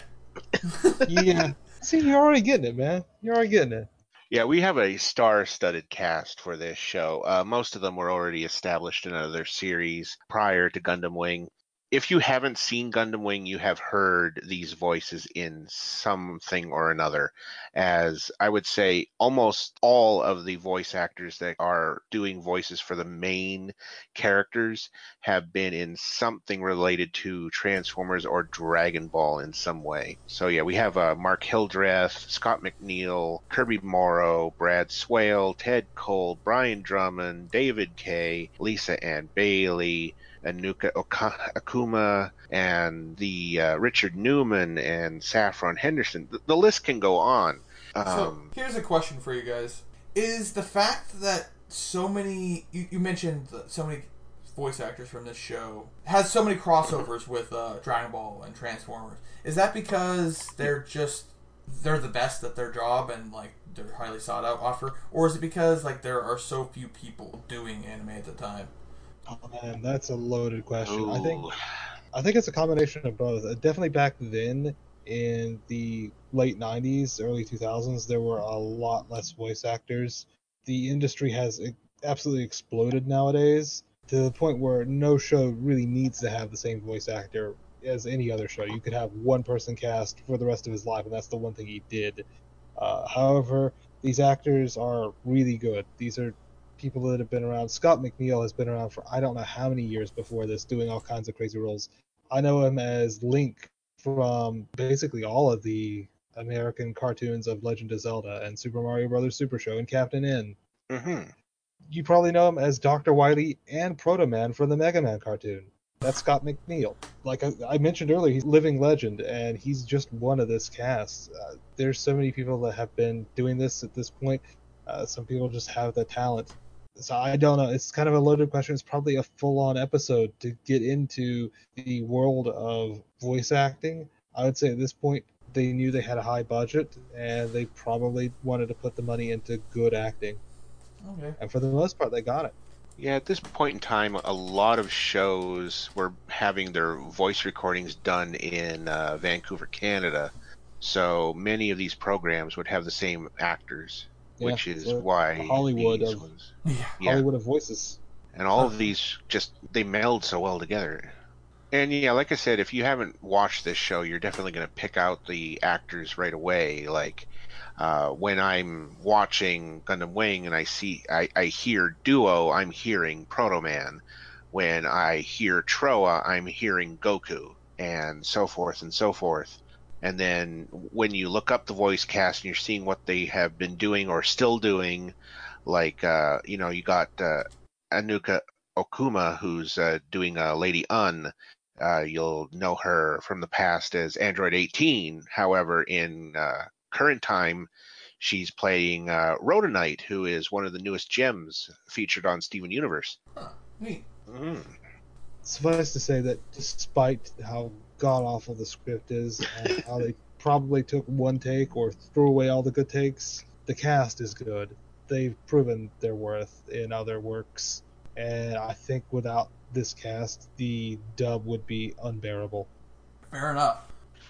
Yeah. See, you're already getting it, man. You're already getting it. Yeah, we have a star-studded cast for this show. Uh, most of them were already established in other series prior to Gundam Wing. If you haven't seen Gundam Wing, you have heard these voices in something or another, as I would say almost all of the voice actors that are doing voices for the main characters have been in something related to Transformers or Dragon Ball in some way. So yeah, we have uh, Mark Hildreth, Scott McNeil, Kirby Morrow, Brad Swale, Ted Cole, Brian Drummond, David Kay, Lisa Ann Bailey, Anuka Oka- Akuma, and the uh, Richard Newman and Saffron Henderson. The, the list can go on. Um, So here's a question for you guys: is the fact that so many you, you mentioned that so many voice actors from this show has so many crossovers with uh, Dragon Ball and Transformers, is that because they're just they're the best at their job and like they're highly sought out offer, or is it because like there are so few people doing anime at the time? Oh man, that's a loaded question. I think ooh. I think it's a combination of both. Uh, definitely back then in the late nineties, early two thousands, there were a lot less voice actors. The industry has e- absolutely exploded nowadays to the point where no show really needs to have the same voice actor as any other show. You could have one person cast for the rest of his life, and that's the one thing he did. Uh, however, these actors are really good. These are people that have been around. Scott McNeil has been around for I don't know how many years before this, doing all kinds of crazy roles. I know him as Link from basically all of the American cartoons of Legend of Zelda and Super Mario Brothers Super Show and Captain N. Mm-hmm. You probably know him as Doctor Wily and Proto Man from the Mega Man cartoon. That's Scott McNeil. Like I, I mentioned earlier, he's a living legend, and he's just one of this cast. Uh, there's so many people that have been doing this at this point. Uh, some people just have the talent. So I don't know. It's kind of a loaded question. It's probably a full-on episode to get into the world of voice acting. I would say at this point they knew they had a high budget, and they probably wanted to put the money into good acting. Okay. And for the most part, they got it. Yeah, at this point in time, a lot of shows were having their voice recordings done in uh, Vancouver, Canada. So many of these programs would have the same actors, Yeah, which is so why Hollywood these of ones. Yeah. Yeah, Hollywood of voices. and all of these just they meld so well together. And yeah, like I said, if you haven't watched this show, you're definitely going to pick out the actors right away. Like uh, when I'm watching Gundam Wing and I see, I, I hear Duo, I'm hearing Proto Man. When I hear Troa, I'm hearing Goku, and so forth and so forth. And then when you look up the voice cast and you're seeing what they have been doing or still doing, like uh, you know, you got uh, Anuka Okuma, who's uh, doing uh, Lady Un. Uh, you'll know her from the past as Android eighteen. However, in uh, current time, she's playing uh, Rhodonite, who is one of the newest gems featured on Steven Universe. Huh. Neat. Mm. Suffice to say that despite how god awful the script is and how they probably took one take or threw away all the good takes, the cast is good. They've proven their worth in other works, and I think without this cast, the dub would be unbearable. Fair enough.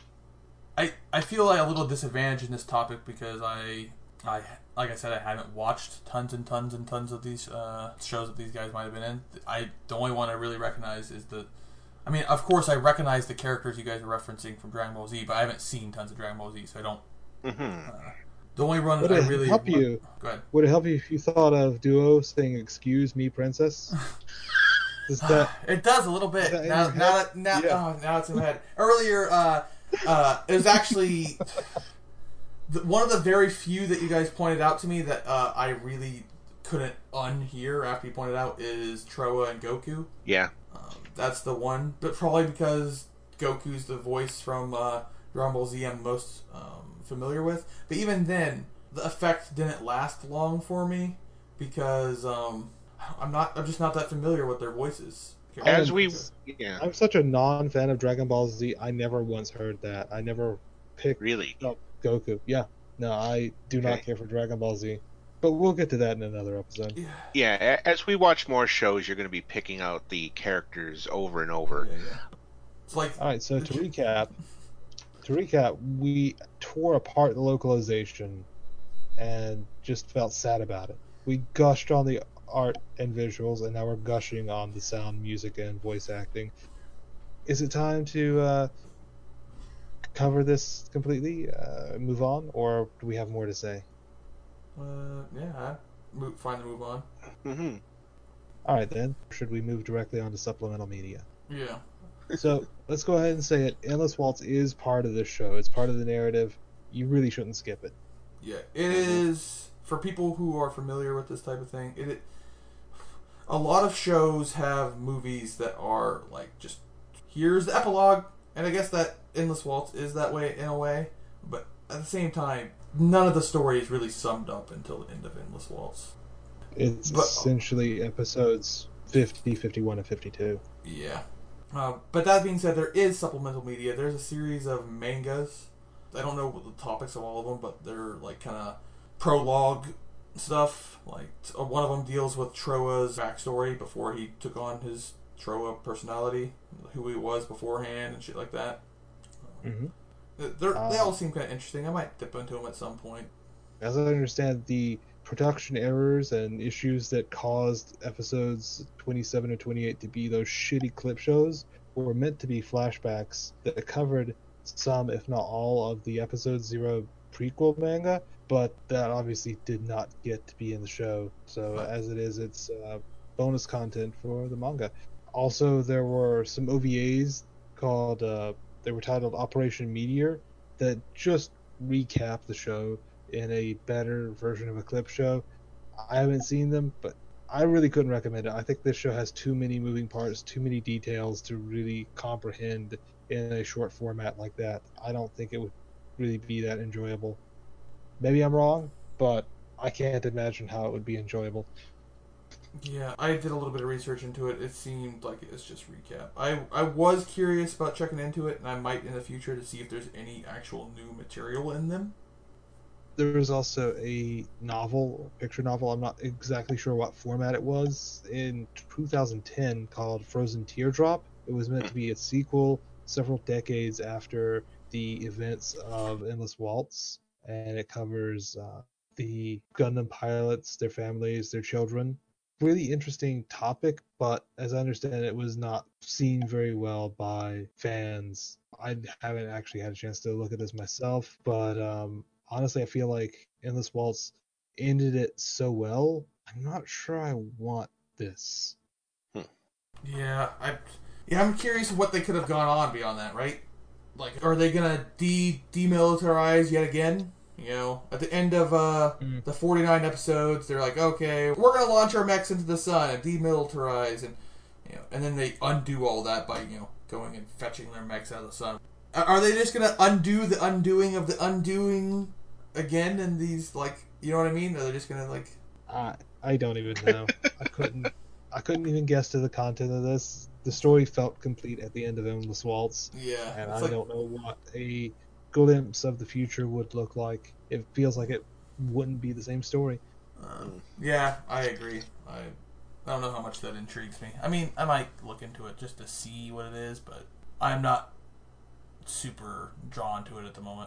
I I feel like a little disadvantaged in this topic because I I like I said I haven't watched tons and tons and tons of these uh, shows that these guys might have been in. I the only one I really recognize is the. I mean, of course, I recognize the characters you guys are referencing from Dragon Ball Z, but I haven't seen tons of Dragon Ball Z, so I don't. Mm-hmm. Uh, the only one Would I it really help you? Go ahead. Would it help you if you thought of Duo saying "Excuse me, Princess"? Does that? It does a little bit. Is that in Now, your now, head? that, now, Yeah. oh, now it's in my head. Earlier, uh, uh, it was actually the, one of the very few that you guys pointed out to me that uh, I really couldn't unhear after you pointed out is Trowa and Goku. Yeah. Um, that's the one, but probably because Goku's the voice from uh, Dragon Ball Z I'm most um, familiar with. But even then, the effect didn't last long for me because um, I'm not. I'm just not that familiar with their voices. As I'm- we, yeah, I'm such a non-fan of Dragon Ball Z. I never once heard that. I never picked really. up Goku. Yeah, no, I do not Okay. care for Dragon Ball Z. But we'll get to that in another episode. Yeah, Yeah, a- as we watch more shows, you're going to be picking out the characters over and over. yeah, yeah. It's like All right, so to recap, to recap, we tore apart the localization and just felt sad about it. We gushed on the art and visuals, and now we're gushing on the sound, music, and voice acting. Is it time to uh, cover this completely, uh, move on, or do we have more to say? uh, yeah, I move, fine to move on. Mm-hmm. All right, then. Should we move directly on to supplemental media? Yeah, So let's go ahead and say it. Endless Waltz is part of this show. It's part of the narrative. You really shouldn't skip it. yeah. It is for people who are familiar with this type of thing. It. it a lot of shows have movies that are like just here's the epilogue, and I guess that Endless Waltz is that way in a way, but at the same time, none of the story is really summed up until the end of Endless Waltz. It's But- essentially episodes fifty, fifty-one, and fifty-two. Yeah. Uh, but that being said, there is supplemental media. There's a series of mangas. I don't know what the topics of all of them, but they're like kind of prologue stuff. Like uh, one of them deals with Trowa's backstory before he took on his Trowa personality, who he was beforehand, and shit like that. Mm-hmm. They're, they Uh, all seem kind of interesting. I might dip into them at some point. As I understand, the production errors and issues that caused episodes twenty-seven and twenty-eight to be those shitty clip shows were meant to be flashbacks that covered some, if not all, of the episode zero prequel manga, but that obviously did not get to be in the show. So as it is, it's uh, bonus content for the manga. Also, there were some O V As called, uh, they were titled Operation Meteor, that just recap the show in a better version of a clip show. I haven't seen them, but I really couldn't recommend it. I think this show has too many moving parts, too many details to really comprehend in a short format like that. I don't think it would really be that enjoyable. Maybe I'm wrong, but I can't imagine how it would be enjoyable. Yeah, I did a little bit of research into it. It seemed like it's just recap. I I was curious about checking into it, and I might in the future to see if there's any actual new material in them. There was also a novel, a picture novel, I'm not exactly sure what format it was, in two thousand ten called Frozen Teardrop. It was meant to be a sequel several decades after the events of Endless Waltz, and it covers uh, the Gundam pilots, their families, their children. Really interesting topic, but as I understand it, it was not seen very well by fans. I haven't actually had a chance to look at this myself, but um, honestly, I feel like Endless Waltz ended it so well. I'm not sure I want this. Yeah, I yeah I'm curious what they could have gone on beyond that, right? Like, are they gonna de demilitarize yet again? You know, at the end of uh, Mm. the forty-nine episodes, they're like, okay, we're gonna launch our mechs into the sun and demilitarize, and you know, and then they undo all that by you know going and fetching their mechs out of the sun. Are are they just gonna undo the undoing of the undoing again? In these, like, you know what I mean? Are they just gonna like? I I don't even know. I couldn't I couldn't even guess to the content of this. The story felt complete at the end of Endless Waltz, Yeah, and it's I like, don't know what a glimpse of the future would look like. It feels like it wouldn't be the same story. Uh, yeah, I agree. I I don't know how much that intrigues me. I mean, I might look into it just to see what it is, but I'm not super drawn to it at the moment.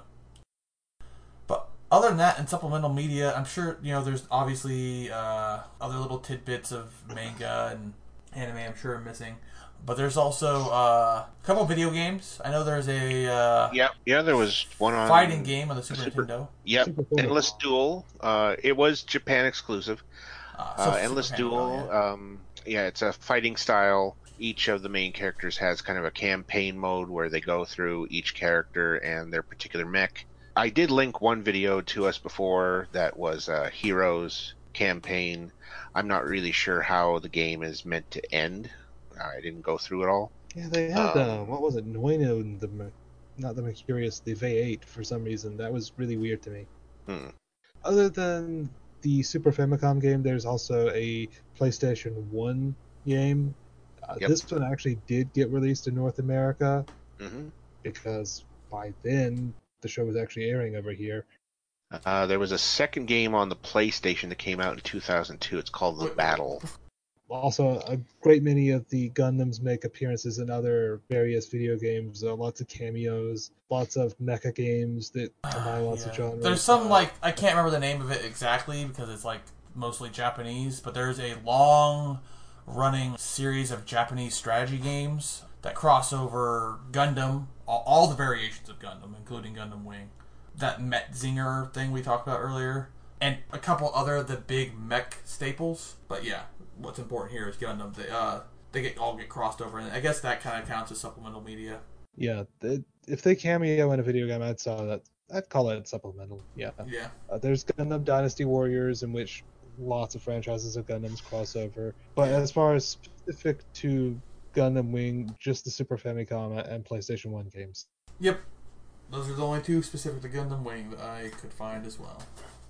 But other than that, in supplemental media, I'm sure, you know, there's obviously uh, other little tidbits of manga and anime I'm sure I'm missing. But there's also uh, a couple video games. I know there's a uh, yeah, yeah. There was one on fighting game on the Super, Super Nintendo. Yep, Super cool. Endless Duel. Uh, it was Japan exclusive. Uh, so Uh, Super Endless Famicom, Duel. yeah. Um, yeah, it's a fighting style. Each of the main characters has kind of a campaign mode where they go through each character and their particular mech. I did link one video to us before that was a Heroes campaign. I'm not really sure how the game is meant to end. I didn't go through it all. Yeah, they had, uh, Um, what was it, Noino and the, Mer- not the Mercurius, the V eight for some reason. That was really weird to me. hmm. Other than the Super Famicom game, there's also a PlayStation one game. Uh, Yep. This one actually did get released in North America hmm because by then the show was actually airing over here. Uh, there was a second game on the PlayStation that came out in two thousand two. It's called The Wait, wait, Battle. Also, a great many of the Gundams make appearances in other various video games. Uh, lots of cameos, lots of mecha games that combine lots Yeah. of genres. There's some, Uh, like, I can't remember the name of it exactly because it's, like, mostly Japanese, but there's a long running series of Japanese strategy games that cross over Gundam, all, all the variations of Gundam, including Gundam Wing, that Metzinger thing we talked about earlier, and a couple other of the big mech staples. But yeah, what's important here is Gundam. They, uh, they get all get crossed over, and I guess that kind of counts as supplemental media. yeah, they, if they cameo in a video game, I'd saw that. I'd call it supplemental. Yeah. Yeah. Uh, there's Gundam Dynasty Warriors, in which lots of franchises of Gundams cross over. But Yeah. as far as specific to Gundam Wing, just the Super Famicom and PlayStation one games. Yep. Those are the only two specific to Gundam Wing that I could find as well.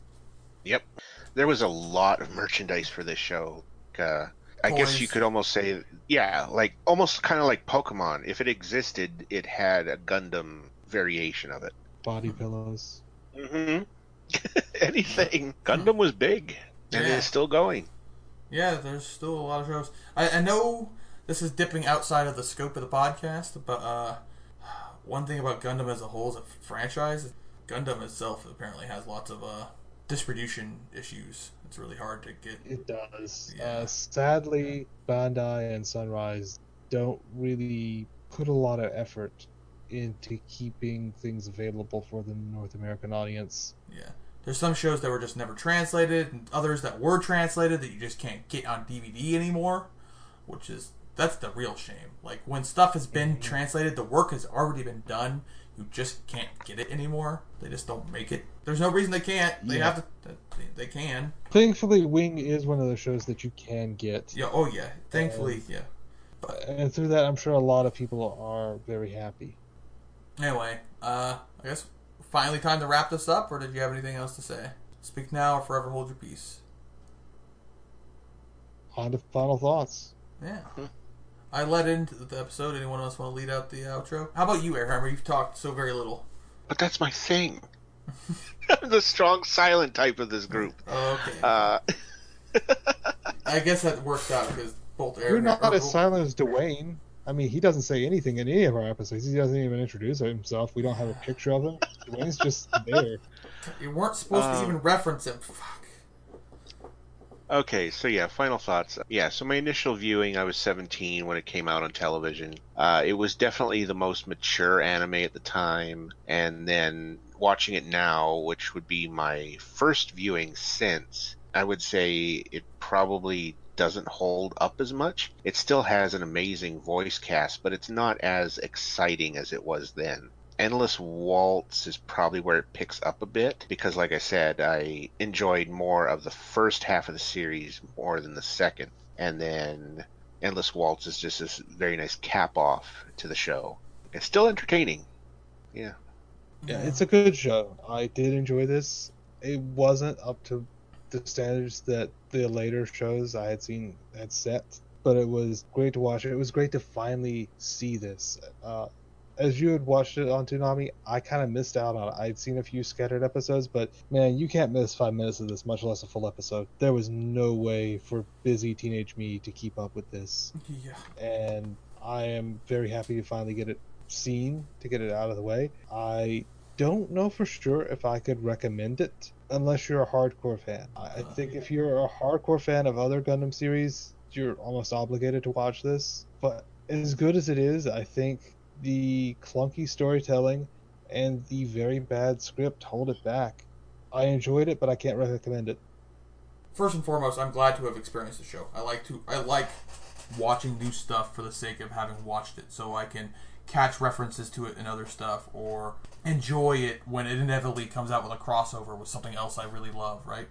Yep. There was a lot of merchandise for this show. Uh, I guess Toys. you could almost say, yeah, like almost kind of like Pokemon. If it existed, it had a Gundam variation of it. Body pillows. Mm-hmm. Anything. Gundam was big, and Yeah. it's still going. Yeah, there's still a lot of shows. I, I know this is dipping outside of the scope of the podcast, but uh, one thing about Gundam as a whole as a franchise, Gundam itself apparently has lots of uh, distribution issues. It's really hard to get. It does. Yeah. Uh, sadly, Bandai and Sunrise don't really put a lot of effort into keeping things available for the North American audience. Yeah. There's some shows that were just never translated, and others that were translated that you just can't get on D V D anymore, which is, that's the real shame. Like, when stuff has been translated, the work has already been done, you just can't get it anymore. They just don't make it. There's no reason they can't. They Yeah. have to. They, they can. Thankfully, Wing is one of those shows that you can get. Yeah. Oh yeah. Thankfully, yeah. And through that, I'm sure a lot of people are very happy. Anyway, uh, I guess finally time to wrap this up, or did you have anything else to say? Speak now or forever hold your peace. On to final thoughts. Yeah. I led into the episode. Anyone else want to lead out the outro? How about you, Airhammer? You've talked so very little. But that's my thing. I'm the strong silent type of this group. Oh, okay. Uh, I guess that worked out because both Air You're not or- as silent as Dwayne. I mean, he doesn't say anything in any of our episodes. He doesn't even introduce himself. We don't have a picture of him. Dwayne's just there. You weren't supposed to Um, even reference him. Fuck. Okay, so yeah, final thoughts. Yeah, so my initial viewing, I was seventeen when it came out on television. Uh, it was definitely the most mature anime at the time, and then watching it now, which would be my first viewing since, I would say it probably doesn't hold up as much. It still has an amazing voice cast, but it's not as exciting as it was then. Endless Waltz is probably where it picks up a bit because, like I said, I enjoyed more of the first half of the series more than the second. And then Endless Waltz is just this very nice cap off to the show. It's still entertaining. Yeah. Yeah, it's a good show. I did enjoy this. It wasn't up to the standards that the later shows I had seen had set, but it was great to watch. It was great to finally see this. Uh, as you had watched it on Toonami, I kind of missed out on it. I'd seen a few scattered episodes, but man, you can't miss five minutes of this, much less a full episode. There was no way for busy teenage me to keep up with this. Yeah. And I am very happy to finally get it seen, to get it out of the way. I don't know for sure if I could recommend it unless you're a hardcore fan. I think if you're a hardcore fan of other Gundam series, you're almost obligated to watch this. But as good as it is, I think the clunky storytelling and the very bad script hold it back. I enjoyed it, but I can't recommend it. First and foremost, I'm glad to have experienced the show. I like to I like watching new stuff for the sake of having watched it, so I can catch references to it in other stuff or enjoy it when it inevitably comes out with a crossover with something else I really love, right?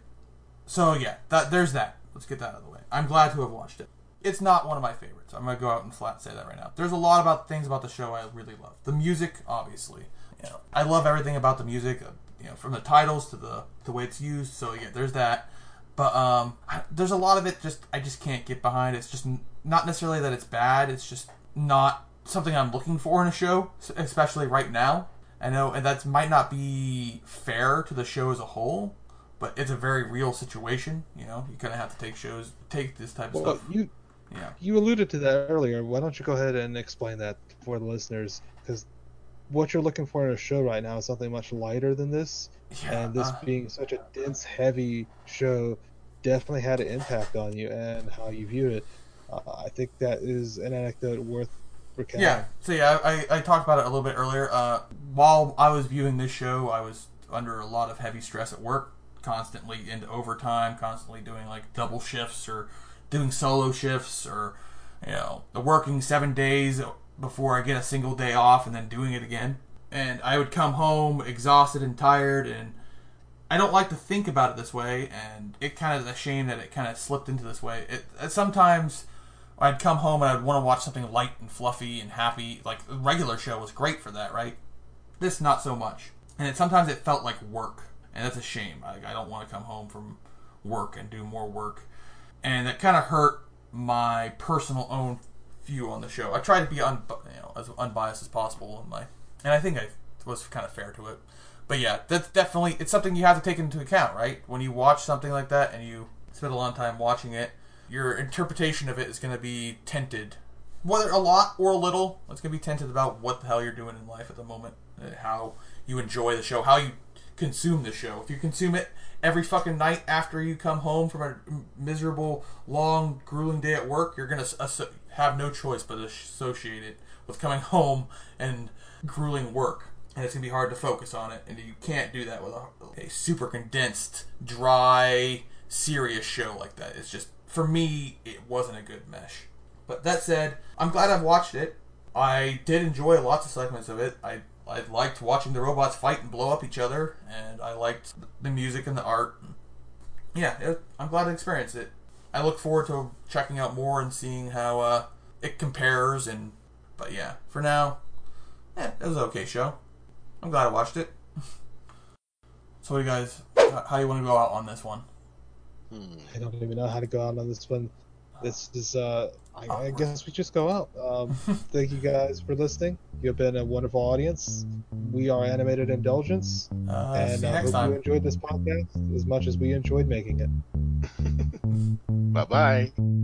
So yeah, that there's that. Let's get that out of the way. I'm glad to have watched it. It's not one of my favorites. I'm going to go out and flat say that right now. There's a lot about things about the show I really love. The music, obviously. You know, I love everything about the music, you know, from the titles to the, the way it's used. So yeah, there's that. But um, I, there's a lot of it just I just can't get behind. It's just not necessarily that it's bad. It's just not something I'm looking for in a show, especially right now. I know, and that might not be fair to the show as a whole, but it's a very real situation. You know, you kind of have to take shows, take this type of Well, stuff. you Yeah. you alluded to that earlier. Why don't you go ahead and explain that for the listeners? Because what you're looking for in a show right now is something much lighter than this. Yeah, And this uh, being such a dense, heavy show definitely had an impact on you and how you viewed it. Uh, I think that is an anecdote worth recounting. Yeah, so yeah, I, I talked about it a little bit earlier. Uh, while I was viewing this show, I was under a lot of heavy stress at work, constantly into overtime, constantly doing like double shifts or doing solo shifts, or you know, working seven days before I get a single day off and then doing it again. And I would come home exhausted and tired, and I don't like to think about it this way, and it kind of is a shame that it kind of slipped into this way. It, it sometimes I'd come home and I'd want to watch something light and fluffy and happy. Like the regular show was great for that, right? This not so much. And it, sometimes it felt like work, and that's a shame. I, I don't want to come home from work and do more work, and that kind of hurt my personal own view on the show. I tried to be un, you know, as unbiased as possible in my, and I think I was kind of fair to it. But yeah, that's definitely, it's something you have to take into account, right? When you watch something like that and you spend a long time watching it, your interpretation of it is going to be tinted. Whether a lot or a little, it's going to be tinted about what the hell you're doing in life at the moment, how you enjoy the show, how you consume the show. If you consume it every fucking night after you come home from a miserable, long, grueling day at work, you're going to have no choice but to associate it with coming home and grueling work. And it's going to be hard to focus on it. And you can't do that with a, a super condensed, dry, serious show like that. It's just, for me, it wasn't a good mesh. But that said, I'm glad I've watched it. I did enjoy lots of segments of it. I I liked watching the robots fight and blow up each other. And I liked the music and the art. Yeah, it, I'm glad I experienced it. I look forward to checking out more and seeing how uh, it compares. And But yeah, for now, eh, it was an okay show. I'm glad I watched it. So, what do you guys, how do you want to go out on this one? Hmm. I don't even know how to go out on this one. This is, uh, I, I guess we just go out. Um, thank you guys for listening. You've been a wonderful audience. We are Animated Indulgence. Uh, and see you I next hope time. you enjoyed this podcast as much as we enjoyed making it. Bye bye.